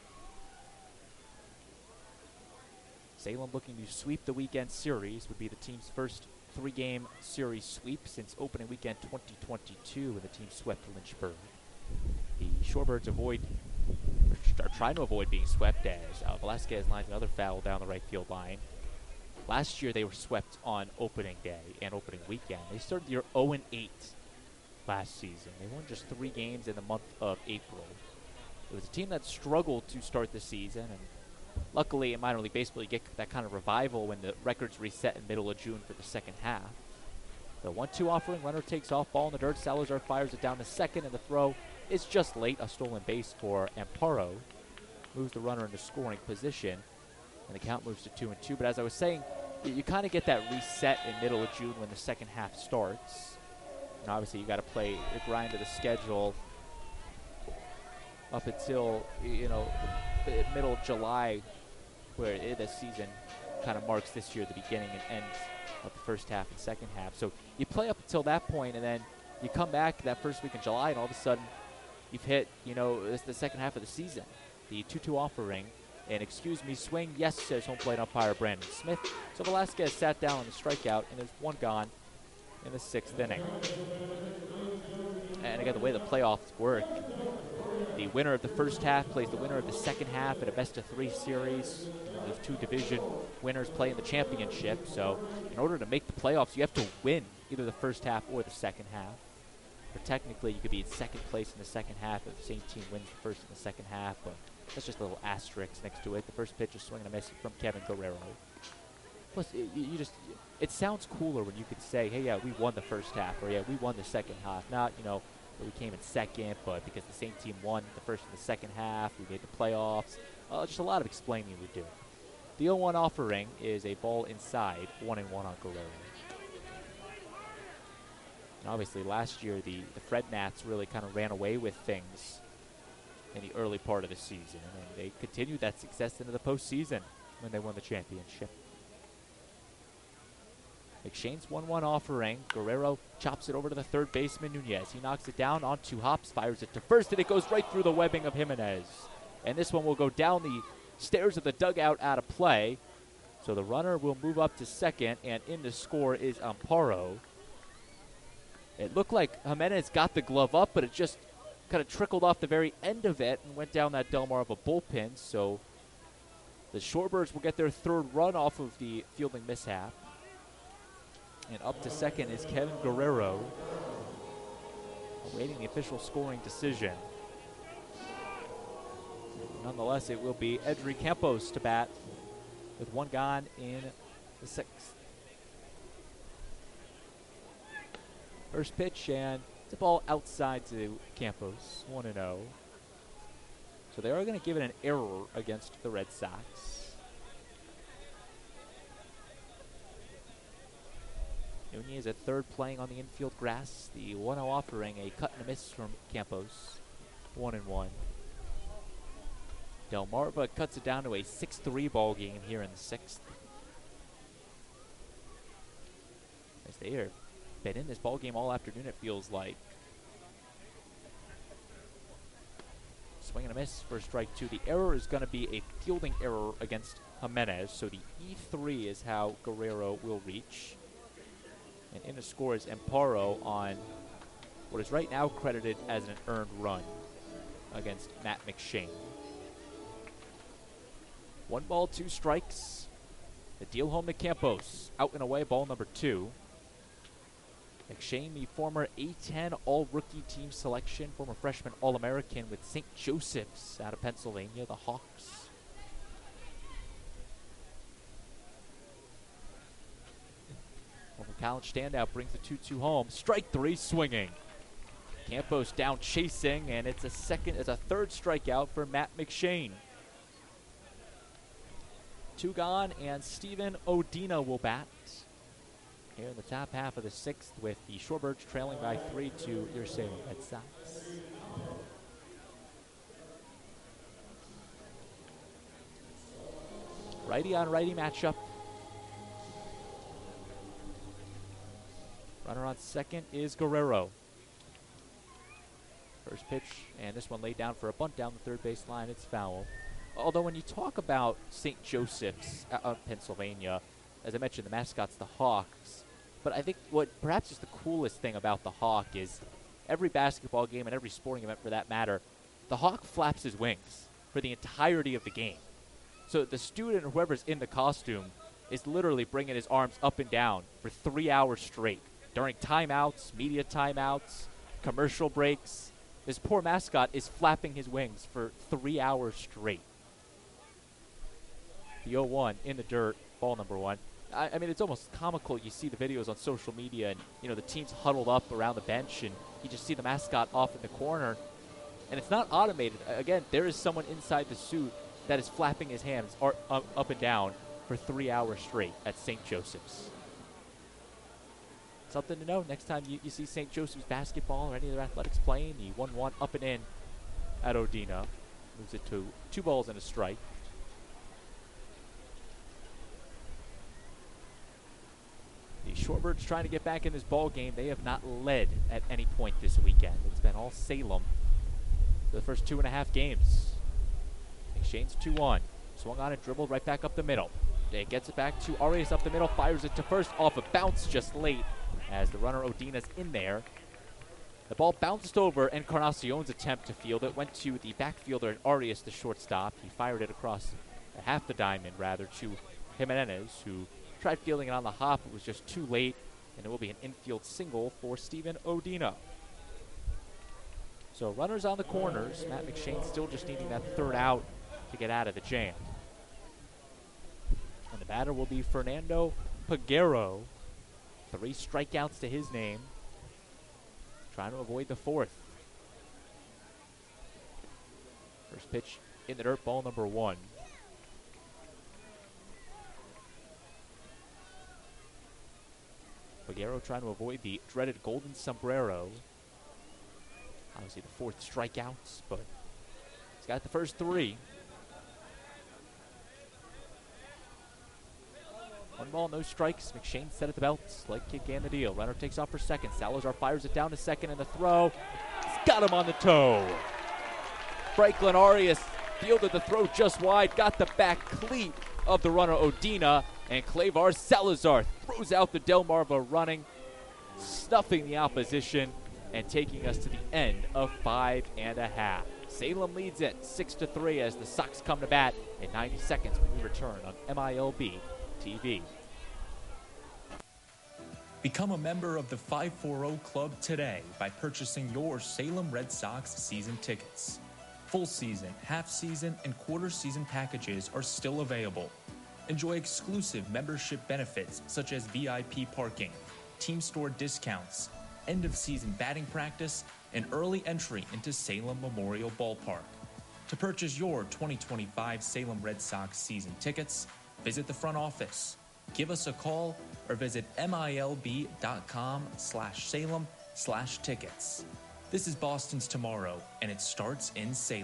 Salem looking to sweep the weekend series, would be the team's first three-game series sweep since opening weekend twenty twenty-two when the team swept Lynchburg. The Shorebirds avoid, are trying to avoid being swept as uh, Velasquez lines another foul down the right field line. Last year they were swept on opening day and opening weekend. They started the year oh and eight last season. They won just three games in the month of April. It was a team that struggled to start the season, and luckily in minor league baseball you get that kind of revival when the records reset in middle of June for the second half. The one two offering, runner takes off, ball in the dirt. Salazar fires it down to second, and the throw is just late. A stolen base for Amparo. Moves the runner into scoring position, and the count moves to two and two. But as I was saying, you, you kind of get that reset in middle of June when the second half starts. And obviously you got to play the grind of the schedule up until, you know, the middle of July, where it, the season kind of marks this year the beginning and end of the first half and second half. So you play up until that point, and then you come back that first week in July, and all of a sudden you've hit, you know, it's the second half of the season. The two two offering, and excuse me, swing, yes, says home plate umpire Brandon Smith. So Velasquez sat down on the strikeout, and there's one gone in the sixth inning. And again, the way the playoffs work, the winner of the first half plays the winner of the second half in a best-of-three series. Those two division winners play in the championship. So in order to make the playoffs, you have to win either the first half or the second half. Or technically, you could be in second place in the second half if the same team wins the first and the second half. But that's just a little asterisk next to it. The first pitch is swinging a miss from Kevin Guerrero. Plus, it, you, you just, it sounds cooler when you could say, hey, yeah, we won the first half, or yeah, we won the second half. Not, you know, we came in second, but because the same team won the first and the second half, we made the playoffs. Uh, just a lot of explaining we do. The oh one offering is a ball inside, one and one on Guerrero. And obviously, last year, the, the Fred Nats really kind of ran away with things in the early part of the season, and they continued that success into the postseason when they won the championship. McShane's one one offering. Guerrero chops it over to the third baseman, Nunez. He knocks it down on two hops, fires it to first, and it goes right through the webbing of Jimenez. And this one will go down the stairs of the dugout out of play. So the runner will move up to second, and in to score is Amparo. It looked like Jimenez got the glove up, but it just kind of trickled off the very end of it and went down that Delmarva bullpen. So the Shorebirds will get their third run off of the fielding mishap. And up to second is Kevin Guerrero, awaiting the official scoring decision. Nonetheless, it will be Edry Campos to bat with one gone in the sixth. First pitch, and it's a ball outside to Campos, one and oh. So they are going to give it an error against the Red Sox. Nunez at third playing on the infield grass. The one oh offering a cut and a miss from Campos. One and one. Delmarva cuts it down to a six three ball game here in the sixth. As they have been in this ball game all afternoon, it feels like. Swing and a miss for strike two. The error is going to be a fielding error against Jimenez, so the E three is how Guerrero will reach. And in the score is Amparo on what is right now credited as an earned run against Matt McShane. One ball, two strikes. The deal home to Campos. Out and away, ball number two. McShane, the former A ten All-Rookie Team selection, former freshman All-American with Saint Joseph's out of Pennsylvania, the Hawks. Former college standout brings the two two home. Strike three, swinging. Campos down chasing, and it's a second, it's a third strikeout for Matt McShane. Two gone, and Steven Odina will bat here in the top half of the sixth with the Shorebirds trailing by three to your Salem Red Sox. Righty on righty matchup. Runner on second is Guerrero. First pitch, and this one laid down for a bunt down the third base line. It's foul. Although when you talk about Saint Joseph's out of Pennsylvania, as I mentioned, the mascot's the Hawks. But I think what perhaps is the coolest thing about the Hawk is every basketball game and every sporting event for that matter, the Hawk flaps his wings for the entirety of the game. So the student or whoever's in the costume is literally bringing his arms up and down for three hours straight during timeouts, media timeouts, commercial breaks. This poor mascot is flapping his wings for three hours straight. The oh one in the dirt, ball number one. I, I mean, it's almost comical. You see the videos on social media, and you know the team's huddled up around the bench, and you just see the mascot off in the corner. And it's not automated. Again, there is someone inside the suit that is flapping his hands ar- up, up and down for three hours straight at Saint Joseph's. Something to know next time you, you see Saint Joseph's basketball or any other athletics playing. The one one up and in at Odina. Moves it to two balls and a strike. The Shorebirds trying to get back in this ball game. They have not led at any point this weekend. It's been all Salem for the first two and a half games. McShane's two one. Swung on it, dribbled right back up the middle. It gets it back to Arias up the middle, fires it to first off a bounce just late as the runner Odina's in there. The ball bounced over Encarnacion's attempt to field it. Went to the backfielder and Arias, the shortstop. He fired it across half the diamond, rather, to Jimenez, who tried fielding it on the hop. It was just too late, and it will be an infield single for Steven Odina. So runners on the corners. Matt McShane still just needing that third out to get out of the jam. And the batter will be Fernando Peguero. Three strikeouts to his name. Trying to avoid the fourth. First pitch in the dirt, ball number one. Peguero trying to avoid the dreaded golden sombrero. Obviously the fourth strikeouts, but he's got the first three. One ball, no strikes. McShane set at the belt. Leg kick and the deal. Runner takes off for second. Salazar fires it down to second, and the throw. He's got him on the toe. Franklin Arias fielded the throw just wide. Got the back cleat of the runner Odina. And Clavar Salazar throws out the Delmarva running, stuffing the opposition, and taking us to the end of five and a half. Salem leads it six to three as the Sox come to bat in ninety seconds when we return on M I L B T V. Become a member of the five forty Club today by purchasing your Salem Red Sox season tickets. Full season, half season, and quarter season packages are still available. Enjoy exclusive membership benefits such as V I P parking, team store discounts, end of season batting practice, and early entry into Salem Memorial Ballpark. To purchase your twenty twenty-five Salem Red Sox season tickets, visit the front office, give us a call, or visit milb.com slash Salem slash tickets. This is Boston's Tomorrow, and it starts in Salem.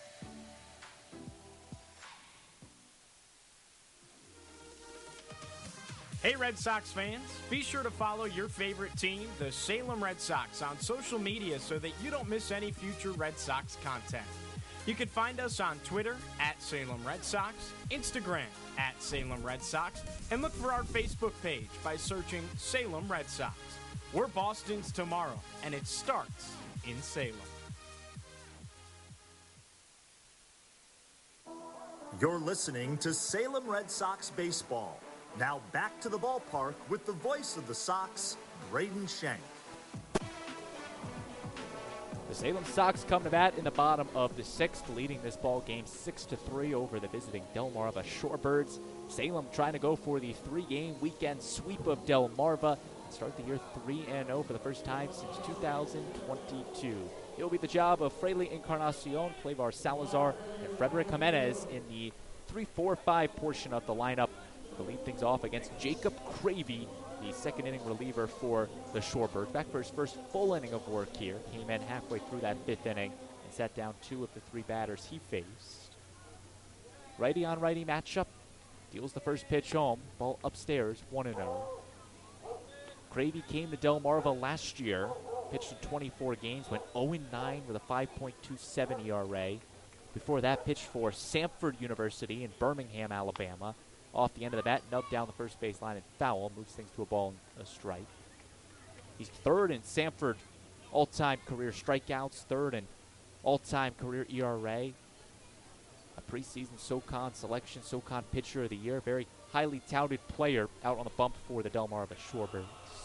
Hey Red Sox fans, be sure to follow your favorite team, the Salem Red Sox, on social media so that you don't miss any future Red Sox content. You can find us on Twitter at Salem Red Sox, Instagram at Salem Red Sox, and look for our Facebook page by searching Salem Red Sox. We're Boston's Tomorrow, and it starts in Salem. You're listening to Salem Red Sox baseball. Now back to the ballpark with the voice of the Sox, Braden Shank. The Salem Sox come to bat in the bottom of the sixth, leading this ball game six to three over the visiting Delmarva Shorebirds. Salem trying to go for the three-game weekend sweep of Delmarva and start the year three and oh for the first time since two thousand twenty-two. It'll be the job of Fraley Encarnacion, Flavar Salazar, and Frederick Jimenez in the three four five portion of the lineup to lead things off against Jacob Cravey, the second inning reliever for the Shorebirds. Back for his first full inning of work here. Came in halfway through that fifth inning and sat down two of the three batters he faced. Righty on righty matchup. Deals the first pitch home. Ball upstairs, one and oh. Cravey came to Delmarva last year. Pitched in twenty-four games, went oh and nine with a five point two seven E R A. Before that, pitched for Samford University in Birmingham, Alabama. Off the end of the bat, nubbed down the first base line and foul, moves things to a ball and a strike. He's third in Samford all-time career strikeouts, third in all-time career E R A. A preseason SoCon selection, SoCon Pitcher of the Year, very highly touted player out on the bump for the Delmarva Shorebirds.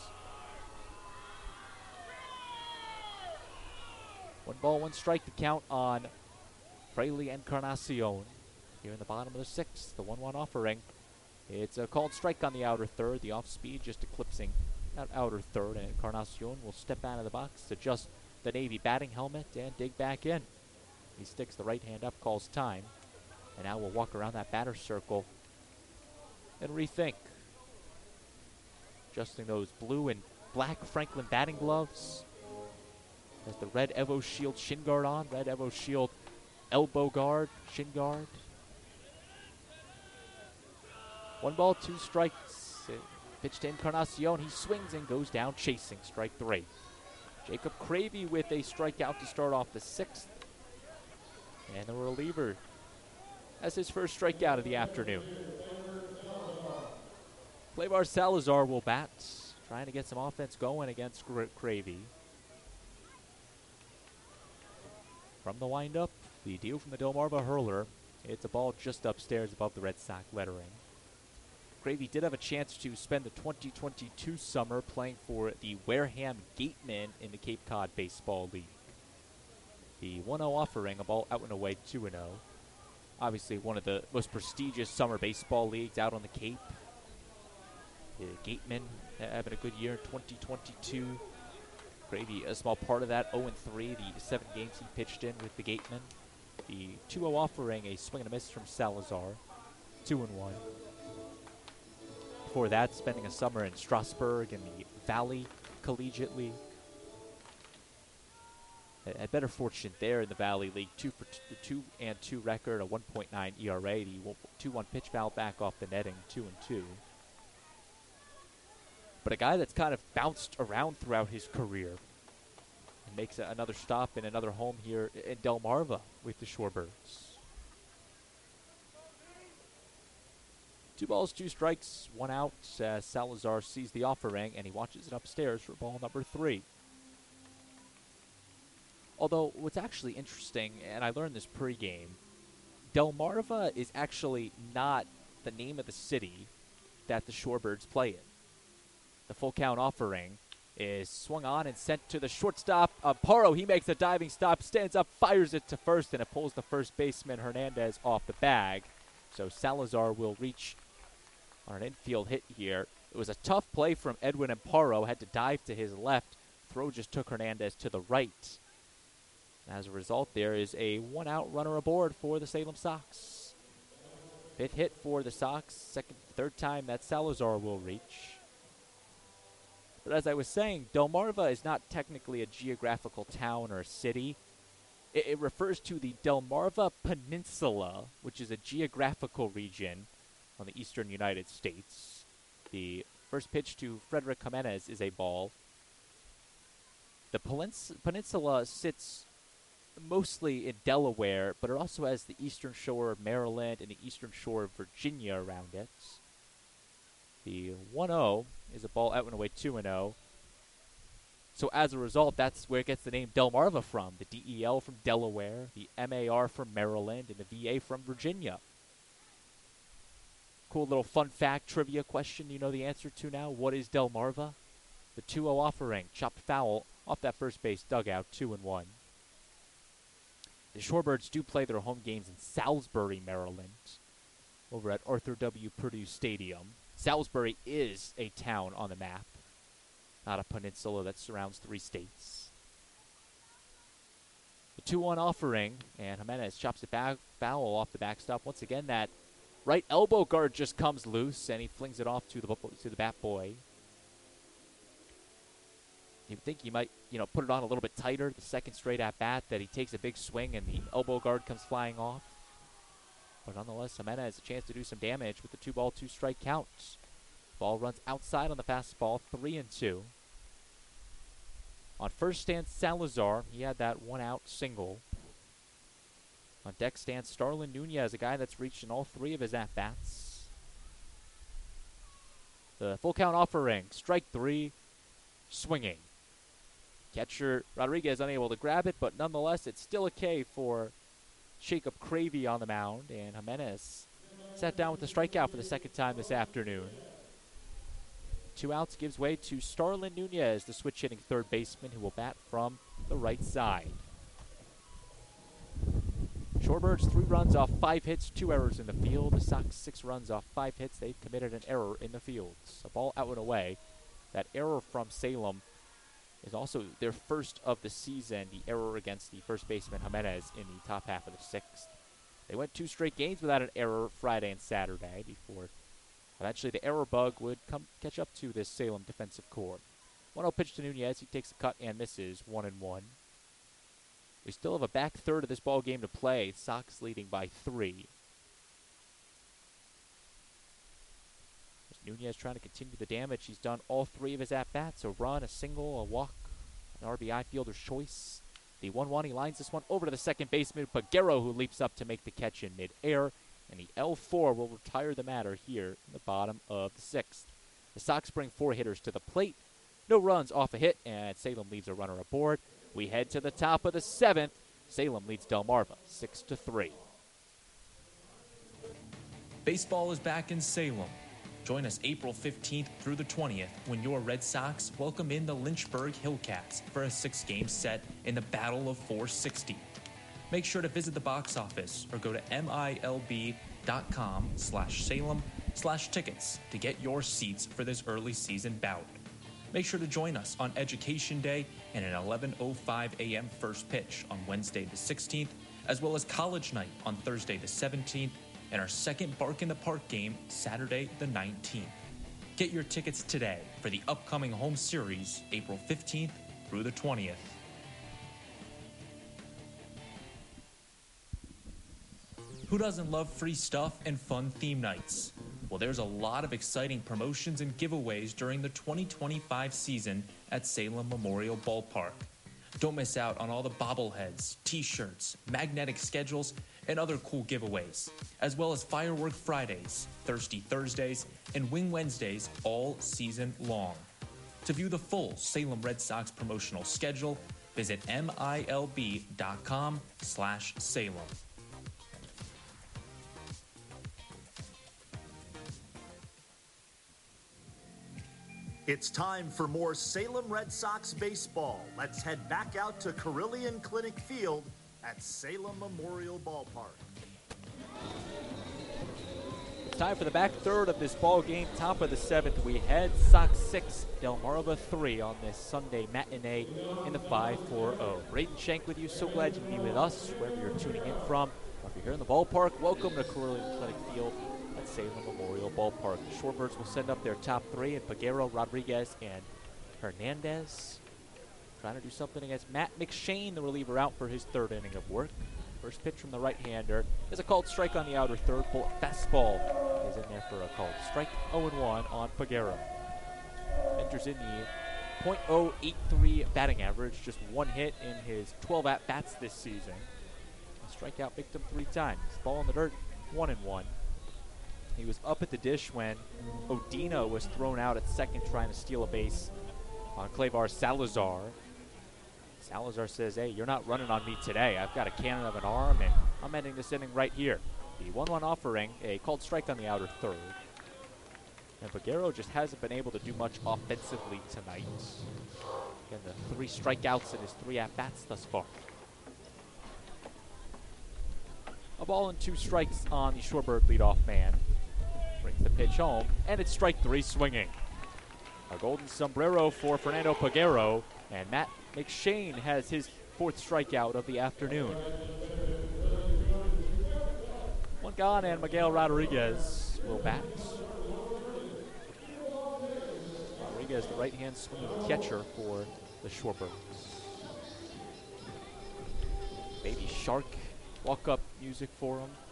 One ball, one strike to count on Fraley Encarnacion here in the bottom of the sixth. The one one offering. It's a called strike on the outer third. The off speed just eclipsing that outer third. And Encarnacion will step out of the box, adjust the Navy batting helmet, and dig back in. He sticks the right hand up, calls time. And now we'll walk around that batter circle and rethink. Adjusting those blue and black Franklin batting gloves. Has the red Evo Shield shin guard on. Red Evo Shield elbow guard, shin guard. One ball, two strikes. Uh, pitch to Encarnacion. He swings and goes down chasing. Strike three. Jacob Cravey with a strikeout to start off the sixth. And the reliever has his first strikeout of the afternoon. Flavar Salazar will bat, trying to get some offense going against Gra- Cravey. From the windup, the deal from the Delmarva hurler. It's a ball just upstairs above the Red Sox lettering. Cravey did have a chance to spend the twenty twenty-two summer playing for the Wareham Gatemen in the Cape Cod Baseball League. The one oh offering, a ball out and away, two and oh. Obviously one of the most prestigious summer baseball leagues out on the Cape. The Gatemen having a good year in twenty twenty-two. Cravey, a small part of that, oh and three, the seven games he pitched in with the Gatemen. The two oh offering, a swing and a miss from Salazar, two and one. Before that, spending a summer in Strasburg in the Valley Collegiate League. Had better fortune there in the Valley League. Two for t- two and two record, a one point nine E R A. The two one pitch foul back off the netting, two and two. But a guy that's kind of bounced around throughout his career and makes a, another stop in another home here in Delmarva with the Shorebirds. Two balls, two strikes, one out. Uh, Salazar sees the offering, and he watches it upstairs for ball number three. Although, what's actually interesting, and I learned this pregame, Delmarva is actually not the name of the city that the Shorebirds play in. The full count offering is swung on and sent to the shortstop. Uh, Paro, he makes a diving stop, stands up, fires it to first, and it pulls the first baseman Hernandez off the bag. So Salazar will reach on an infield hit here. It was a tough play from Edwin Amparo. Had to dive to his left. Throw just took Hernandez to the right. As a result, there is a one-out runner aboard for the Salem Sox. Fifth hit for the Sox. Second, third time that Salazar will reach. But as I was saying, Delmarva is not technically a geographical town or a city. It, it refers to the Delmarva Peninsula, which is a geographical region on the eastern United States. The first pitch to Frederick Jimenez is a ball. The Pelins- peninsula sits mostly in Delaware, but it also has the eastern shore of Maryland and the eastern shore of Virginia around it. The one oh is a ball out and away two and oh. So as a result, that's where it gets the name Delmarva from. The D E L from Delaware, the M A R from Maryland, and the V A from Virginia. Cool little fun fact trivia question you know the answer to now. What is Delmarva? The two oh offering, chopped foul off that first base dugout, two and one. The Shorebirds do play their home games in Salisbury, Maryland, over at Arthur W. Purdue Stadium. Salisbury is a town on the map, not a peninsula that surrounds three states. The two one offering, and Jimenez chops it back, foul off the backstop. Once again, that right elbow guard just comes loose, and he flings it off to the to the bat boy. You'd think he might, you know, put it on a little bit tighter. The second straight at bat that he takes a big swing, and the elbow guard comes flying off. But nonetheless, Jimenez has a chance to do some damage with the two ball, two strike count. Ball runs outside on the fastball, three and two. On first stands Salazar. He had that one out single. On deck stands Starlin Nunez, a guy that's reached in all three of his at bats. The full count offering, strike three, swinging. Catcher Rodriguez unable to grab it, but nonetheless, it's still a K for Jacob Cravey on the mound, and Jimenez sat down with the strikeout for the second time this afternoon. Two outs gives way to Starlin Nunez, the switch-hitting third baseman, who will bat from the right side. Shorebirds three runs off five hits, two errors in the field. The Sox six runs off five hits. They've committed an error in the fields. A ball out and away. That error from Salem is also their first of the season, the error against the first baseman Jimenez in the top half of the sixth. They went two straight games without an error Friday and Saturday before eventually the error bug would come catch up to this Salem defensive core. one oh pitch to Nunez. He takes a cut and misses, one and one. We still have a back third of this ball game to play. Sox leading by three. Nunez trying to continue the damage. He's done all three of his at-bats. A run, a single, a walk, an R B I fielder's choice. The one one, he lines this one over to the second baseman, Peguero, who leaps up to make the catch in midair. And the L four will retire the matter here in the bottom of the sixth. The Sox bring four hitters to the plate. No runs off a hit, and Salem leaves a runner aboard. We head to the top of the seventh. Salem leads Delmarva six to three. Baseball is back in Salem. Join us April fifteenth through the twentieth when your Red Sox welcome in the Lynchburg Hillcats for a six-game set in the Battle of four sixty. Make sure to visit the box office or go to milb.com slash Salem slash tickets to get your seats for this early season bout. Make sure to join us on Education Day and an eleven oh five a.m. first pitch on Wednesday the sixteenth, as well as College Night on Thursday the seventeenth, and our second Bark in the Park game Saturday the nineteenth. Get your tickets today for the upcoming home series April fifteenth through the twentieth. Who doesn't love free stuff and fun theme nights? Well, there's a lot of exciting promotions and giveaways during the twenty twenty-five season at Salem Memorial Ballpark. Don't miss out on all the bobbleheads, t-shirts, magnetic schedules, and other cool giveaways, as well as Firework Fridays, Thirsty Thursdays, and Wing Wednesdays all season long. To view the full Salem Red Sox promotional schedule, visit milb.com slash Salem. It's time for more Salem Red Sox baseball. Let's head back out to Carillion Clinic Field at Salem Memorial Ballpark. It's time for the back third of this ball game. Top of the seventh, we head Sox six, Delmarva three on this Sunday matinee in the five four oh. Braden Shank with you. So glad you can be with us wherever you're tuning in from. Or if you're here in the ballpark, welcome to Carillion Clinic Field at Salem Memorial Ballpark. The Shorebirds will send up their top three, and Peguero, Rodriguez, and Hernandez trying to do something against Matt McShane, the reliever, out for his third inning of work. First pitch from the right-hander is a called strike on the outer third. Bullet fastball is in there for a called strike. oh and one on Peguero. Enters in the point oh eight three batting average, just one hit in his twelve at-bats this season. A strikeout victim three times. Ball in the dirt, one and one. He was up at the dish when Odina was thrown out at second trying to steal a base on Clavar Salazar. Salazar says, hey, you're not running on me today. I've got a cannon of an arm, and I'm ending this inning right here. The one one offering, a called strike on the outer third. And Peguero just hasn't been able to do much offensively tonight. Again, the three strikeouts in his three at-bats thus far. A ball and two strikes on the Shorebird leadoff man. Brings the pitch home, and it's strike three swinging. A golden sombrero for Fernando Peguero, and Matt McShane has his fourth strikeout of the afternoon. One gone, and Miguel Rodriguez will bat. Rodriguez, the right-hand swinging catcher for the Shorebirds. Baby Shark, walk-up music for him.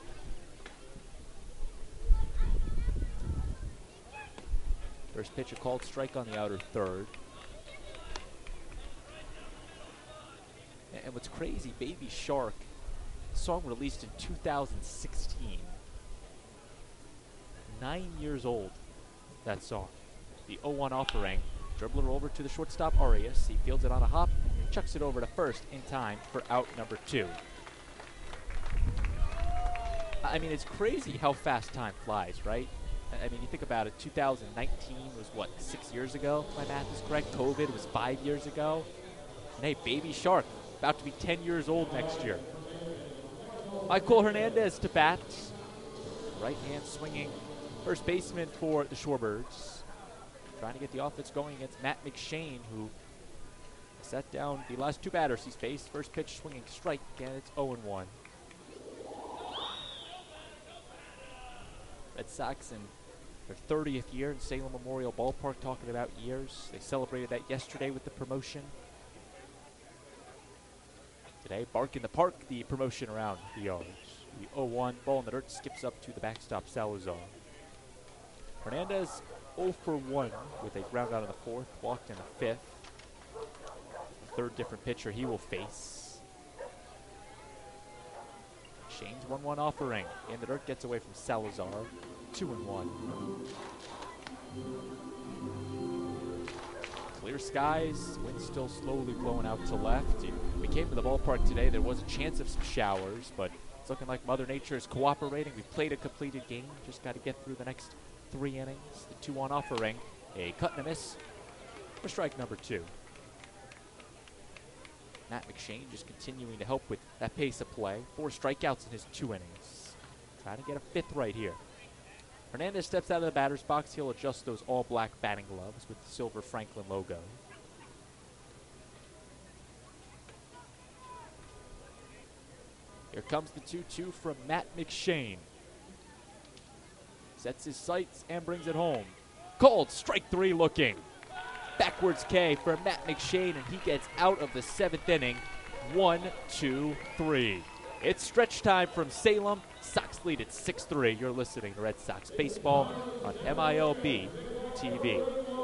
First pitch, a called strike on the outer third. And what's crazy, Baby Shark, song released in two thousand sixteen. Nine years old, that song. The oh one offering, dribbler over to the shortstop Arias. He fields it on a hop, chucks it over to first in time for out number two. I mean, it's crazy how fast time flies, right? I mean, you think about it, two thousand nineteen was, what, six years ago, if my math is correct? COVID was five years ago. And hey, Baby Shark, about to be ten years old next year. Michael Hernandez to bat. Right hand swinging first baseman for the Shorebirds. Trying to get the offense going against Matt McShane, who set down the last two batters he's faced. First pitch swinging strike, and it's oh and one. Red Sox in their thirtieth year in Salem Memorial Ballpark, talking about years. They celebrated that yesterday with the promotion. Today, Bark in the Park, the promotion around the yards. The oh one, ball in the dirt, skips up to the backstop Salazar. Hernandez oh for one with a ground out in the fourth, walked in the fifth. The third different pitcher he will face. Shane's one one offering. In the dirt, gets away from Salazar. two and one. Clear skies, wind still slowly blowing out to left. We came to the ballpark today, there was a chance of some showers, but it's looking like Mother Nature is cooperating. We've played a completed game, just got to get through the next three innings. The two one offering, a cut and a miss for strike number two. Matt McShane just continuing to help with that pace of play. Four strikeouts in his two innings. Trying to get a fifth right here. Hernandez steps out of the batter's box. He'll adjust those all-black batting gloves with the silver Franklin logo. Here comes the two two from Matt McShane. Sets his sights and brings it home. Called strike three looking. Backwards K for Matt McShane, and he gets out of the seventh inning. One, two, three. It's stretch time from Salem. Sox lead at six three. You're listening to Red Sox Baseball on M I L B T V.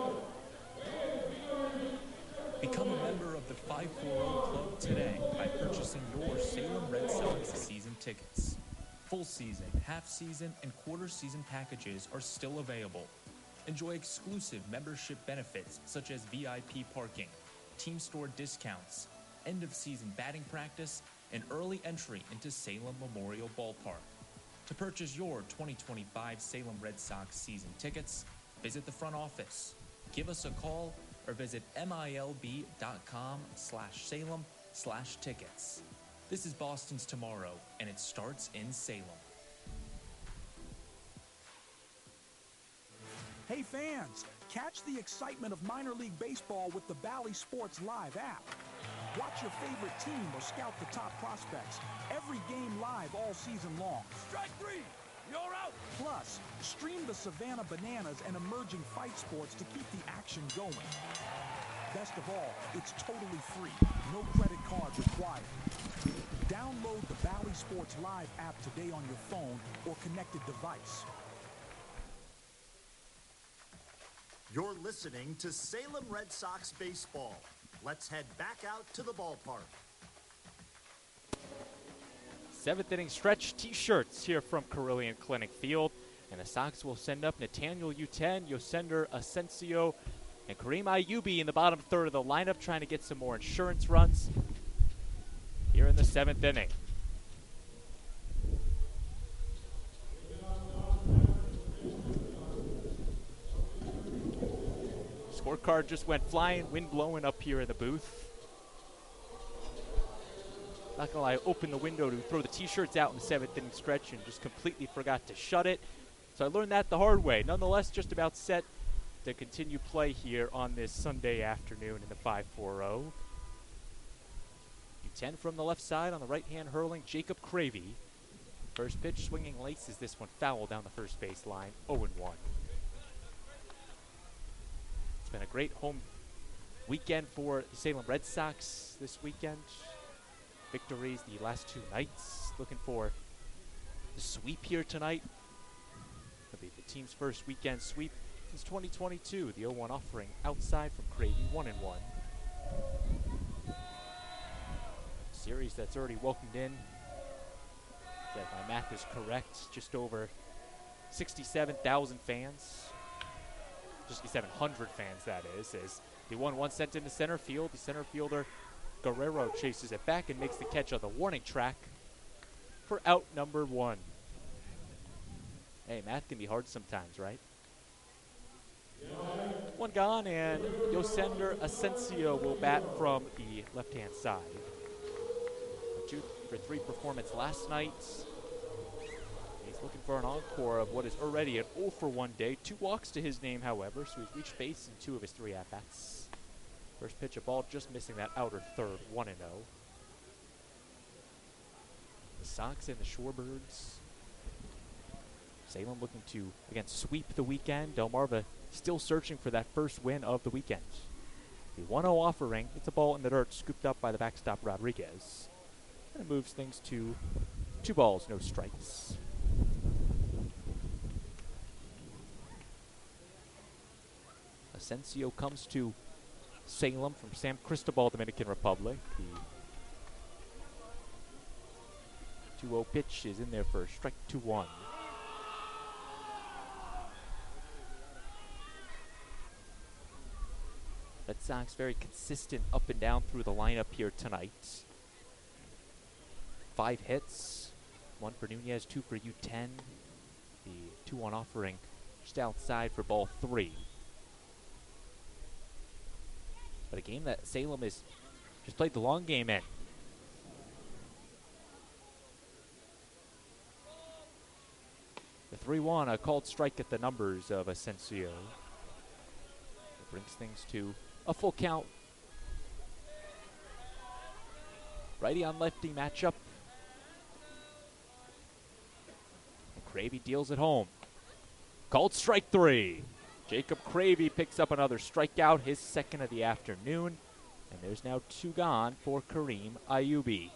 Become a member of the five forty Club today by purchasing your Salem Red Sox season tickets. Full season, half season, and quarter season packages are still available. Enjoy exclusive membership benefits such as V I P parking, team store discounts, end of season batting practice, and early entry into Salem Memorial Ballpark. To purchase your twenty twenty-five Salem Red Sox season tickets, visit the front office, give us a call, or visit milb.com slash Salem slash tickets. This is Boston's tomorrow, and it starts in Salem. Hey fans, catch the excitement of minor league baseball with the Bally Sports Live app. Watch your favorite team or scout the top prospects. Every game live all season long. Strike three! You're out! Plus, stream the Savannah Bananas and emerging fight sports to keep the action going. Best of all, it's totally free. No credit card required. Download the Bally Sports Live app today on your phone or connected device. You're listening to Salem Red Sox baseball. Let's head back out to the ballpark. Seventh inning stretch T-shirts here from Carillion Clinic Field. And the Sox will send up Nathaniel Uten, Yosender Asensio, and Kareem Ayubi in the bottom third of the lineup, trying to get some more insurance runs here in the seventh inning. Scorecard just went flying, wind blowing up here in the booth. Not gonna lie, I opened the window to throw the T-shirts out in the seventh inning stretch and just completely forgot to shut it. So I learned that the hard way. Nonetheless, just about set to continue play here on this Sunday afternoon in the five four oh. Uten from the left side, on the right hand hurling Jacob Cravey. First pitch swinging laces this one foul down the first base line, oh and one. It's been a great home weekend for the Salem Red Sox this weekend. Victories the last two nights. Looking for the sweep here tonight. It'll be the team's first weekend sweep since twenty twenty-two. The oh one offering outside from Cravey, one and one. Series that's already welcomed in, if my math is correct, just over sixty-seven thousand fans. sixty-seven hundred fans, that is. As the one one sent into center field, the center fielder Guerrero chases it back and makes the catch on the warning track for out number one. Hey, math can be hard sometimes, right? One gone, and Yosender Asensio will bat from the left-hand side. A two for three performance last night. He's looking for an encore of what is already an oh for one day. Two walks to his name, however, so he's reached base in two of his three at-bats. First pitch, a ball just missing that outer third, one and oh. The Sox and the Shorebirds. Salem looking to, again, sweep the weekend. Delmarva still searching for that first win of the weekend. The one oh offering, it's a ball in the dirt, scooped up by the backstop Rodriguez. And it moves things to two balls, no strikes. Asensio comes to Salem from San Cristobal, Dominican Republic. The two oh pitch is in there for strike two one. Red Sox very consistent up and down through the lineup here tonight. Five hits, one for Nunez, two for Uten. The two one offering just outside for ball three. But a game that Salem has just played the long game in. The three one, a called strike at the numbers of Asensio. It brings things to a full count. Righty on lefty matchup. And Cravey deals it home. Called strike three. Jacob Cravey picks up another strikeout, his second of the afternoon. And there's now two gone for Kareem Ayubi.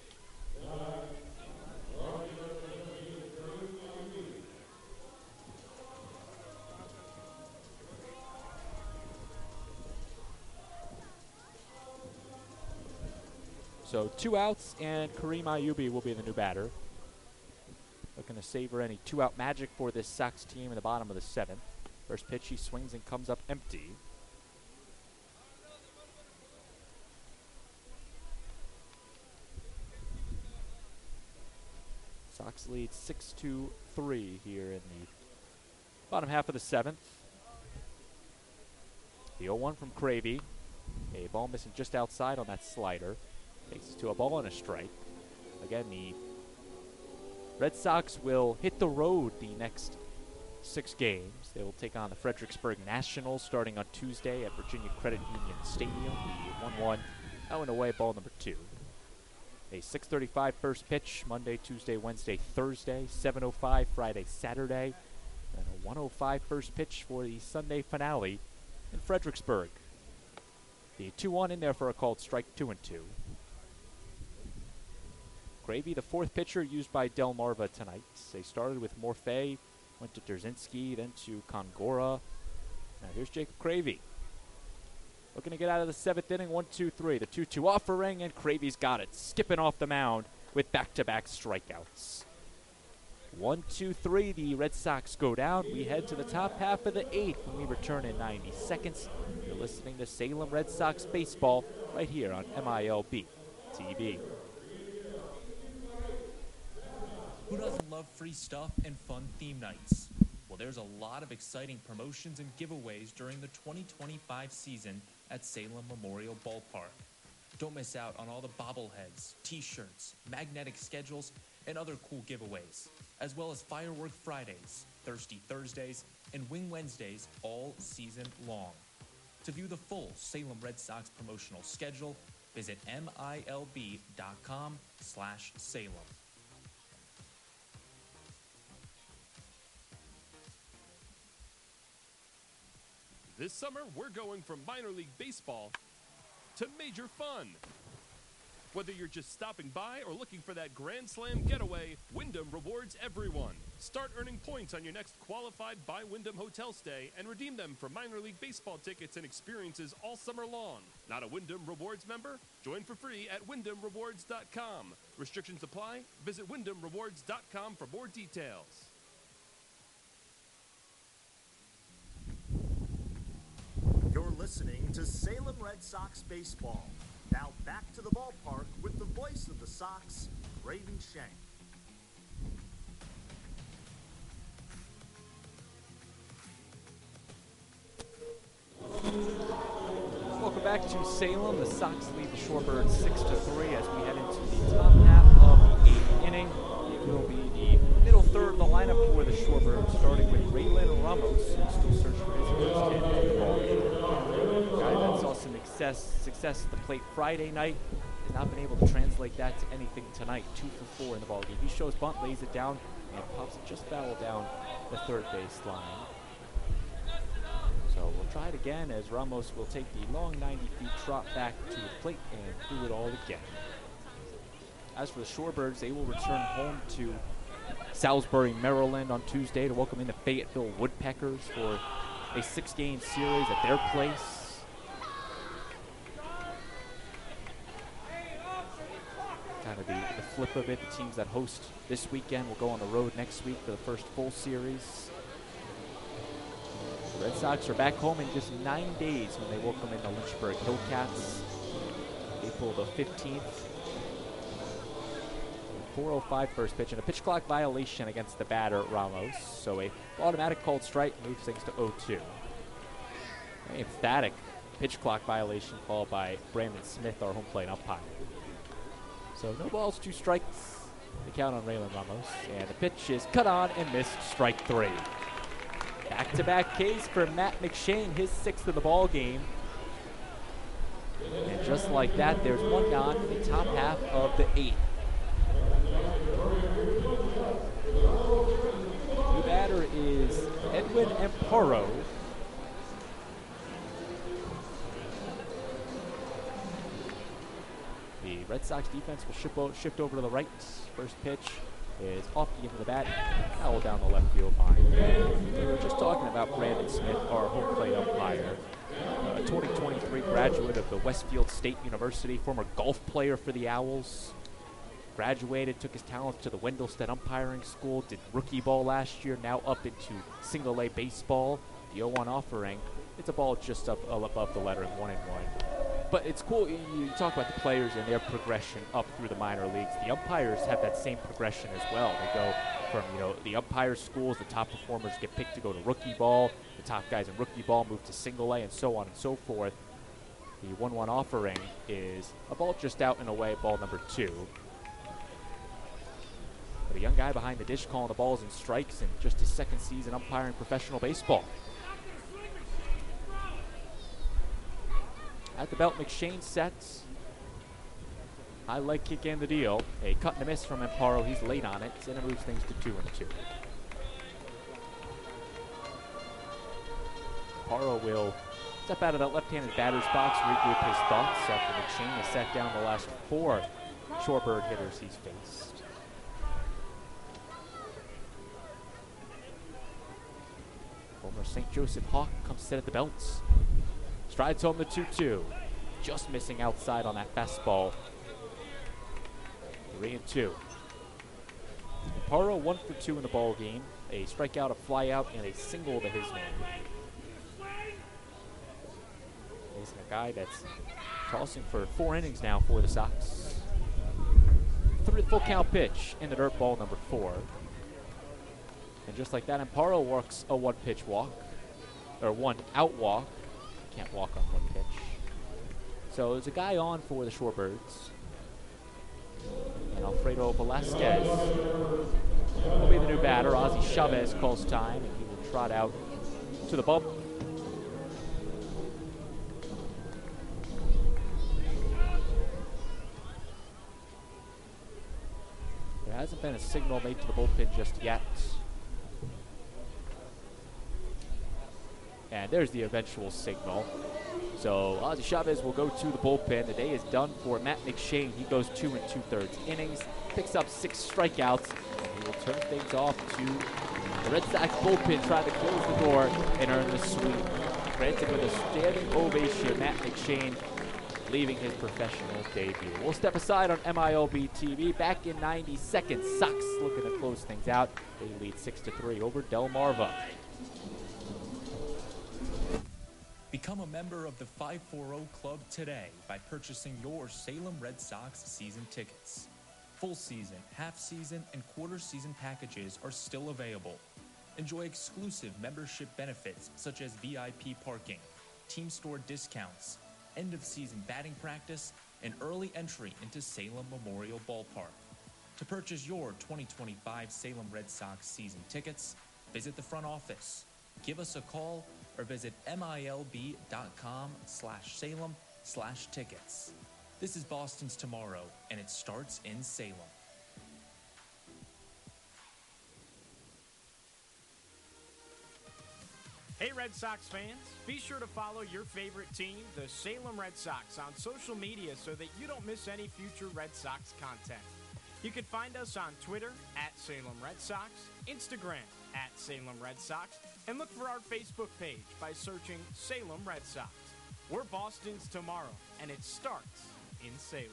So two outs, and Kareem Ayubi will be the new batter. Looking to savor any two-out magic for this Sox team in the bottom of the seventh. First pitch, he swings and comes up empty. Sox lead six to three here in the bottom half of the seventh. The oh one from Cravey. A ball missing just outside on that slider. Takes it to a ball and a strike. Again, the Red Sox will hit the road the next six games. They will take on the Fredericksburg Nationals starting on Tuesday at Virginia Credit Union Stadium. The one one out and away, ball number two. A six thirty-five first pitch, Monday, Tuesday, Wednesday, Thursday. seven oh five Friday, Saturday. And a one oh five first pitch for the Sunday finale in Fredericksburg. The two one in there for a called strike, two and two. Gravy, the fourth pitcher used by Delmarva tonight. They started with Morphe, went to Derzinski, then to Kongora. Now here's Jacob Cravey. Looking to get out of the seventh inning, one two three. The two two offering, and Cravey's got it, skipping off the mound with back-to-back strikeouts. one two three, the Red Sox go down. We head to the top half of the eighth when we return in ninety seconds. You're listening to Salem Red Sox Baseball right here on M I L B T V. Who doesn't love free stuff and fun theme nights? Well, there's a lot of exciting promotions and giveaways during the twenty twenty-five season at Salem Memorial Ballpark. Don't miss out on all the bobbleheads, t-shirts, magnetic schedules, and other cool giveaways, as well as Firework Fridays, Thirsty Thursdays, and Wing Wednesdays all season long. To view the full Salem Red Sox promotional schedule, visit milb.com slash Salem. This summer, we're going from minor league baseball to major fun. Whether you're just stopping by or looking for that Grand Slam getaway, Wyndham rewards everyone. Start earning points on your next qualified by Wyndham hotel stay and redeem them for minor league baseball tickets and experiences all summer long. Not a Wyndham Rewards member? Join for free at wyndham rewards dot com. Restrictions apply. Visit wyndham rewards dot com for more details. You're listening to Salem Red Sox Baseball. Now back to the ballpark with the voice of the Sox, Braden Shank. Welcome back to Salem. The Sox lead the Shorebirds six to three as we head into the top half of the eighth inning. It will be the middle third of the lineup for the Shorebirds, starting with Raylan Ramos, who's still searching for his first hit of the ball game. A guy that saw some success, success at the plate Friday night, has not been able to translate that to anything tonight. Two for four in the ball game. He shows bunt, lays it down, and pops it just foul down the third base line. So we'll try it again as Ramos will take the long ninety feet trot back to the plate and do it all again. As for the Shorebirds, they will return home to Salisbury, Maryland on Tuesday to welcome in the Fayetteville Woodpeckers for a six-game series at their place. Kind of the, the flip of it. The teams that host this weekend will go on the road next week for the first full series. The Red Sox are back home in just nine days when they welcome in the Lynchburg Hillcats. April the fifteenth. four oh five first pitch, and a pitch clock violation against the batter, Ramos. So a automatic called strike moves things to oh two. Very emphatic pitch clock violation called by Brandon Smith, our home plate umpire. So no balls, two strikes. The count on Raylan Ramos. And the pitch is cut on and missed, strike three. Back-to-back Ks for Matt McShane, his sixth of the ball game. And just like that, there's one gone in the top half of the eighth. New batter is Edwin Amparo. The Red Sox defense will shift, o- shift over to the right. First pitch is off the end of the bat, foul down the left field line. We were just talking about Brandon Smith, our home plate umpire, a twenty twenty-three graduate of the Westfield State University, former golf player for the Owls. Graduated, took his talents to the Wendelstedt umpiring school, did rookie ball last year, now up into single A baseball. The oh one offering, it's a ball just up, up above the lettering, one and one. But it's cool, you, you talk about the players and their progression up through the minor leagues. The umpires have that same progression as well. They go from, you know, the umpire schools, the top performers get picked to go to rookie ball, the top guys in rookie ball move to single A, and so on and so forth. The one one offering is a ball just out and away, ball number two. But a young guy behind the dish calling the balls and strikes in just his second season umpiring professional baseball. At the belt, McShane sets. High leg kick in the deal. A cut and a miss from Amparo. He's late on it, and it moves things to two and two. Amparo will step out of that left-handed batter's box, regroup his thoughts after McShane has sat down the last four Shorebird hitters he's faced. Former Saint Joseph Hawk comes set at the belts. Strides home the two two. Just missing outside on that fastball. Three and two. Amparo one for two in the ball game. A strikeout, a flyout, and a single to his name. He's a guy that's tossing for four innings now for the Sox. Three full count pitch in the dirt, ball number four. And just like that, Amparo works a one pitch walk, or one out walk. Can't walk on one pitch. So there's a guy on for the Shorebirds. And Alfredo Velasquez will be the new batter. Ozzy Chavez calls time, and he will trot out to the bump. There hasn't been a signal made to the bullpen just yet. And there's the eventual signal. So Ozzy Chavez will go to the bullpen. The day is done for Matt McShane. He goes two and two-thirds innings, picks up six strikeouts, and he will turn things off to the Red Sox bullpen, trying to close the door and earn the sweep. Granted with a standing ovation, Matt McShane leaving his professional debut. We'll step aside on M I L B T V. Back in ninety seconds, Sox looking to close things out. They lead six to three over Delmarva. Become a member of the five forty Club today by purchasing your Salem Red Sox season tickets. Full season, half season, and quarter season packages are still available. Enjoy exclusive membership benefits such as V I P parking, team store discounts, end of season batting practice, and early entry into Salem Memorial Ballpark. To purchase your twenty twenty-five Salem Red Sox season tickets, visit the front office, give us a call, or visit milb.com slash Salem slash tickets. This is Boston's Tomorrow, and it starts in Salem. Hey Red Sox fans, be sure to follow your favorite team, the Salem Red Sox, on social media so that you don't miss any future Red Sox content. You can find us on Twitter at Salem Red Sox, Instagram at Salem Red Sox, and look for our Facebook page by searching Salem Red Sox. We're Boston's Tomorrow, and it starts in Salem.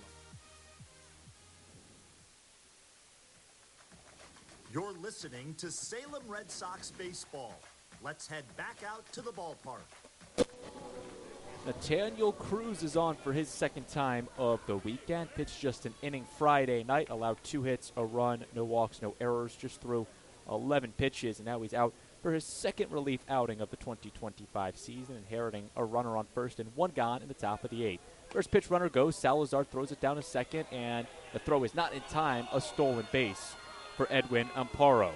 You're listening to Salem Red Sox baseball. Let's head back out to the ballpark. Nathaniel Cruz is on for his second time of the weekend. Pitched just an inning Friday night, allowed two hits, a run, no walks, no errors, just threw eleven pitches, and now he's out for his second relief outing of the twenty twenty-five season, inheriting a runner on first and one gone in the top of the eighth. First pitch runner goes, Salazar throws it down to second, and the throw is not in time, a stolen base for Edwin Amparo.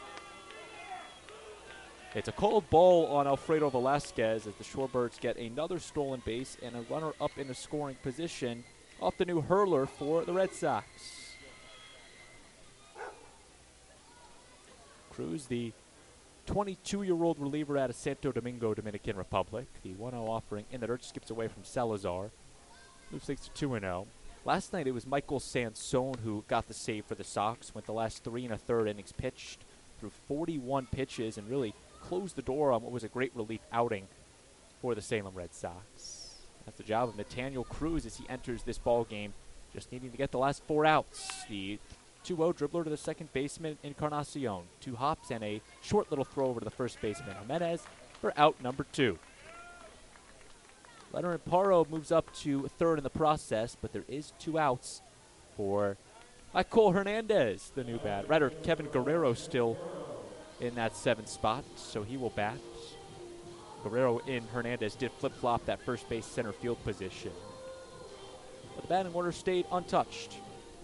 It's a called ball on Alfredo Velasquez as the Shorebirds get another stolen base and a runner up in a scoring position off the new hurler for the Red Sox. Cruz, the twenty-two-year-old reliever out of Santo Domingo, Dominican Republic. The one oh offering in the dirt, skips away from Salazar. Moves things to two and oh. Last night it was Michael Sansone who got the save for the Sox. Went the last three and a third innings pitched through forty-one pitches and really closed the door on what was a great relief outing for the Salem Red Sox. That's the job of Nathaniel Cruz as he enters this ball game, just needing to get the last four outs. The two oh dribbler to the second baseman, Encarnacion. Two hops and a short little throw over to the first baseman, Jimenez, for out number two. Leonard Amparo moves up to third in the process, but there is two outs for Michael Hernandez, the new bat. Rather, Kevin Guerrero still in that seventh spot, so he will bat. Guerrero and Hernandez did flip-flop that first base center field position. But the batting order stayed untouched.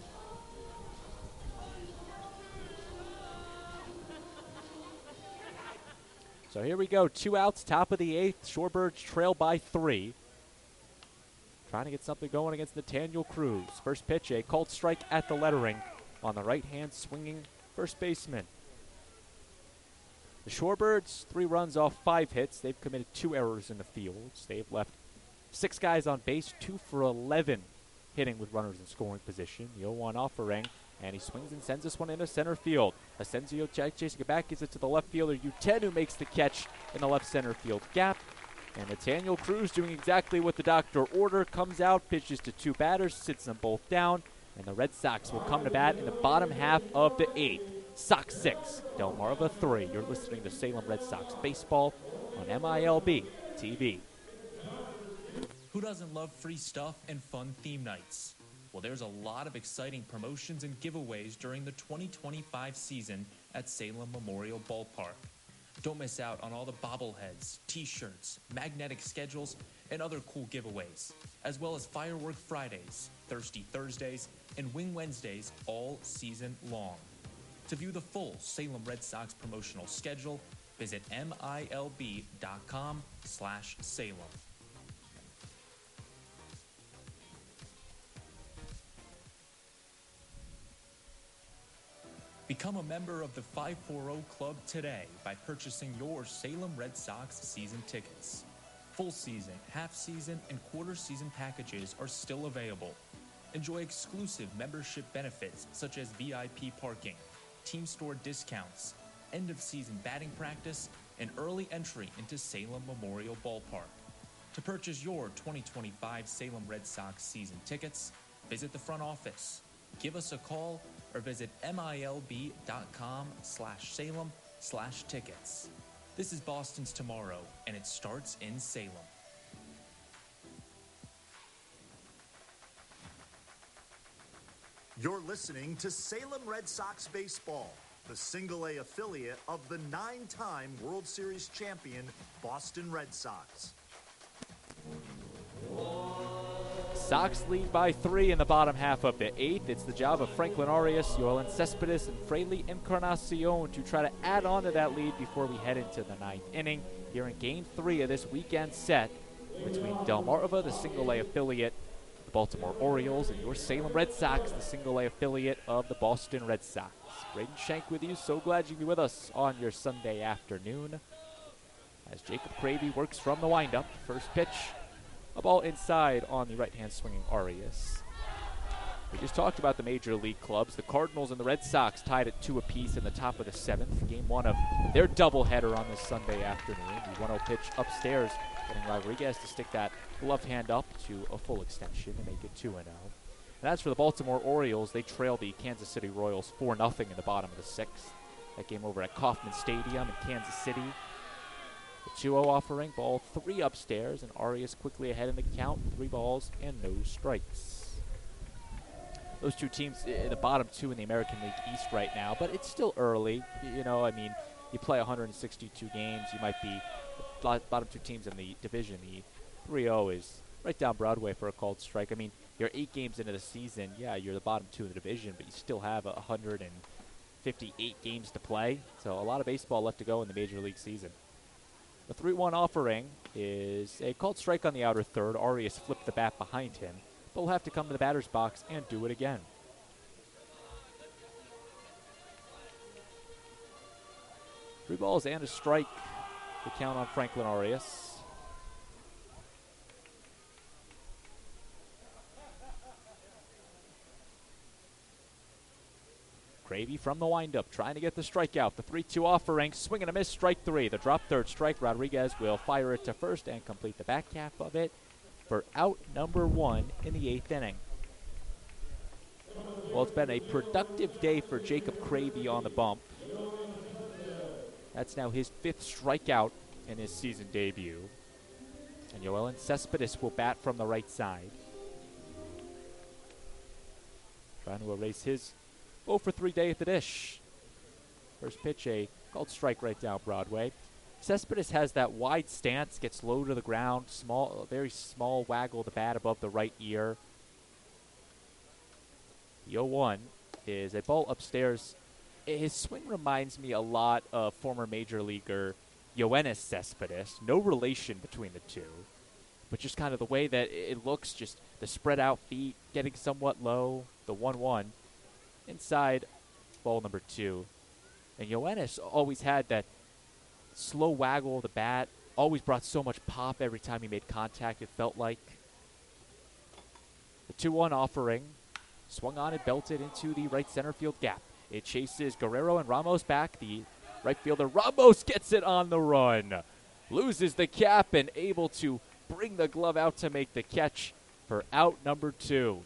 So here we go, two outs, top of the eighth. Shorebirds trail by three. Trying to get something going against Nathaniel Cruz. First pitch, a called strike at the lettering on the right-hand swinging first baseman. The Shorebirds, three runs off five hits. They've committed two errors in the fields. They've left six guys on base, two for eleven hitting with runners in scoring position. The oh one offering, and he swings and sends this one into center field. Asensio ch- chasing it back, gives it to the left fielder, U ten, who makes the catch in the left center field gap. And Nathaniel Cruz doing exactly what the doctor ordered, comes out, pitches to two batters, sits them both down, and the Red Sox will come to bat in the bottom half of the eighth. Sox six, Delmarva three. You're listening to Salem Red Sox Baseball on M I L B T V. Who doesn't love free stuff and fun theme nights? Well, there's a lot of exciting promotions and giveaways during the twenty twenty-five season at Salem Memorial Ballpark. Don't miss out on all the bobbleheads, t-shirts, magnetic schedules, and other cool giveaways, as well as Firework Fridays, Thirsty Thursdays, and Wing Wednesdays all season long. To view the full Salem Red Sox promotional schedule, visit milb.com slash Salem. Become a member of the five forty Club today by purchasing your Salem Red Sox season tickets. Full season, half season, and quarter season packages are still available. Enjoy exclusive membership benefits such as V I P parking, team store discounts, end of season batting practice, and early entry into Salem Memorial Ballpark. To purchase your twenty twenty-five Salem Red Sox season tickets, visit the front office, give us a call, or visit milb.com slash Salem slash tickets. This is Boston's Tomorrow, and it starts in Salem. You're listening to Salem Red Sox Baseball, the single A affiliate of the nine-time World Series champion Boston Red Sox. Sox lead by three in the bottom half of the eighth. It's the job of Franklin Arias, Yoelan Cespedes, and Fraley Encarnacion to try to add on to that lead before we head into the ninth inning here in Game three of this weekend set between Delmarva, the single A affiliate, the Baltimore Orioles, and your Salem Red Sox, the single A affiliate of the Boston Red Sox. Braden Shank with you. So glad you can be with us on your Sunday afternoon as Jacob Cravey works from the windup. First pitch. A ball inside on the right-hand swinging Arias. We just talked about the major league clubs. The Cardinals and the Red Sox tied at two apiece in the top of the seventh. Game one of their doubleheader on this Sunday afternoon. The one oh pitch upstairs, getting Rodriguez to stick that left hand up to a full extension and make it two and oh. And as for the Baltimore Orioles, they trail the Kansas City Royals four nothing in the bottom of the sixth. That game over at Kauffman Stadium in Kansas City. The two oh offering, ball three upstairs, and Arias quickly ahead in the count, three balls and no strikes. Those two teams, uh, the bottom two in the American League East right now, but it's still early. You know, I mean, you play one hundred sixty-two games, you might be the bottom two teams in the division. The three oh is right down Broadway for a called strike. I mean, you're eight games into the season, yeah, you're the bottom two in the division, but you still have one hundred fifty-eight games to play, so a lot of baseball left to go in the Major League season. The three one offering is a called strike on the outer third. Arias flipped the bat behind him, but will have to come to the batter's box and do it again. Three balls and a strike to count on Franklin Arias. Cravey from the windup, trying to get the strikeout. The three two offering, swing and a miss, strike three. The drop third strike. Rodriguez will fire it to first and complete the back half of it for out number one in the eighth inning. Well, it's been a productive day for Jacob Cravey on the bump. That's now his fifth strikeout in his season debut. And Yoelan Cespedes will bat from the right side. Trying to erase his oh for three day at the dish. First pitch, a called strike right down Broadway. Cespedes has that wide stance, gets low to the ground, small, very small waggle the bat above the right ear. The oh one is a ball upstairs. His swing reminds me a lot of former major leaguer Yoenis Cespedes. No relation between the two, but just kind of the way that it looks, just the spread out feet, getting somewhat low. The one one. Inside, ball number two. And Yoenis always had that slow waggle of the bat always brought so much pop every time he made contact, it felt like. The two one offering swung on and belted into the right center field gap. It chases Guerrero and Ramos back. The right fielder Ramos gets it on the run. Loses the cap and able to bring the glove out to make the catch for out number two.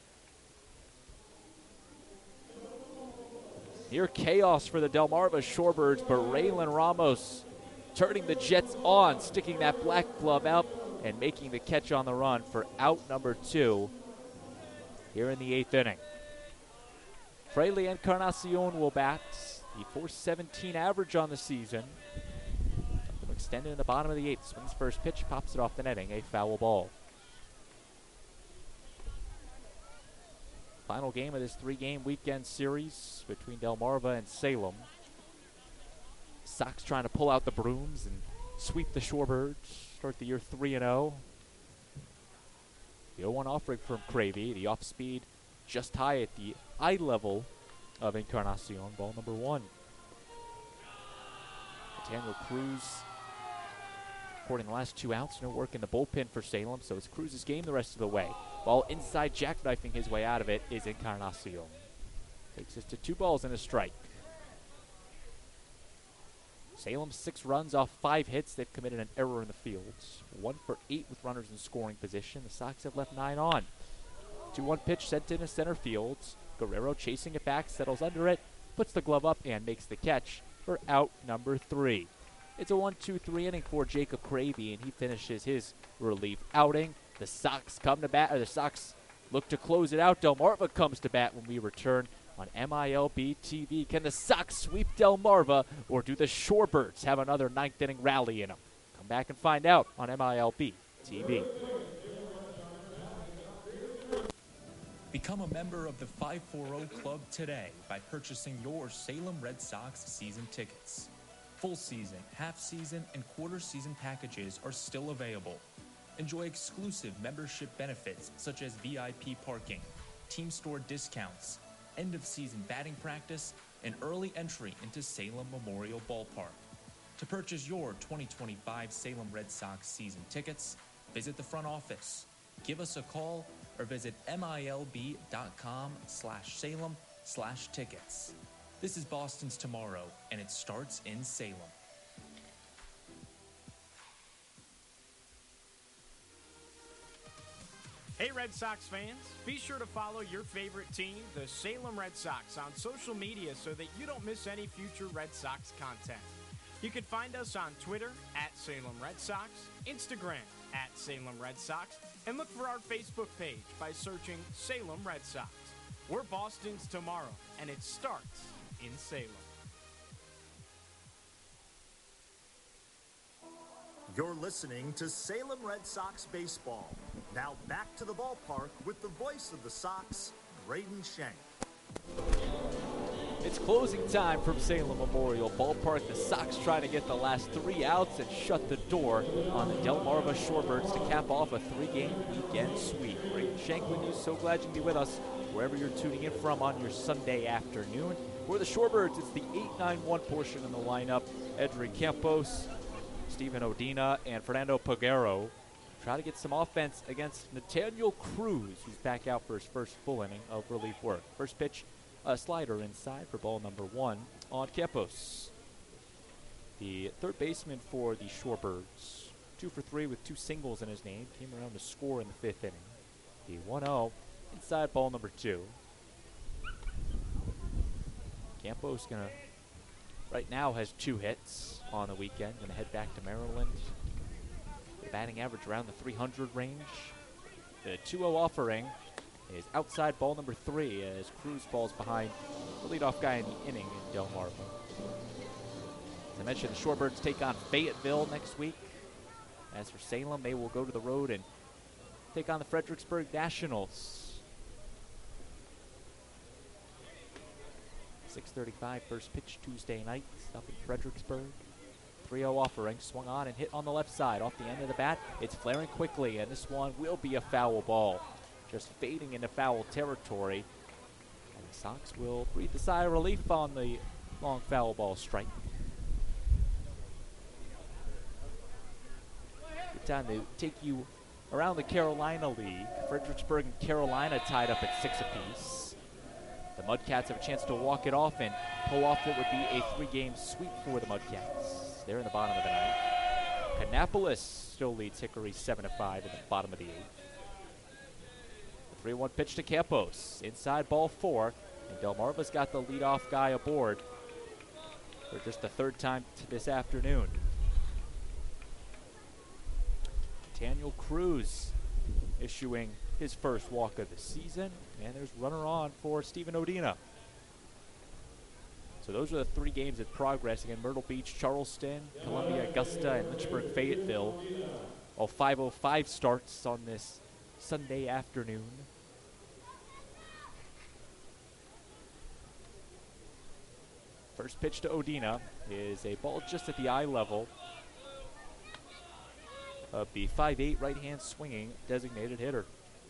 Near chaos for the Delmarva Shorebirds, but Raylan Ramos turning the Jets on, sticking that black glove out and making the catch on the run for out number two here in the eighth inning. Fraley Encarnacion will bat. The four seventeen average on the season. Extended in the bottom of the eighth. Swings first pitch, pops it off the netting. A foul ball. Final game of this three-game weekend series between Delmarva and Salem. Sox trying to pull out the brooms and sweep the Shorebirds. Start the year three and oh. The oh one offering from Cravey. The off-speed just high at the eye level of Encarnacion. Ball number one. Nathaniel Cruz reporting the last two outs. No work in the bullpen for Salem, so it's Cruz's game the rest of the way. Ball inside, jackknifing his way out of it is Encarnacion. Takes us to two balls and a strike. Salem six runs off five hits. They've committed an error in the fields. One for eight with runners in scoring position. The Sox have left nine on. two one pitch sent into center field. Guerrero chasing it back, settles under it, puts the glove up, and makes the catch for out number three. It's a one two three inning for Jacob Cravey, and he finishes his relief outing. The Sox come to bat, or the Sox look to close it out. Delmarva comes to bat when we return on M I L B T V. Can the Sox sweep Delmarva, or do the Shorebirds have another ninth inning rally in them? Come back and find out on M I L B T V. Become a member of the five forty Club today by purchasing your Salem Red Sox season tickets. Full season, half season, and quarter season packages are still available. Enjoy exclusive membership benefits such as V I P parking, team store discounts, end of season batting practice, and early entry into Salem Memorial Ballpark. To purchase your twenty twenty-five Salem Red Sox season tickets, visit the front office, give us a call, or visit milb.com slash Salem slash tickets. This is Boston's Tomorrow, and it starts in Salem. Hey Red Sox fans, be sure to follow your favorite team, the Salem Red Sox, on social media so that you don't miss any future Red Sox content. You can find us on Twitter at Salem Red Sox, Instagram at Salem Red Sox, and look for our Facebook page by searching Salem Red Sox. We're Boston's Tomorrow, and it starts in Salem. You're listening to Salem Red Sox baseball. Now back to the ballpark with the voice of the Sox, Braden Shank. It's closing time from Salem Memorial Ballpark. The Sox trying to get the last three outs and shut the door on the Delmarva Shorebirds to cap off a three-game weekend sweep. Braden Shank with you. So glad you can be with us wherever you're tuning in from on your Sunday afternoon. For the Shorebirds, it's the eight nine one portion in the lineup. Edric Campos, Steven Odina, and Fernando Peguero try to get some offense against Nathaniel Cruz, who's back out for his first full inning of relief work. First pitch, a slider inside for ball number one on Campos. The third baseman for the Shorebirds, two for three with two singles in his name, came around to score in the fifth inning. The one oh inside ball number two. Campos gonna right now has two hits on the weekend. Gonna head back to Maryland. The batting average around the three hundred range. The two oh offering is outside ball number three as Cruz falls behind the leadoff guy in the inning in Delmarva. As I mentioned, the Shorebirds take on Fayetteville next week. As for Salem, they will go to the road and take on the Fredericksburg Nationals. six thirty-five first pitch Tuesday night up in Fredericksburg. three oh offering, swung on and hit on the left side. Off the end of the bat, it's flaring quickly, and this one will be a foul ball. Just fading into foul territory. And the Sox will breathe a sigh of relief on the long foul ball strike. time to take you around the Carolina League. Fredericksburg and Carolina tied up at six apiece. The Mudcats have a chance to walk it off and pull off what would be a three-game sweep for the Mudcats. They're in the bottom of the ninth. Kannapolis still leads Hickory seven to five in the bottom of the eighth. The three one pitch to Campos. Inside ball four. And Delmarva's got the leadoff guy aboard for just the third time t- this afternoon. Daniel Cruz issuing his first walk of the season. And there's runner on for Stephen Odina. So those are the three games in progress again: Myrtle Beach, Charleston, Columbia, Augusta, and Lynchburg, Fayetteville. All five oh five starts on this Sunday afternoon. First pitch to Odina is a ball just at the eye level of the five eight right-hand swinging designated hitter.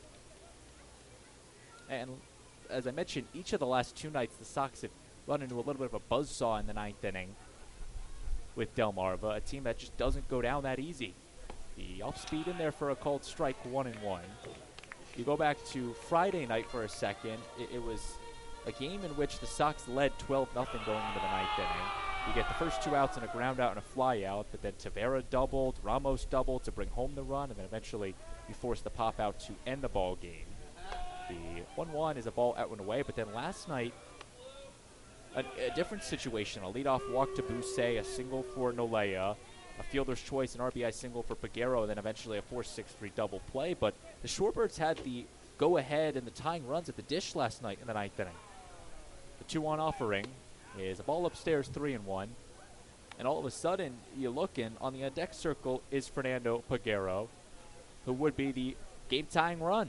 And as I mentioned, each of the last two nights the Sox have run into a little bit of a buzzsaw in the ninth inning with Delmarva, a team that just doesn't go down that easy. The off-speed in there for a called strike, one and one. You go back to Friday night for a second, it, it was a game in which the Sox led twelve nothing going into the ninth inning. You get the first two outs and a ground out and a fly out, but then Tavera doubled, Ramos doubled to bring home the run, and then eventually you force the pop out to end the ball game. The one one is a ball out and away, but then last night, a, a different situation. A leadoff walk to Bousset, a single for Nolea, a fielder's choice, an R B I single for Peguero, and then eventually a four six three double play. But the Shorebirds had the go-ahead and the tying runs at the dish last night in the ninth inning. The two one offering is a ball upstairs, three and one. And all of a sudden, you look in, on the on-deck circle is Fernando Peguero, who would be the game-tying run.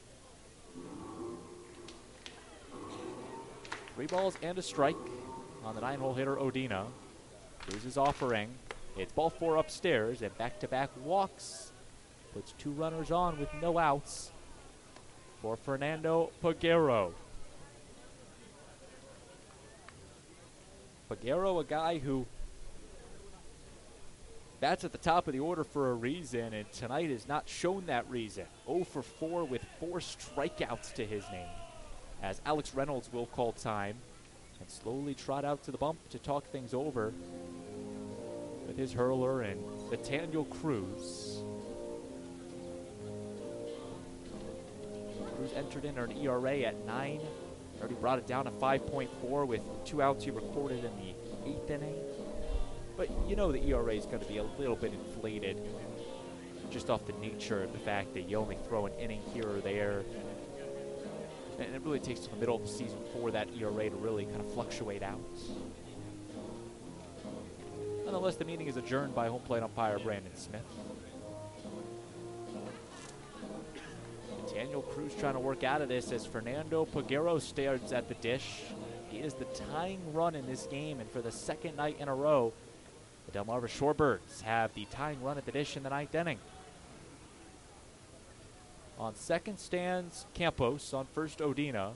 Three balls and a strike on the nine-hole hitter Odina. Cruz is offering. It's ball four upstairs, and back-to-back walks. Puts two runners on with no outs for Fernando Peguero. Peguero, a guy who bats at the top of the order for a reason, and tonight has not shown that reason. oh for four with four strikeouts to his name, as Alex Reynolds will call time and slowly trot out to the bump to talk things over with his hurler and Nathaniel Cruz. Cruz entered in an E R A at nine. Already brought it down to five point four with two outs he recorded in the eighth inning. But you know the E R A is going to be a little bit inflated just off the nature of the fact that you only throw an inning here or there. And it really takes to the middle of the season for that E R A to really kind of fluctuate out. Nonetheless, the meeting is adjourned by home plate umpire Brandon Smith. Daniel Cruz trying to work out of this as Fernando Peguero stares at the dish. He is the tying run in this game, and for the second night in a row, the Delmarva Shorebirds have the tying run at the dish in the ninth inning. On second stands Campos, on first Odina.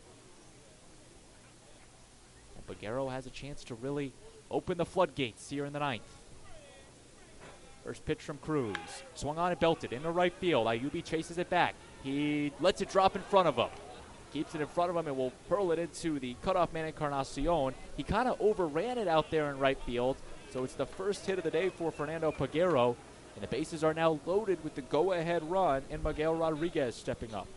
And Peguero has a chance to really open the floodgates here in the ninth. First pitch from Cruz. Swung on and belted into right field. Ayubi chases it back. He lets it drop in front of him. Keeps it in front of him and will hurl it into the cutoff man Encarnacion. He kind of overran it out there in right field. So it's the first hit of the day for Fernando Peguero. And the bases are now loaded with the go-ahead run and Miguel Rodriguez stepping up.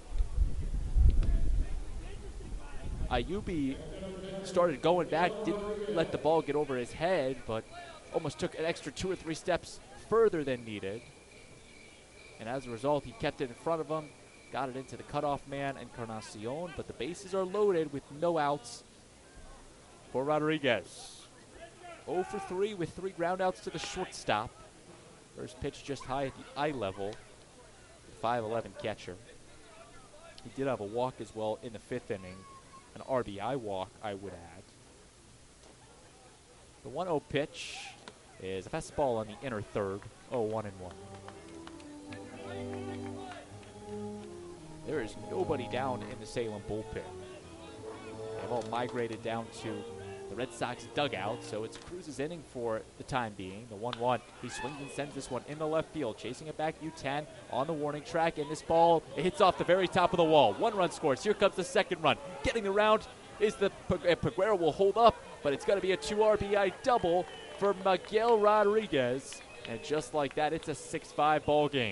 Ayubi started going back, didn't let the ball get over his head, but almost took an extra two or three steps further than needed. And as a result, he kept it in front of him, got it into the cutoff man, Encarnacion, but the bases are loaded with no outs for Rodriguez. oh for three with three groundouts to the shortstop. First pitch just high at the eye level. five eleven catcher. He did have a walk as well in the fifth inning. An R B I walk, I would add. The one oh pitch is a fastball on the inner third. oh one and one. There is nobody down in the Salem bullpen. They've all migrated down to the Red Sox dugout, so it's Cruz's inning for the time being. The one one, he swings and sends this one in the left field, chasing it back, Yu Tan on the warning track, and this ball, it hits off the very top of the wall. One run scores. Here comes the second run. Getting around is the, Peguero will hold up, but it's going to be a two R B I double for Miguel Rodriguez, and just like that, it's a six five ball game.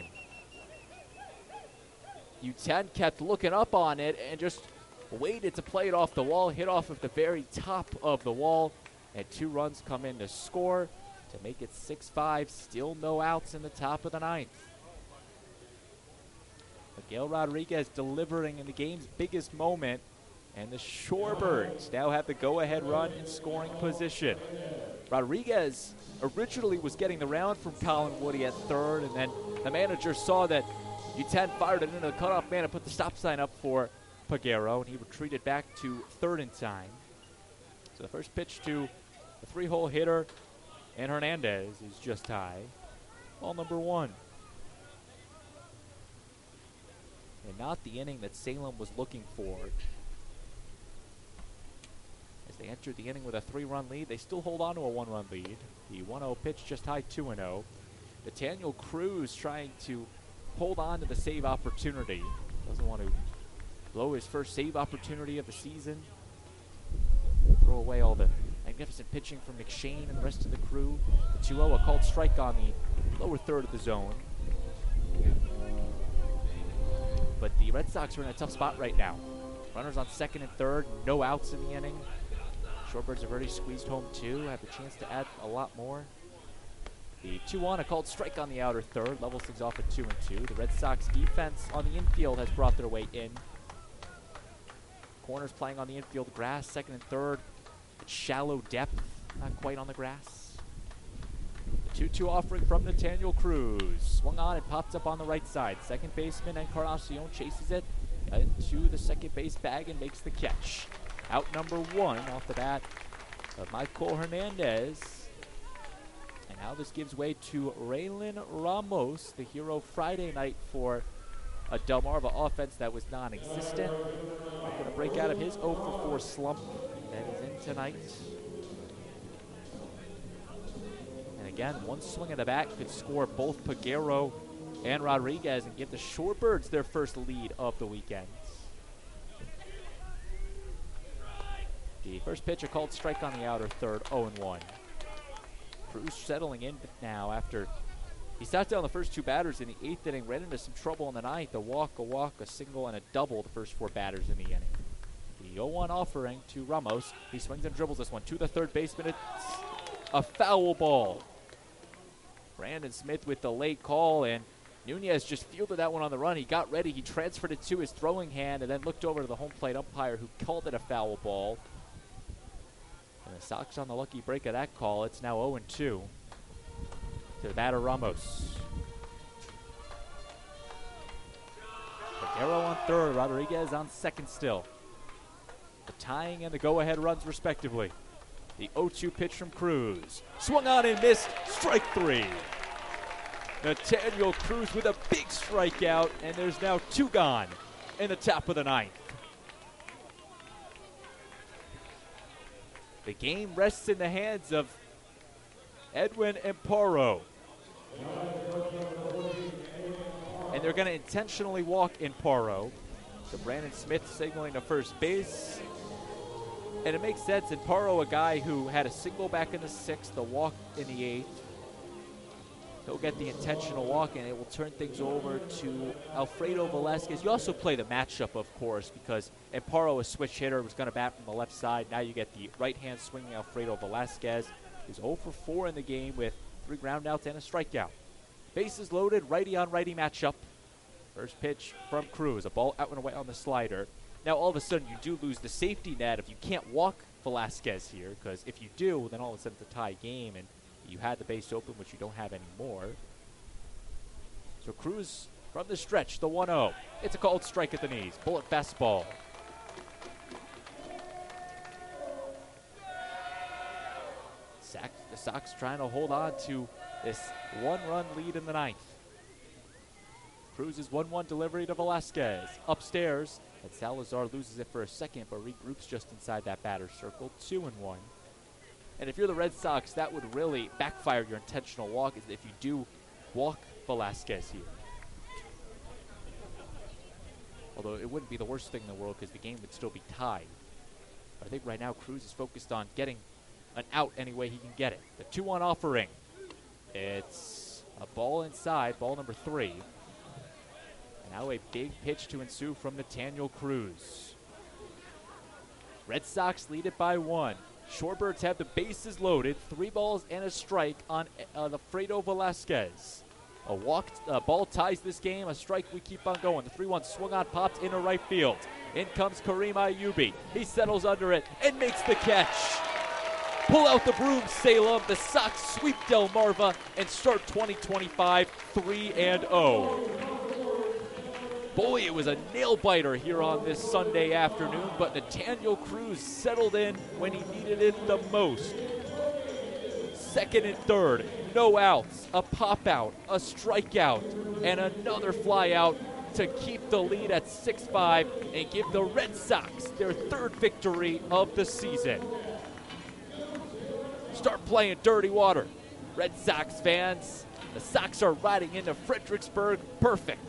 Yu Tan kept looking up on it and just waited to play it off the wall, hit off of the very top of the wall, and two runs come in to score to make it six five. Still no outs in the top of the ninth. Miguel Rodriguez delivering in the game's biggest moment, and the Shorebirds now have the go-ahead run in scoring position. Rodriguez originally was getting the round from Colin Woody at third, and then the manager saw that Yu Tan fired it into the cutoff man and put the stop sign up for Peguero, and he retreated back to third in time. So the first pitch to the three-hole hitter and Hernandez is just high. Ball number one. And not the inning that Salem was looking for. As they entered the inning with a three-run lead, they still hold on to a one-run lead. The one oh pitch just high, two and oh. Nathaniel Cruz trying to hold on to the save opportunity. Doesn't want to blow his first save opportunity of the season. Throw away all the magnificent pitching from McShane and the rest of the crew. The two oh, a called strike on the lower third of the zone. But the Red Sox are in a tough spot right now. Runners on second and third, no outs in the inning. Shorebirds have already squeezed home two, have the chance to add a lot more. The two one, a called strike on the outer third, levels things off at two and two. The Red Sox defense on the infield has brought their way in. Corners playing on the infield grass, second and third. It's shallow depth, not quite on the grass. The two two offering from Nathaniel Cruz. Swung on and popped up on the right side. Second baseman Encarnacion chases it into the second base bag and makes the catch. Out number one off the bat of Michael Hernandez. And now this gives way to Raylan Ramos, the hero Friday night for a Delmarva offense that was non-existent. Going to break out of his oh for four slump that is in tonight. And again, one swing of the bat could score both Peguero and Rodriguez and give the Shorebirds their first lead of the weekend. The first pitch, a called strike on the outer third, oh and one. Cruz settling in now after he sat down the first two batters in the eighth inning, ran into some trouble in the ninth. A walk, a walk, a single, and a double the first four batters in the inning. The oh one offering to Ramos. He swings and dribbles this one to the third baseman. It's a foul ball. Brandon Smith with the late call, and Nunez just fielded that one on the run. He got ready. He transferred it to his throwing hand and then looked over to the home plate umpire who called it a foul ball. And the Sox on the lucky break of that call. It's now oh and two. To the batter, Ramos. Peguero on third, Rodriguez on second still. The tying and the go-ahead runs respectively. The oh two pitch from Cruz. Swung on and missed, strike three. Nathaniel Cruz with a big strikeout, and there's now two gone in the top of the ninth. The game rests in the hands of Edwin Amparo. And they're going to intentionally walk Amparo. So Brandon Smith signaling to first base. And it makes sense. Amparo, a guy who had a single back in the sixth, a walk in the eighth. He'll get the intentional walk, and it will turn things over to Alfredo Velasquez. You also play the matchup, of course, because Amparo, a switch hitter, was going to bat from the left side. Now you get the right-hand swinging Alfredo Velasquez, who's oh for four in the game with three groundouts and a strikeout. Bases loaded, righty-on-righty matchup. First pitch from Cruz, a ball out and away on the slider. Now, all of a sudden, you do lose the safety net if you can't walk Velasquez here, because if you do, then all of a sudden it's a tie game, and you had the base open, which you don't have anymore. So Cruz from the stretch, the one oh. It's a called strike at the knees. Bullet fastball. Sac- the Sox trying to hold on to this one-run lead in the ninth. Cruz's one one delivery to Velasquez. Upstairs, and Salazar loses it for a second, but regroups just inside that batter's circle. Two and one. And if you're the Red Sox, that would really backfire your intentional walk if you do walk Velasquez here. Although it wouldn't be the worst thing in the world because the game would still be tied. But I think right now Cruz is focused on getting an out any way he can get it. The two one offering. It's a ball inside, ball number three. And now a big pitch to ensue from Nathaniel Cruz. Red Sox lead it by one. Shorebirds have the bases loaded, three balls and a strike on uh, the Fredo Velasquez. A walk, uh, ball ties this game, a strike, we keep on going. The three one swung on, popped into right field. In comes Kareem Ayubi. He settles under it and makes the catch. Pull out the broom, Salem. The Sox sweep Delmarva and start twenty twenty-five three and oh. Boy, it was a nail-biter here on this Sunday afternoon, but Nathaniel Cruz settled in when he needed it the most. Second and third, no outs, a pop-out, a strikeout, and another fly-out to keep the lead at six five and give the Red Sox their third victory of the season. Start playing dirty water, Red Sox fans. The Sox are riding into Fredericksburg perfect.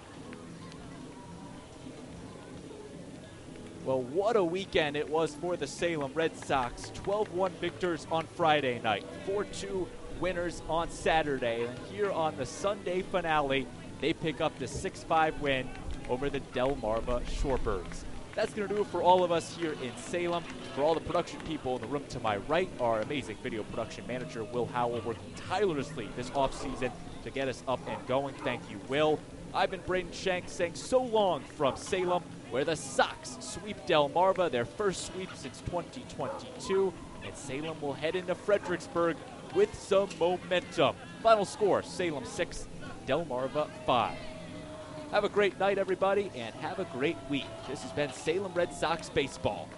Well, what a weekend it was for the Salem Red Sox. twelve one victors on Friday night, four two winners on Saturday. And here on the Sunday finale, they pick up the six five win over the Delmarva Shorebirds. That's going to do it for all of us here in Salem. For all the production people in the room to my right, our amazing video production manager, Will Howell, working tirelessly this offseason to get us up and going. Thank you, Will. I've been Braden Shanks saying so long from Salem, where the Sox sweep Delmarva, their first sweep since twenty twenty-two, and Salem will head into Fredericksburg with some momentum. Final score, Salem six, Delmarva five. Have a great night, everybody, and have a great week. This has been Salem Red Sox Baseball.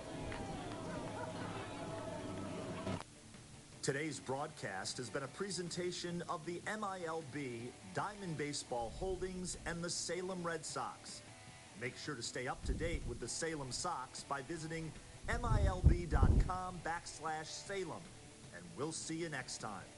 Today's broadcast has been a presentation of the M I L B, Diamond Baseball Holdings, and the Salem Red Sox. Make sure to stay up to date with the Salem Sox by visiting M I L B dot com backslash Salem. And we'll see you next time.